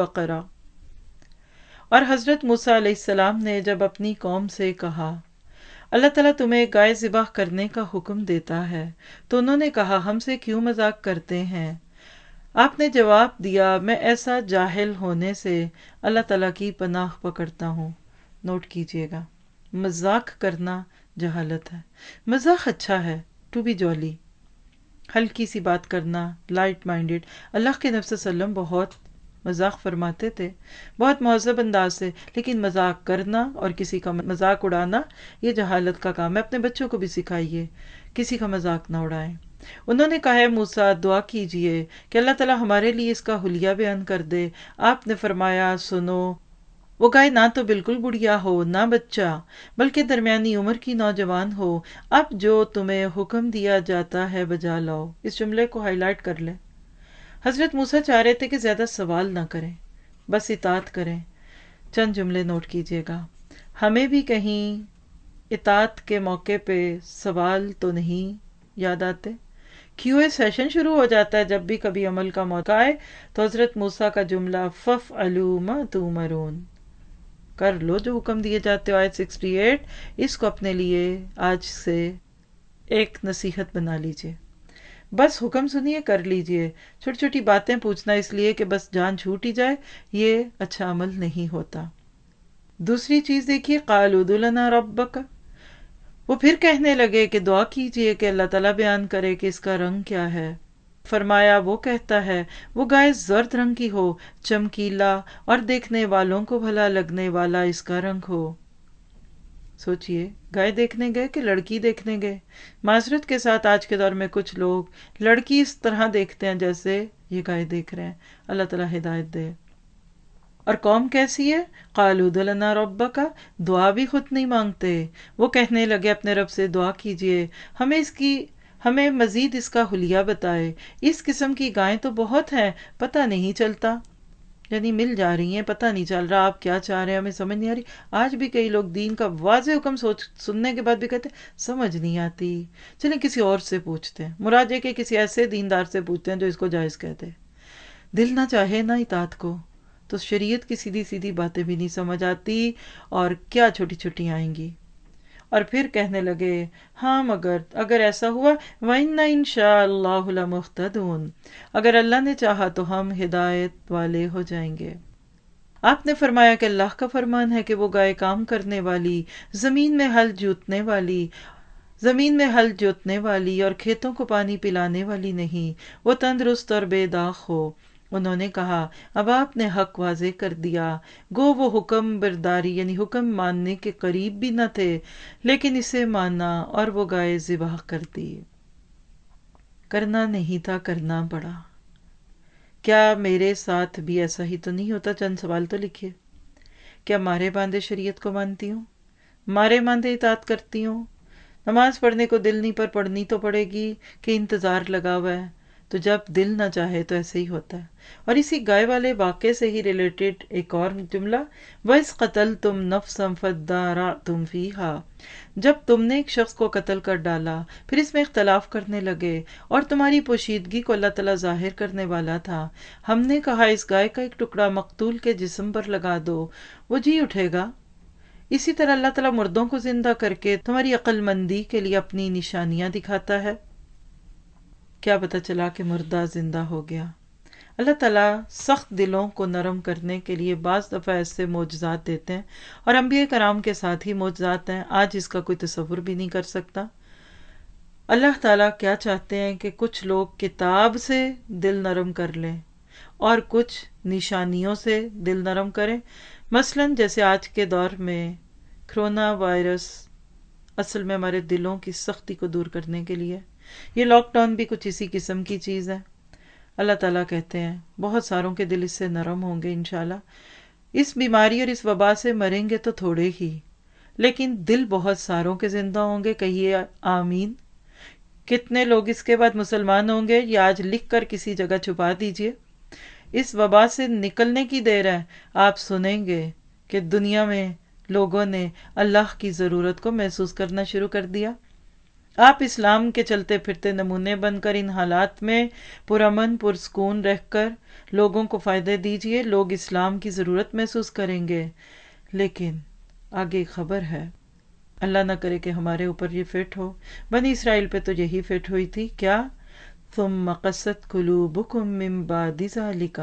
بَقَرَةً، اور حضرت موسیٰ علیہ السلام نے جب اپنی قوم سے کہا اللہ تعالیٰ تمہیں گائے ذبح کرنے کا حکم دیتا ہے، تو انہوں نے کہا ہم سے کیوں مذاق کرتے ہیں؟ آپ نے جواب دیا میں ایسا جاہل ہونے سے اللہ تعالیٰ کی پناہ پکڑتا ہوں۔ نوٹ کیجئے گا، مذاق کرنا جہالت ہے۔ مذاق اچھا ہے، ٹو بی جولی، ہلکی سی بات کرنا، لائٹ مائنڈڈ۔ اللہ کے نبی صلی اللہ علیہ وسلم بہت مذاق فرماتے تھے، بہت مہذب انداز سے، لیکن مذاق کرنا اور کسی کا مذاق اڑانا یہ جہالت کا کام ہے۔ اپنے بچوں کو بھی سکھائیے کسی کا مذاق نہ اڑائیں۔ انہوں نے کہا ہے موسیٰ دعا کیجئے کہ اللہ تعالیٰ ہمارے لیے اس کا حلیہ بیان کر دے۔ آپ نے فرمایا سنو، وہ گائے نہ تو بالکل بڑھیا ہو نہ بچہ، بلکہ درمیانی عمر کی نوجوان ہو۔ اب جو تمہیں حکم دیا جاتا ہے بجا لاؤ۔ اس جملے کو ہائی لائٹ کر لیں۔ حضرت موسیٰ چاہ رہے تھے کہ زیادہ سوال نہ کریں، بس اطاعت کریں۔ چند جملے نوٹ کیجئے گا۔ ہمیں بھی کہیں اطاعت کے موقع پہ سوال تو نہیں یاد آتے؟ کیو اے سیشن شروع ہو جاتا ہے جب بھی کبھی عمل کا موقع آئے تو حضرت موسیٰ کا جملہ فَافْعَلُوا مَا تُؤْمَرُونَ، کر لو جو حکم دیے جاتے ہو۔ آیت سکسٹی ایٹ، اس کو اپنے لیے آج سے ایک نصیحت بنا لیجئے۔ بس حکم سنیے، کر لیجئے۔ چھوٹی چھوٹی باتیں پوچھنا اس لیے کہ بس جان چھوٹ ہی جائے، یہ اچھا عمل نہیں ہوتا۔ دوسری چیز دیکھیے، قَالُوا ادْعُ لَنَا رَبَّكَ، وہ پھر کہنے لگے کہ دعا کیجئے کہ اللہ تعالیٰ بیان کرے کہ اس کا رنگ کیا ہے۔ فرمایا وہ کہتا ہے وہ گائے زرد رنگ کی ہو، چمکیلا اور دیکھنے والوں کو بھلا لگنے والا اس کا رنگ ہو۔ سوچئے، گائے دیکھنے گئے کہ لڑکی دیکھنے گئے؟ معذرت کے ساتھ آج کے دور میں کچھ لوگ لڑکی اس طرح دیکھتے ہیں جیسے یہ گائے دیکھ رہے ہیں۔ اللہ تعالیٰ ہدایت دے۔ اور قوم کیسی ہے؟ قَالُوا ادْعُ لَنَا رَبَّكَ، دعا بھی خود نہیں مانگتے، وہ کہنے لگے اپنے رب سے دعا کیجئے ہمیں اس کی ہمیں مزید اس کا حلیہ بتائے۔ اس قسم کی گائیں تو بہت ہیں، پتہ نہیں چلتا، یعنی مل جا رہی ہیں، پتہ نہیں چل رہا آپ کیا چاہ رہے ہیں، ہمیں سمجھ نہیں آ رہی۔ آج بھی کئی لوگ دین کا واضح حکم سوچ سننے کے بعد بھی کہتے ہیں سمجھ نہیں آتی، چلیں کسی اور سے پوچھتے ہیں، مراد یہ کہ کسی ایسے دیندار سے پوچھتے ہیں جو اس کو جائز کہتے۔ دل نہ چاہے نا اطاعت کو تو شریعت کی سیدھی سیدھی باتیں بھی نہیں سمجھ آتی، اور کیا چھوٹی چھوٹی آئیں گی۔ اور پھر کہنے لگے ہاں مگر اگر ایسا ہوا وَإِنَّ إِن شَاءَ اللَّهُ لَمُهْتَدُونَ، اگر اللہ نے چاہا تو ہم ہدایت والے ہو جائیں گے۔ آپ نے فرمایا کہ اللہ کا فرمان ہے کہ وہ گائے کام کرنے والی، زمین میں ہل جوتنے والی زمین میں ہل جوتنے والی اور کھیتوں کو پانی پلانے والی نہیں، وہ تندرست اور بے داغ ہو۔ انہوں نے کہا اب آپ نے حق واضح کر دیا، گو وہ حکم برداری یعنی حکم ماننے کے قریب بھی نہ تھے، لیکن اسے مانا اور وہ گائے ذبح کر دی۔ کرنا نہیں تھا، کرنا پڑا۔ کیا میرے ساتھ بھی ایسا ہی تو نہیں ہوتا؟ چند سوال تو لکھیے۔ کیا مارے باندھے شریعت کو مانتی ہوں، مارے باندھے اطاعت کرتی ہوں؟ نماز پڑھنے کو دل نہیں پر پڑھنی تو پڑے گی کہ انتظار لگا ہوا ہے، تو جب دل نہ چاہے تو ایسے ہی ہوتا ہے۔ اور اسی گائے والے واقعے سے ہی ریلیٹڈ ایک اور جملہ، وَإِذْ قَتَلْتُمْ نَفْسًا فَادَّارَأْتُمْ فِيهَا، جب تم نے ایک شخص کو قتل کر ڈالا پھر اس میں اختلاف کرنے لگے اور تمہاری پوشیدگی کو اللہ تعالیٰ ظاہر کرنے والا تھا، ہم نے کہا اس گائے کا ایک ٹکڑا مقتول کے جسم پر لگا دو، وہ جی اٹھے گا۔ اسی طرح اللہ تعالیٰ مردوں کو زندہ کر کے تمہاری عقل مندی کے لیے اپنی نشانیاں دکھاتا ہے۔ کیا پتہ چلا کہ مردہ زندہ ہو گیا؟ اللہ تعالیٰ سخت دلوں کو نرم کرنے کے لیے بعض دفعہ ایسے معجزات دیتے ہیں، اور انبیاء کرام کے ساتھ ہی معجزات ہیں، آج اس کا کوئی تصور بھی نہیں کر سکتا۔ اللہ تعالیٰ کیا چاہتے ہیں کہ کچھ لوگ کتاب سے دل نرم کر لیں اور کچھ نشانیوں سے دل نرم کریں۔ مثلاً جیسے آج کے دور میں کرونا وائرس اصل میں ہمارے دلوں کی سختی کو دور کرنے کے لیے، یہ لاک ڈاؤن بھی کچھ اسی قسم کی چیز ہے۔ اللہ تعالیٰ کہتے ہیں بہت ساروں کے دل اس سے نرم ہوں گے انشاءاللہ۔ اس بیماری اور اس وبا سے مریں گے تو تھوڑے ہی، لیکن دل بہت ساروں کے زندہ ہوں گے، کہیے آمین۔ کتنے لوگ اس کے بعد مسلمان ہوں گے یہ آج لکھ کر کسی جگہ چھپا دیجئے۔ اس وبا سے نکلنے کی دیر ہے، آپ سنیں گے کہ دنیا میں لوگوں نے اللہ کی ضرورت کو محسوس کرنا شروع کر دیا۔ آپ اسلام کے چلتے پھرتے نمونے بن کر ان حالات میں پرامن پرسکون رہ کر لوگوں کو فائدے دیجئے، لوگ اسلام کی ضرورت محسوس کریں گے۔ لیکن آگے خبر ہے، اللہ نہ کرے کہ ہمارے اوپر یہ فٹ ہو۔ بنی اسرائیل پہ تو یہی فٹ ہوئی تھی، کیا؟ ثم قست قلوبکم من بعد ذلک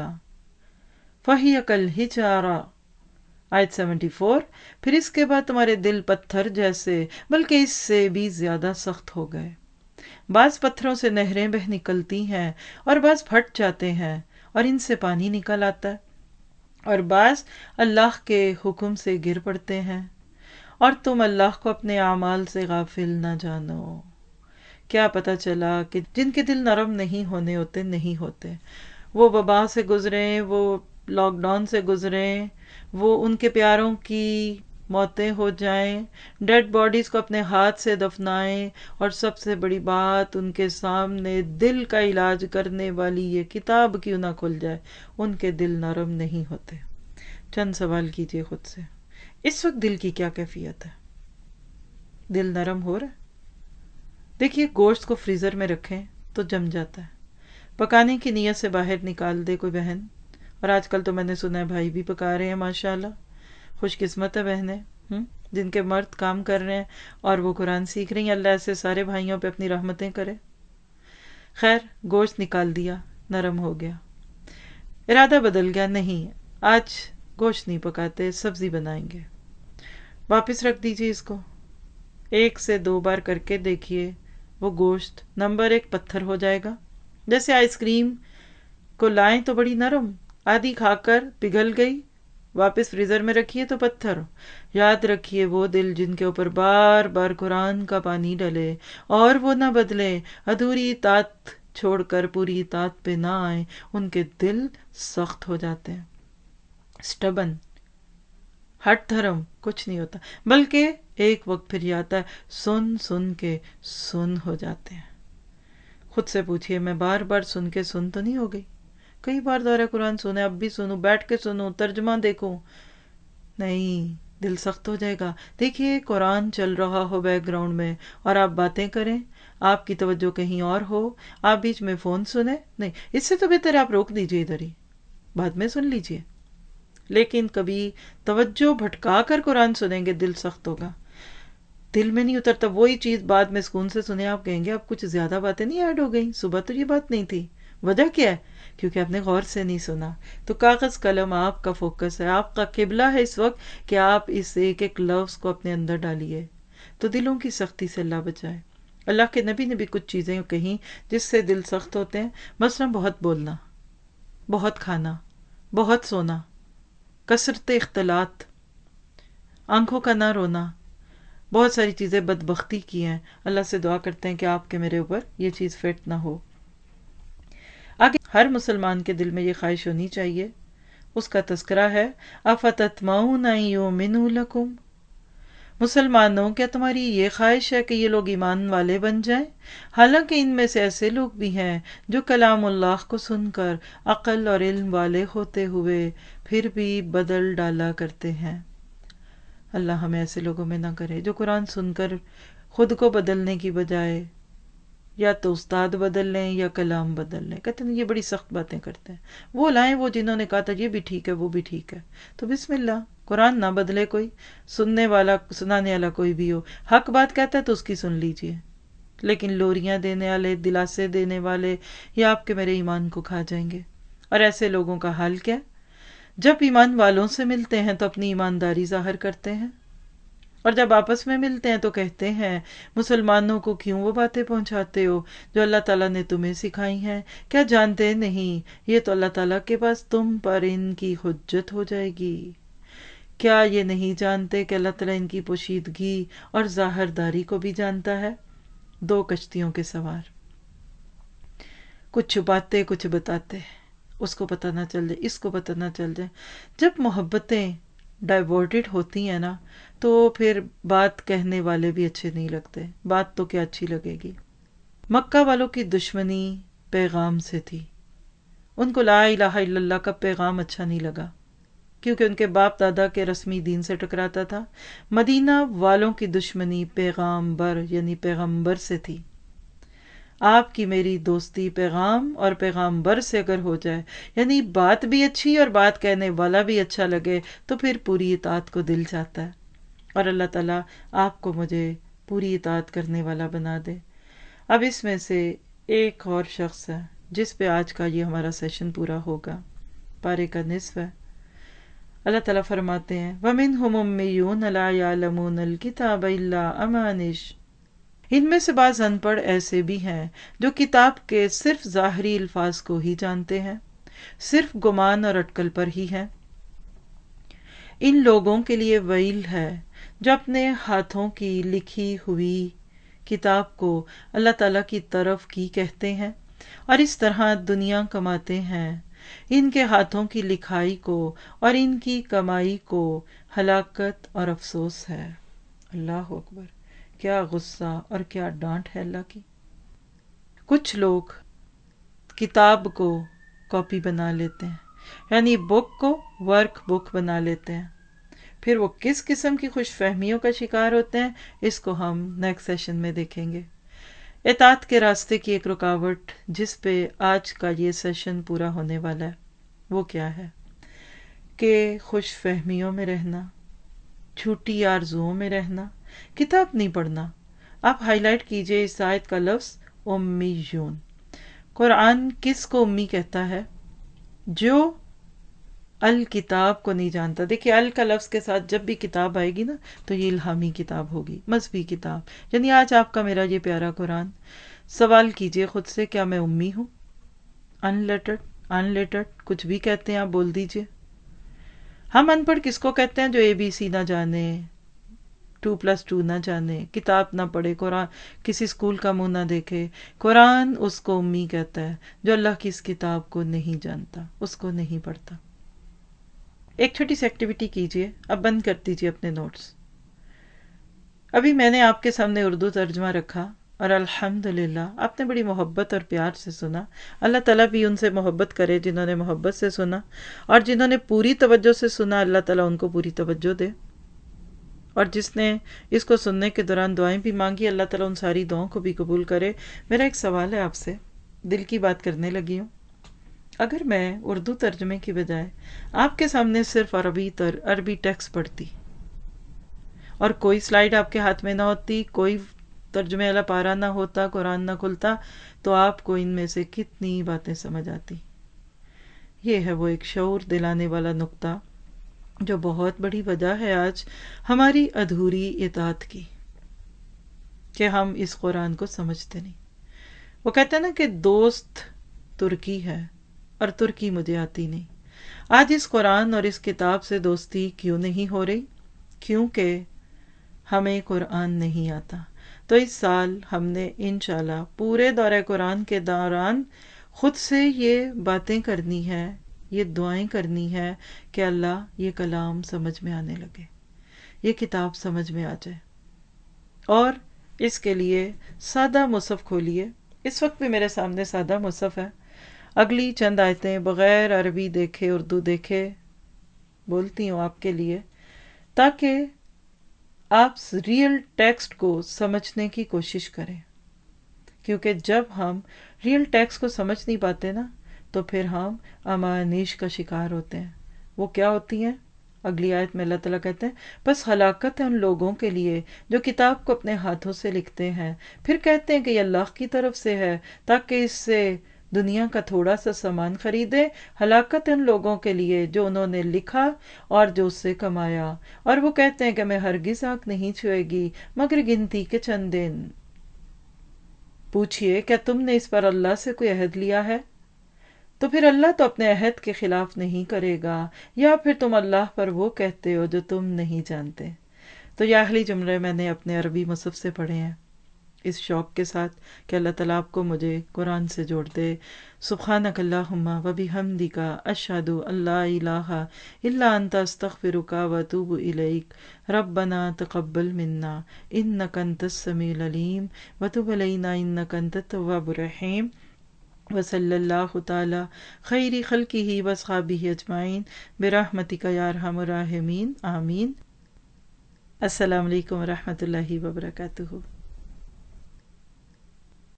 فہی کالحجارہ، آیت سیونٹی فور، پھر اس کے بعد تمہارے دل پتھر جیسے بلکہ اس سے بھی زیادہ سخت ہو گئے۔ بعض پتھروں سے نہریں بہ نکلتی ہیں اور بعض پھٹ جاتے ہیں اور ان سے پانی نکل آتا ہے، اور بعض اللہ کے حکم سے گر پڑتے ہیں، اور تم اللہ کو اپنے اعمال سے غافل نہ جانو۔ کیا پتہ چلا کہ جن کے دل نرم نہیں ہونے ہوتے نہیں ہوتے، وہ وبا سے گزریں، وہ لاک ڈاؤن سے گزریں، وہ ان کے پیاروں کی موتیں ہو جائیں، ڈیڈ باڈیز کو اپنے ہاتھ سے دفنائیں، اور سب سے بڑی بات ان کے سامنے دل کا علاج کرنے والی یہ کتاب کیوں نہ کھل جائے، ان کے دل نرم نہیں ہوتے۔ چند سوال کیجئے خود سے، اس وقت دل کی کیا کیفیت ہے؟ دل نرم ہو رہا ہے؟ دیکھیے، گوشت کو فریزر میں رکھیں تو جم جاتا ہے، پکانے کی نیت سے باہر نکال دے کوئی بہن، اور آج کل تو میں نے سنا ہے بھائی بھی پکا رہے ہیں، ماشاءاللہ، خوش قسمت ہے بہنیں جن کے مرد کام کر رہے ہیں اور وہ قرآن سیکھ رہی ہیں۔ اللہ ایسے سارے بھائیوں پہ اپنی رحمتیں کرے۔ خیر، گوشت نکال دیا، نرم ہو گیا، ارادہ بدل گیا، نہیں آج گوشت نہیں پکاتے، سبزی بنائیں گے، واپس رکھ دیجئے اس کو، ایک سے دو بار کر کے دیکھیے، وہ گوشت نمبر ایک پتھر ہو جائے گا۔ جیسے آئس کریم کو لائیں تو بڑی نرم، آدھی کھا کر پگھل گئی، واپس فریزر میں رکھیے تو پتھر۔ یاد رکھیے، وہ دل جن کے اوپر بار بار قرآن کا پانی ڈلے اور وہ نہ بدلے، ادھوری اطاعت چھوڑ کر پوری اطاعت پہ نہ آئیں، ان کے دل سخت ہو جاتے ہیں، سٹبن، ہٹ دھرم کچھ نہیں ہوتا، بلکہ ایک وقت پھر یہ آتا ہے، سن سن کے سن ہو جاتے ہیں۔ خود سے پوچھئے، میں بار بار سن کے سن تو نہیں ہو گئی؟ کئی بار دورہ قرآن سنے، اب بھی سنوں، بیٹھ کے سنوں، ترجمہ دیکھوں، نہیں، دل سخت ہو جائے گا۔ دیکھیے، قرآن چل رہا ہو بیک گراؤنڈ میں اور آپ باتیں کریں، آپ کی توجہ کہیں اور ہو، آپ بیچ میں فون سنیں، نہیں، اس سے تو بہتر آپ روک دیجئے، ادھر ہی بعد میں سن لیجئے۔ لیکن کبھی توجہ بھٹکا کر قرآن سنیں گے، دل سخت ہوگا، دل میں نہیں اترتا، وہی چیز بعد میں سکون سے سنیں، آپ کہیں گے اب کچھ زیادہ باتیں نہیں ایڈ ہو گئیں، صبح تو یہ بات نہیں تھی۔ وجہ کیا ہے؟ کیونکہ آپ نے غور سے نہیں سنا۔ تو کاغذ قلم آپ کا فوکس ہے، آپ کا قبلہ ہے اس وقت کہ آپ اس ایک ایک لفظ کو اپنے اندر ڈالیے، تو دلوں کی سختی سے اللہ بچائے۔ اللہ کے نبی نے بھی کچھ چیزیں کہیں جس سے دل سخت ہوتے ہیں، مثلا بہت بولنا، بہت کھانا، بہت سونا، کثرت اختلاط، آنکھوں کا نہ رونا، بہت ساری چیزیں بدبختی کی ہیں۔ اللہ سے دعا کرتے ہیں کہ آپ کے میرے اوپر یہ چیز فٹ نہ ہو۔ آگے ہر مسلمان کے دل میں یہ خواہش ہونی چاہیے، اس کا تذکرہ ہے، افتطمعون ان یؤمنوا لکم، مسلمانوں کیا تمہاری یہ خواہش ہے کہ یہ لوگ ایمان والے بن جائیں؟ حالانکہ ان میں سے ایسے لوگ بھی ہیں جو کلام اللہ کو سن کر عقل اور علم والے ہوتے ہوئے پھر بھی بدل ڈالا کرتے ہیں۔ اللہ ہمیں ایسے لوگوں میں نہ کرے جو قرآن سن کر خود کو بدلنے کی بجائے یا تو استاد بدل لیں یا کلام بدل لیں، کہتے ہیں یہ بڑی سخت باتیں کرتے ہیں، وہ لائیں وہ جنہوں نے کہا تھا یہ بھی ٹھیک ہے وہ بھی ٹھیک ہے، تو بسم اللہ، قرآن نہ بدلے کوئی، سننے والا سنانے والا کوئی بھی ہو، حق بات کہتا ہے تو اس کی سن لیجئے، لیکن لوریاں دینے والے، دلاسے دینے والے، یہ آپ کے میرے ایمان کو کھا جائیں گے۔ اور ایسے لوگوں کا حال کیا؟ جب ایمان والوں سے ملتے ہیں تو اپنی ایمانداری ظاہر کرتے ہیں، اور جب آپس میں ملتے ہیں تو کہتے ہیں مسلمانوں کو کیوں وہ باتیں پہنچاتے ہو جو اللہ تعالیٰ نے تمہیں سکھائی ہیں؟ کیا جانتے نہیں یہ تو اللہ تعالیٰ کے پاس تم پر ان کی حجت ہو جائے گی؟ کیا یہ نہیں جانتے کہ اللہ تعالیٰ ان کی پوشیدگی اور ظاہر داری کو بھی جانتا ہے؟ دو کشتیوں کے سوار، کچھ چھپاتے کچھ بتاتے، اس کو پتہ نہ چل جائے، اس کو پتہ نہ چل جائے. جب محبتیں ڈائیورٹڈ ہوتی ہیں نا تو پھر بات کہنے والے بھی اچھے نہیں لگتے، بات تو کیا اچھی لگے گی. مکہ والوں کی دشمنی پیغام سے تھی، ان کو لا الہ الا اللہ کا پیغام اچھا نہیں لگا کیونکہ ان کے باپ دادا کے رسمی دین سے ٹکراتا تھا. مدینہ والوں کی دشمنی پیغام بر یعنی پیغمبر سے تھی. آپ کی میری دوستی پیغام اور پیغام بر سے اگر ہو جائے، یعنی بات بھی اچھی اور بات کہنے والا بھی اچھا لگے، تو پھر پوری اطاعت کو دل چاہتا ہے. اور اللہ تعالیٰ آپ کو مجھے پوری اطاعت کرنے والا بنا دے. اب اس میں سے ایک اور شخص ہے جس پہ آج کا یہ ہمارا سیشن پورا ہوگا، پارے کا نصف ہے. اللہ تعالیٰ فرماتے ہیں وَمِنْهُمْ أُمِّيُّونَ لَا يَعْلَمُونَ الْكِتَابَ إِلَّا أَمَانِشْ، ان میں سے بعض ان پڑھ ایسے بھی ہیں جو کتاب کے صرف ظاہری الفاظ کو ہی جانتے ہیں، صرف گمان اور اٹکل پر ہی ہیں. ان لوگوں کے لیے ویل ہے جو اپنے ہاتھوں کی لکھی ہوئی کتاب کو اللہ تعالیٰ کی طرف کی کہتے ہیں اور اس طرح دنیا کماتے ہیں. ان کے ہاتھوں کی لکھائی کو اور ان کی کمائی کو ہلاکت اور افسوس ہے. اللہ اکبر، کیا غصہ اور کیا ڈانٹ ہے اللہ کی. کچھ لوگ کتاب کو کاپی بنا لیتے ہیں، یعنی بک کو ورک بک بنا لیتے ہیں، پھر وہ کس قسم کی خوش فہمیوں کا شکار ہوتے ہیں اس کو ہم نیکسٹ سیشن میں دیکھیں گے. اطاعت کے راستے کی ایک رکاوٹ جس پہ آج کا یہ سیشن پورا ہونے والا ہے وہ کیا ہے کہ خوش فہمیوں میں رہنا، جھوٹی آرزوؤں میں رہنا، کتاب نہیں پڑھنا. آپ ہائی لائٹ کیجئے اس آیت کا لفظ امیون. قرآن کس کو امی کہتا ہے؟ جو الکتاب کو نہیں جانتا. دیکھیے ال کا لفظ کے ساتھ جب بھی کتاب آئے گی نا تو یہ الہامی کتاب ہوگی، مذہبی کتاب. یعنی آج آپ کا میرا یہ پیارا قرآن، سوال کیجئے خود سے کیا میں امی ہوں؟ ان لیٹرڈ، ان لیٹرڈ کچھ بھی کہتے ہیں آپ بول دیجئے. ہم ان پڑھ کس کو کہتے ہیں؟ جو اے بی سی نہ جانے، ٹو پلس ٹو نہ جانے، کتاب نہ پڑھے، قرآن کسی اسکول کا منہ نہ دیکھے. قرآن اس کو امی کہتا ہے جو اللہ کی اس کتاب کو نہیں جانتا، اس کو نہیں پڑھتا. ایک چھوٹی سی ایکٹیویٹی کیجئے، اب بند کر دیجئے اپنے نوٹس. ابھی میں نے آپ کے سامنے اردو ترجمہ رکھا اور الحمدللہ آپ نے بڑی محبت اور پیار سے سنا. اللہ تعالیٰ بھی ان سے محبت کرے جنہوں نے محبت سے سنا، اور جنہوں نے پوری توجہ سے سنا اللہ تعالیٰ ان کو پوری توجہ دے. اور جس نے اس کو سننے کے دوران دعائیں بھی مانگی اللہ تعالیٰ ان ساری دعاؤں کو بھی قبول کرے. میرا ایک سوال ہے آپ سے، دل کی بات کرنے لگی ہوں. اگر میں اردو ترجمے کی بجائے آپ کے سامنے صرف عربی تر عربی ٹیکسٹ پڑھتی اور کوئی سلائیڈ آپ کے ہاتھ میں نہ ہوتی، کوئی ترجمے والا پارا نہ ہوتا، قرآن نہ کھلتا، تو آپ کو ان میں سے کتنی باتیں سمجھ آتی. یہ ہے وہ ایک شعور دلانے والا نقطہ جو بہت بڑی وجہ ہے آج ہماری ادھوری اطاعت کی، کہ ہم اس قرآن کو سمجھتے نہیں. وہ کہتے ہیں نا کہ دوست ترکی ہے اور ترکی مجھے آتی نہیں. آج اس قرآن اور اس کتاب سے دوستی کیوں نہیں ہو رہی؟ کیونکہ ہمیں قرآن نہیں آتا. تو اس سال ہم نے انشاءاللہ پورے دورہ قرآن کے دوران خود سے یہ باتیں کرنی ہے، یہ دعائیں کرنی ہے کہ اللہ یہ کلام سمجھ میں آنے لگے، یہ کتاب سمجھ میں آ جائے. اور اس کے لیے سادہ مصحف کھولیے. اس وقت بھی میرے سامنے سادہ مصحف ہے. اگلی چند آیتیں بغیر عربی دیکھے اردو دیکھے بولتی ہوں آپ کے لیے، تاکہ آپ ریئل ٹیکسٹ کو سمجھنے کی کوشش کریں. کیونکہ جب ہم ریئل ٹیکسٹ کو سمجھ نہیں پاتے نا تو پھر ہم امانیش کا شکار ہوتے ہیں. وہ کیا ہوتی ہیں؟ اگلی آیت میں اللہ تعالیٰ کہتے ہیں بس ہلاکت ہے ان لوگوں کے لیے جو کتاب کو اپنے ہاتھوں سے لکھتے ہیں، پھر کہتے ہیں کہ یہ اللہ کی طرف سے ہے تاکہ اس سے دنیا کا تھوڑا سا سامان خریدے. ہلاکت ان لوگوں کے لیے جو انہوں نے لکھا اور جو اس سے کمایا، اور وہ کہتے ہیں کہ میں ہرگز آنکھ نہیں چھوئے گی مگر گنتی کے چند دن. پوچھئے کیا تم نے اس پر اللہ سے کوئی عہد لیا ہے؟ تو پھر اللہ تو اپنے عہد کے خلاف نہیں کرے گا، یا پھر تم اللہ پر وہ کہتے ہو جو تم نہیں جانتے. تو یہ اگلی جملے میں نے اپنے عربی مصحف سے پڑھے ہیں. اس شوق کے ساتھ کہ اللہ تعالیٰ آپ کو مجھے قرآن سے جوڑ دے۔ سبحانک اللہم و بحمدک اشہد ان لا الہ الا انت استغفرک و اتوب الیک ربنا تقبل منا انک انت السمیع العلیم وتب علینا انک انت التواب الرحیم وصلی اللہ تعالی خیر خلقہ واصحابہ اجمعین برحمتک یا ارحم الراحمین آمین۔ السلام علیکم ورحمۃ اللہ وبرکاتہ۔